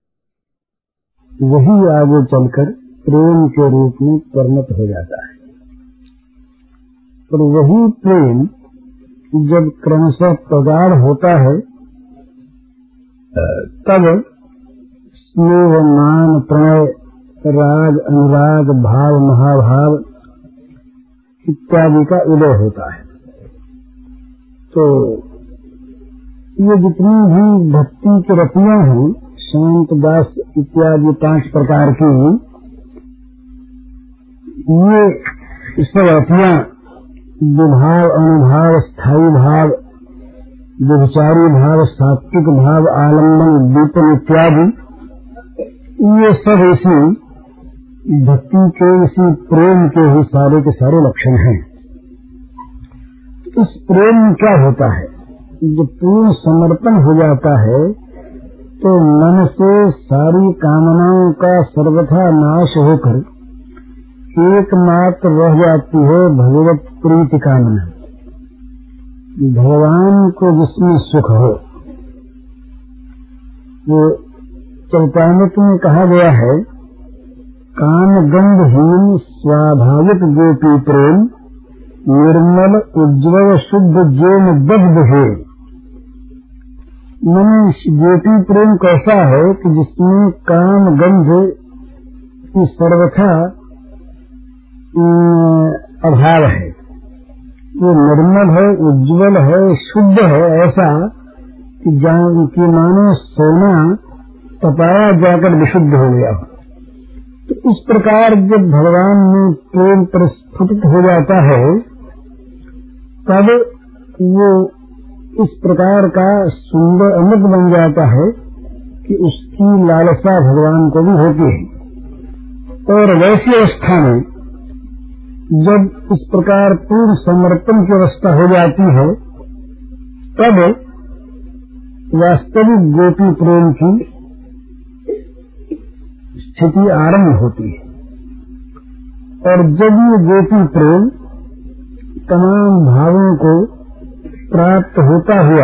वही आगे चलकर प्रेम के रूप में परिणत हो जाता है। और वही प्रेम जब क्रमशः प्रगाढ़ होता है, तब स्नेह, मान, प्रणय, राग, अनुराग, भाव, महाभाव इत्यादि का उदय होता है। तो ये जितनी भी भक्ति की रतियां हैं, शांत दास इत्यादि पांच प्रकार की, ये सब रतियां विभाव, अनुभाव, स्थायी भाव, व्यभिचारी भाव, सात्विक भाव, आलम्बन, दीपन इत्यादि, ये सब इसी भक्ति के, इसी प्रेम के ही सारे के सारे लक्षण हैं। इस प्रेम में क्या होता है, जब पूर्ण समर्पण हो जाता है तो मन से सारी कामनाओं का सर्वथा नाश होकर एकमात्र रह जाती है भगवत प्रीति कामना, भगवान को जिसमें सुख हो। वो चौपानिक में कहा गया है, काम गंधहीन स्वाभाविक गोपी प्रेम निर्मल उज्ज्वल शुद्ध जेन दग्ध है। मनुष्य गोपी प्रेम कैसा है कि जिसमें काम गंध की सर्वथा अभाव है, वो निर्मल है, उज्ज्वल है, शुद्ध है, ऐसा कि जान की मानो सोना तपाया जाकर विशुद्ध हो गया। तो इस प्रकार जब भगवान में प्रेम प्रस्फुटित हो जाता है तब वो इस प्रकार का सुंदर अमृत बन जाता है कि उसकी लालसा भगवान को भी होती है। और वैसी अवस्था में जब इस प्रकार पूर्ण समर्पण की अवस्था हो जाती है तब वास्तविक गोपी प्रेम की स्थिति आरंभ होती है। और जब ये गोपी प्रेम तमाम भावों को प्राप्त होता हुआ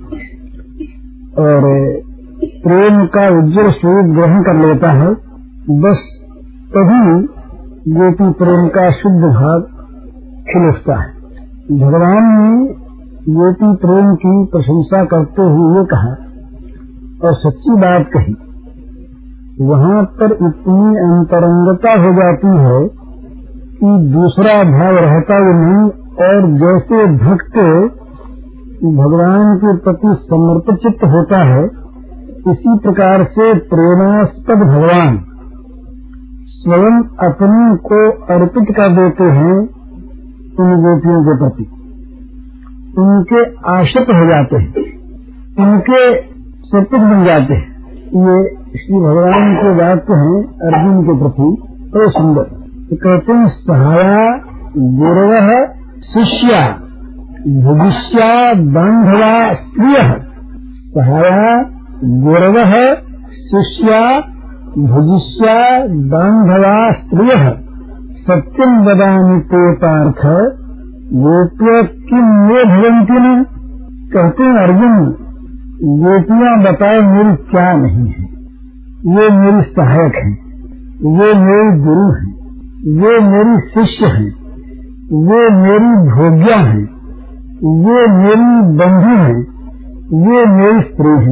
और प्रेम का उज्ज्वल स्वरूप ग्रहण कर लेता है, बस तभी गोपी प्रेम का शुद्ध भाव खिल उठता है। भगवान ने गोपी प्रेम की प्रशंसा करते हुए कहा और सच्ची बात कही, वहाँ पर इतनी अंतरंगता हो जाती है कि दूसरा भाव रहता ही नहीं। और जैसे भक्त भगवान के प्रति समर्पित चित्त होता है, इसी प्रकार से प्रेमास्पद भगवान स्वयं अपने को अर्पित कर देते हैं उन गोपियों के प्रति, उनके आश्रित हो जाते हैं, उनके सपुत बन जाते हैं। ये श्री भगवान के वाक्य हैं अर्जुन के प्रति बड़े सुंदर। तो कहते हैं, सहाया गुरवः शिष्या भुजिष्या बांधवा स्त्रिय। सहाया गुरवः शिष्या भुजिष्या बांधवा स्त्रिय सत्यम वदामि ते पार्थ गोप्य किम मे भवन्ति न। कहते हैं अर्जुन, गोपियां बताए मेरी क्या नहीं है, ये मेरी सहायक है, ये मेरी गुरु है, ये मेरी शिष्य है, ये मेरी भोग्या है, ये मेरी बंधु है, ये मेरी स्त्री है।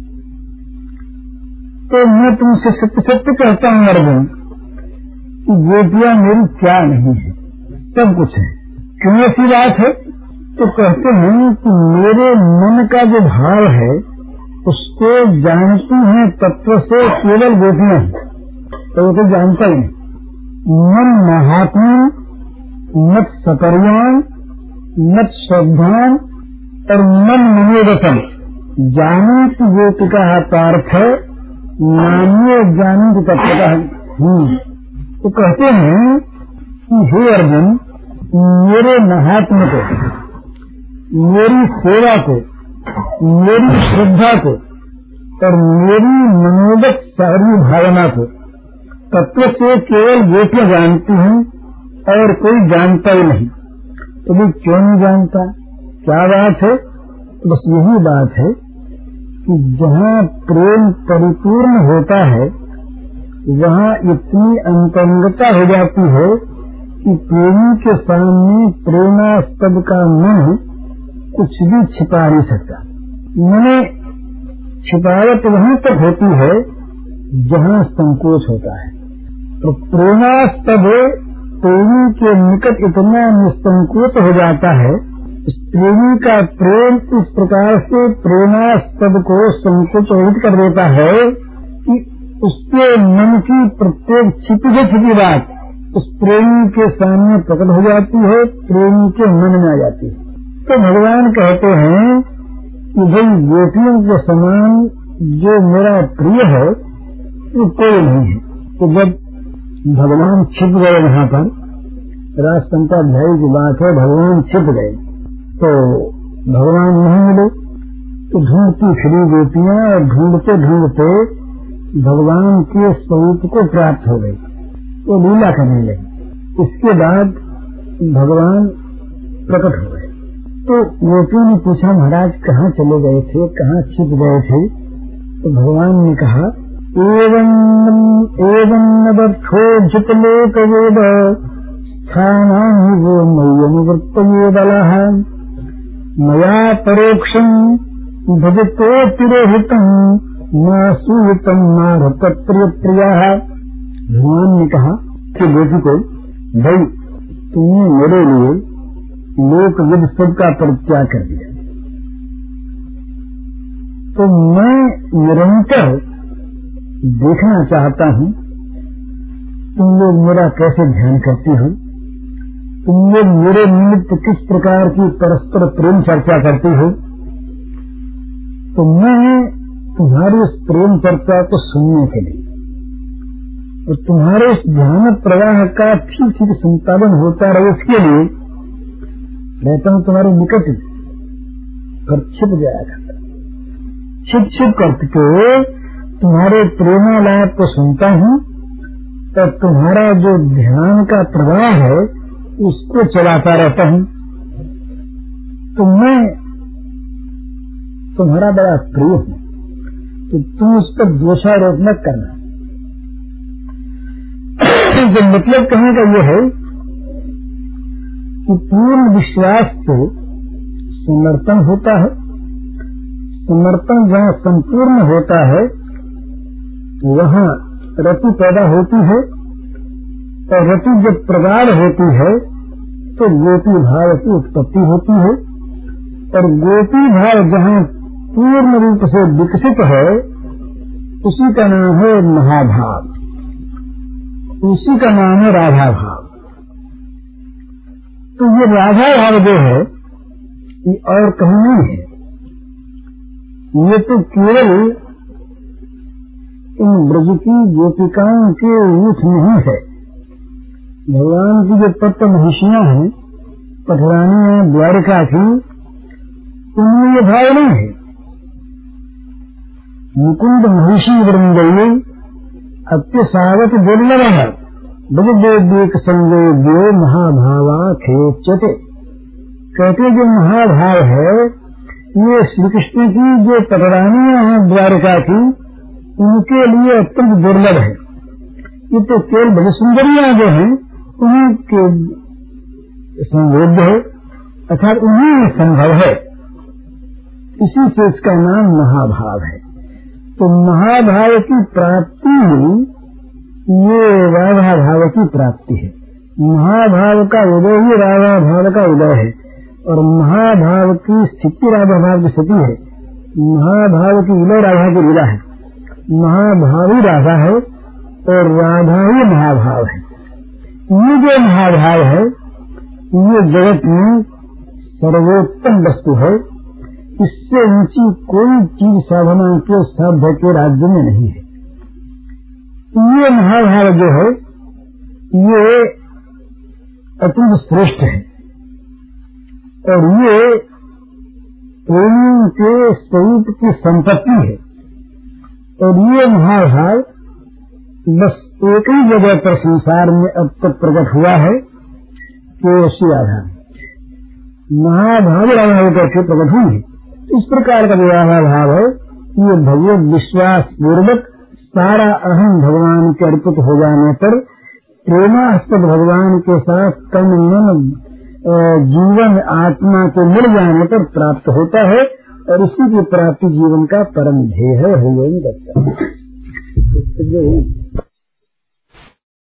तो मैं तुमसे सत्य सत्य कहता हूँ अर्जुन कि गोपियां मेरी क्या नहीं है, सब कुछ है। क्यों ऐसी बात है? तो कहते हैं कि मेरे मन का जो भाव है उसको जानती हैं तत्व से केवल गोपियां हैं, तो वो तो जानता ही नहीं। मन महात्मा मत सपर्यान मत श्रद्धान और मन मनोरथन जाने की गोपिका पार्थ नान्य जाने की तत्वता है। तो कहते हैं कि हे अर्जुन, मेरे महात्मा को, मेरी सेवा को, मेरी श्रद्धा को और मेरी मनोगत सारी भावना को तत्व से केवल गोपियां जानती हैं और कोई जानता ही नहीं। तो भी क्यों नहीं जानता? क्या बात है? बस यही बात है कि जहाँ प्रेम परिपूर्ण होता है वहाँ इतनी अंतरंगता हो जाती है कि प्रेमी के सामने प्रेमास्पद का मन कुछ भी छिपा नहीं सकता। मैंने छिपावट वहाँ तक होती है जहाँ संकोच होता है। तो प्रेमास्पद प्रेमी के निकट इतना निसंकोच हो जाता है, इस प्रेमी का प्रेम इस प्रकार से प्रेमास्पद को संकोच रहित कर देता है कि उसके मन की प्रत्येक छिपी से छिपी बात उस प्रेमी के सामने प्रकट हो जाती है, प्रेमी के मन में आ जाती है। तो भगवान कहते हैं कि भाई गोपियों के समान जो मेरा प्रिय है वो कोई नहीं है। तो जब भगवान छिप गए वहाँ पर, राजसंताध्यायी की बात है, भगवान छिप गए तो भगवान नहीं मिले, तो ढूंढती फिरी गोपियां और ढूंढते ढूंढते भगवान के स्वरूप को प्राप्त हो गई, वो लीला करने लगी। इसके बाद भगवान प्रकट हो गए। तो गोपियों ने पूछा, महाराज कहाँ चले गए थे, कहाँ छिप गए थे? तो भगवान ने कहा, एवं एवं नवक्षोजितलोक वेद स्थानानि वो मय्यनुवृत्तये बलः मया परोक्षं भजतो तिरोहितं न सूहितं नारत प्रियप्रियः। भगवान ने कहा कि गोपी को, भाई तुमने मेरे लिए लोक विद सबका परित्याग कर दिया, तो मैं निरंतर देखना चाहता हूँ तुम लोग मेरा कैसे ध्यान करती हो, तुम लोग मेरे निमित्त किस प्रकार की परस्पर प्रेम चर्चा करती हो। तो मैं तुम्हारी इस प्रेम चर्चा को सुनने के लिए और तुम्हारे इस ध्यान प्रवाह का ठीक ठीक संपादन होता रहे इसके लिए रहता हूँ तुम्हारे निकट ही, पर छिप जाया करता, छिप छिप करके तुम्हारे प्रेमालाप को सुनता हूँ और तुम्हारा जो ध्यान का प्रवाह है उसको चलाता रहता हूँ। तो मैं तुम्हारा बड़ा प्रिय हूँ, तो तुम उस पर दोषारोप न करना। जो मतलब कहने का यह है कि पूर्ण विश्वास से समर्पण होता है, समर्पण जहाँ संपूर्ण होता है वहाँ रति पैदा होती है, और रति जब प्रगाढ़ होती है तो गोपी भाव की उत्पत्ति होती है, और गोपी भाव जहाँ पूर्ण रूप से विकसित है उसी का नाम है महाभाव, उसी का नाम है राधा भाव। तो ये राधा भाव जो है ये और कहीं नहीं है, ये तो केवल इन ब्रज की गोपिकाओं के रूप नहीं है। भगवान की जो तत्व महिषियां हैं, पटरानियां, द्वारिका की, उनमें ये भाव नहीं है। मुकुंद महिषी वृंदये अत्य सावत दुर्लभ है ब्रजदेव संवेद्यो महाभावा खेचते। कहते जो महाभाव है ये श्री कृष्ण की जो पटरानियां हैं द्वारिका की, उनके लिए अत्यंत दुर्लभ है। ये तो केवल ब्रज सुंदरियां जो हैं उन्हीं के संवेद्य है, अर्थात उन्हीं में संभव है, इसी से इसका नाम महाभाव है। तो महाभाव की प्राप्ति ये राधा भाव की प्राप्ति है। महाभाव का उदय ही राधा भाव का उदय है, और महाभाव की स्थिति राधा भाव की स्थिति है। महाभाव की विलय राधा की लीला है। महाभावी राधा है और राधा ही महाभाव है। ये जो महाभाव है ये जगत में सर्वोत्तम वस्तु है, इससे ऊंची कोई चीज साधना के साध्य के राज्य में नहीं है। ये महाभाव जो है ये अत्यंत श्रेष्ठ है, और ये प्रेम के स्वरूप की संपत्ति है। और ये महाभाव बस एक ही जगह पर संसार में अब तक प्रकट हुआ है कि श्री राधा महाभाव राधा होकर के प्रकट हुई है। इस प्रकार का जो राधा भाव है ये भगवत विश्वास पूर्वक सारा अहम भगवान के अर्पित हो जाने पर, प्रेमास्पद भगवान के साथ तन मन जीवन आत्मा के मिल जाने पर प्राप्त होता है, और इसी की प्राप्ति जीवन का परम ध्येय है।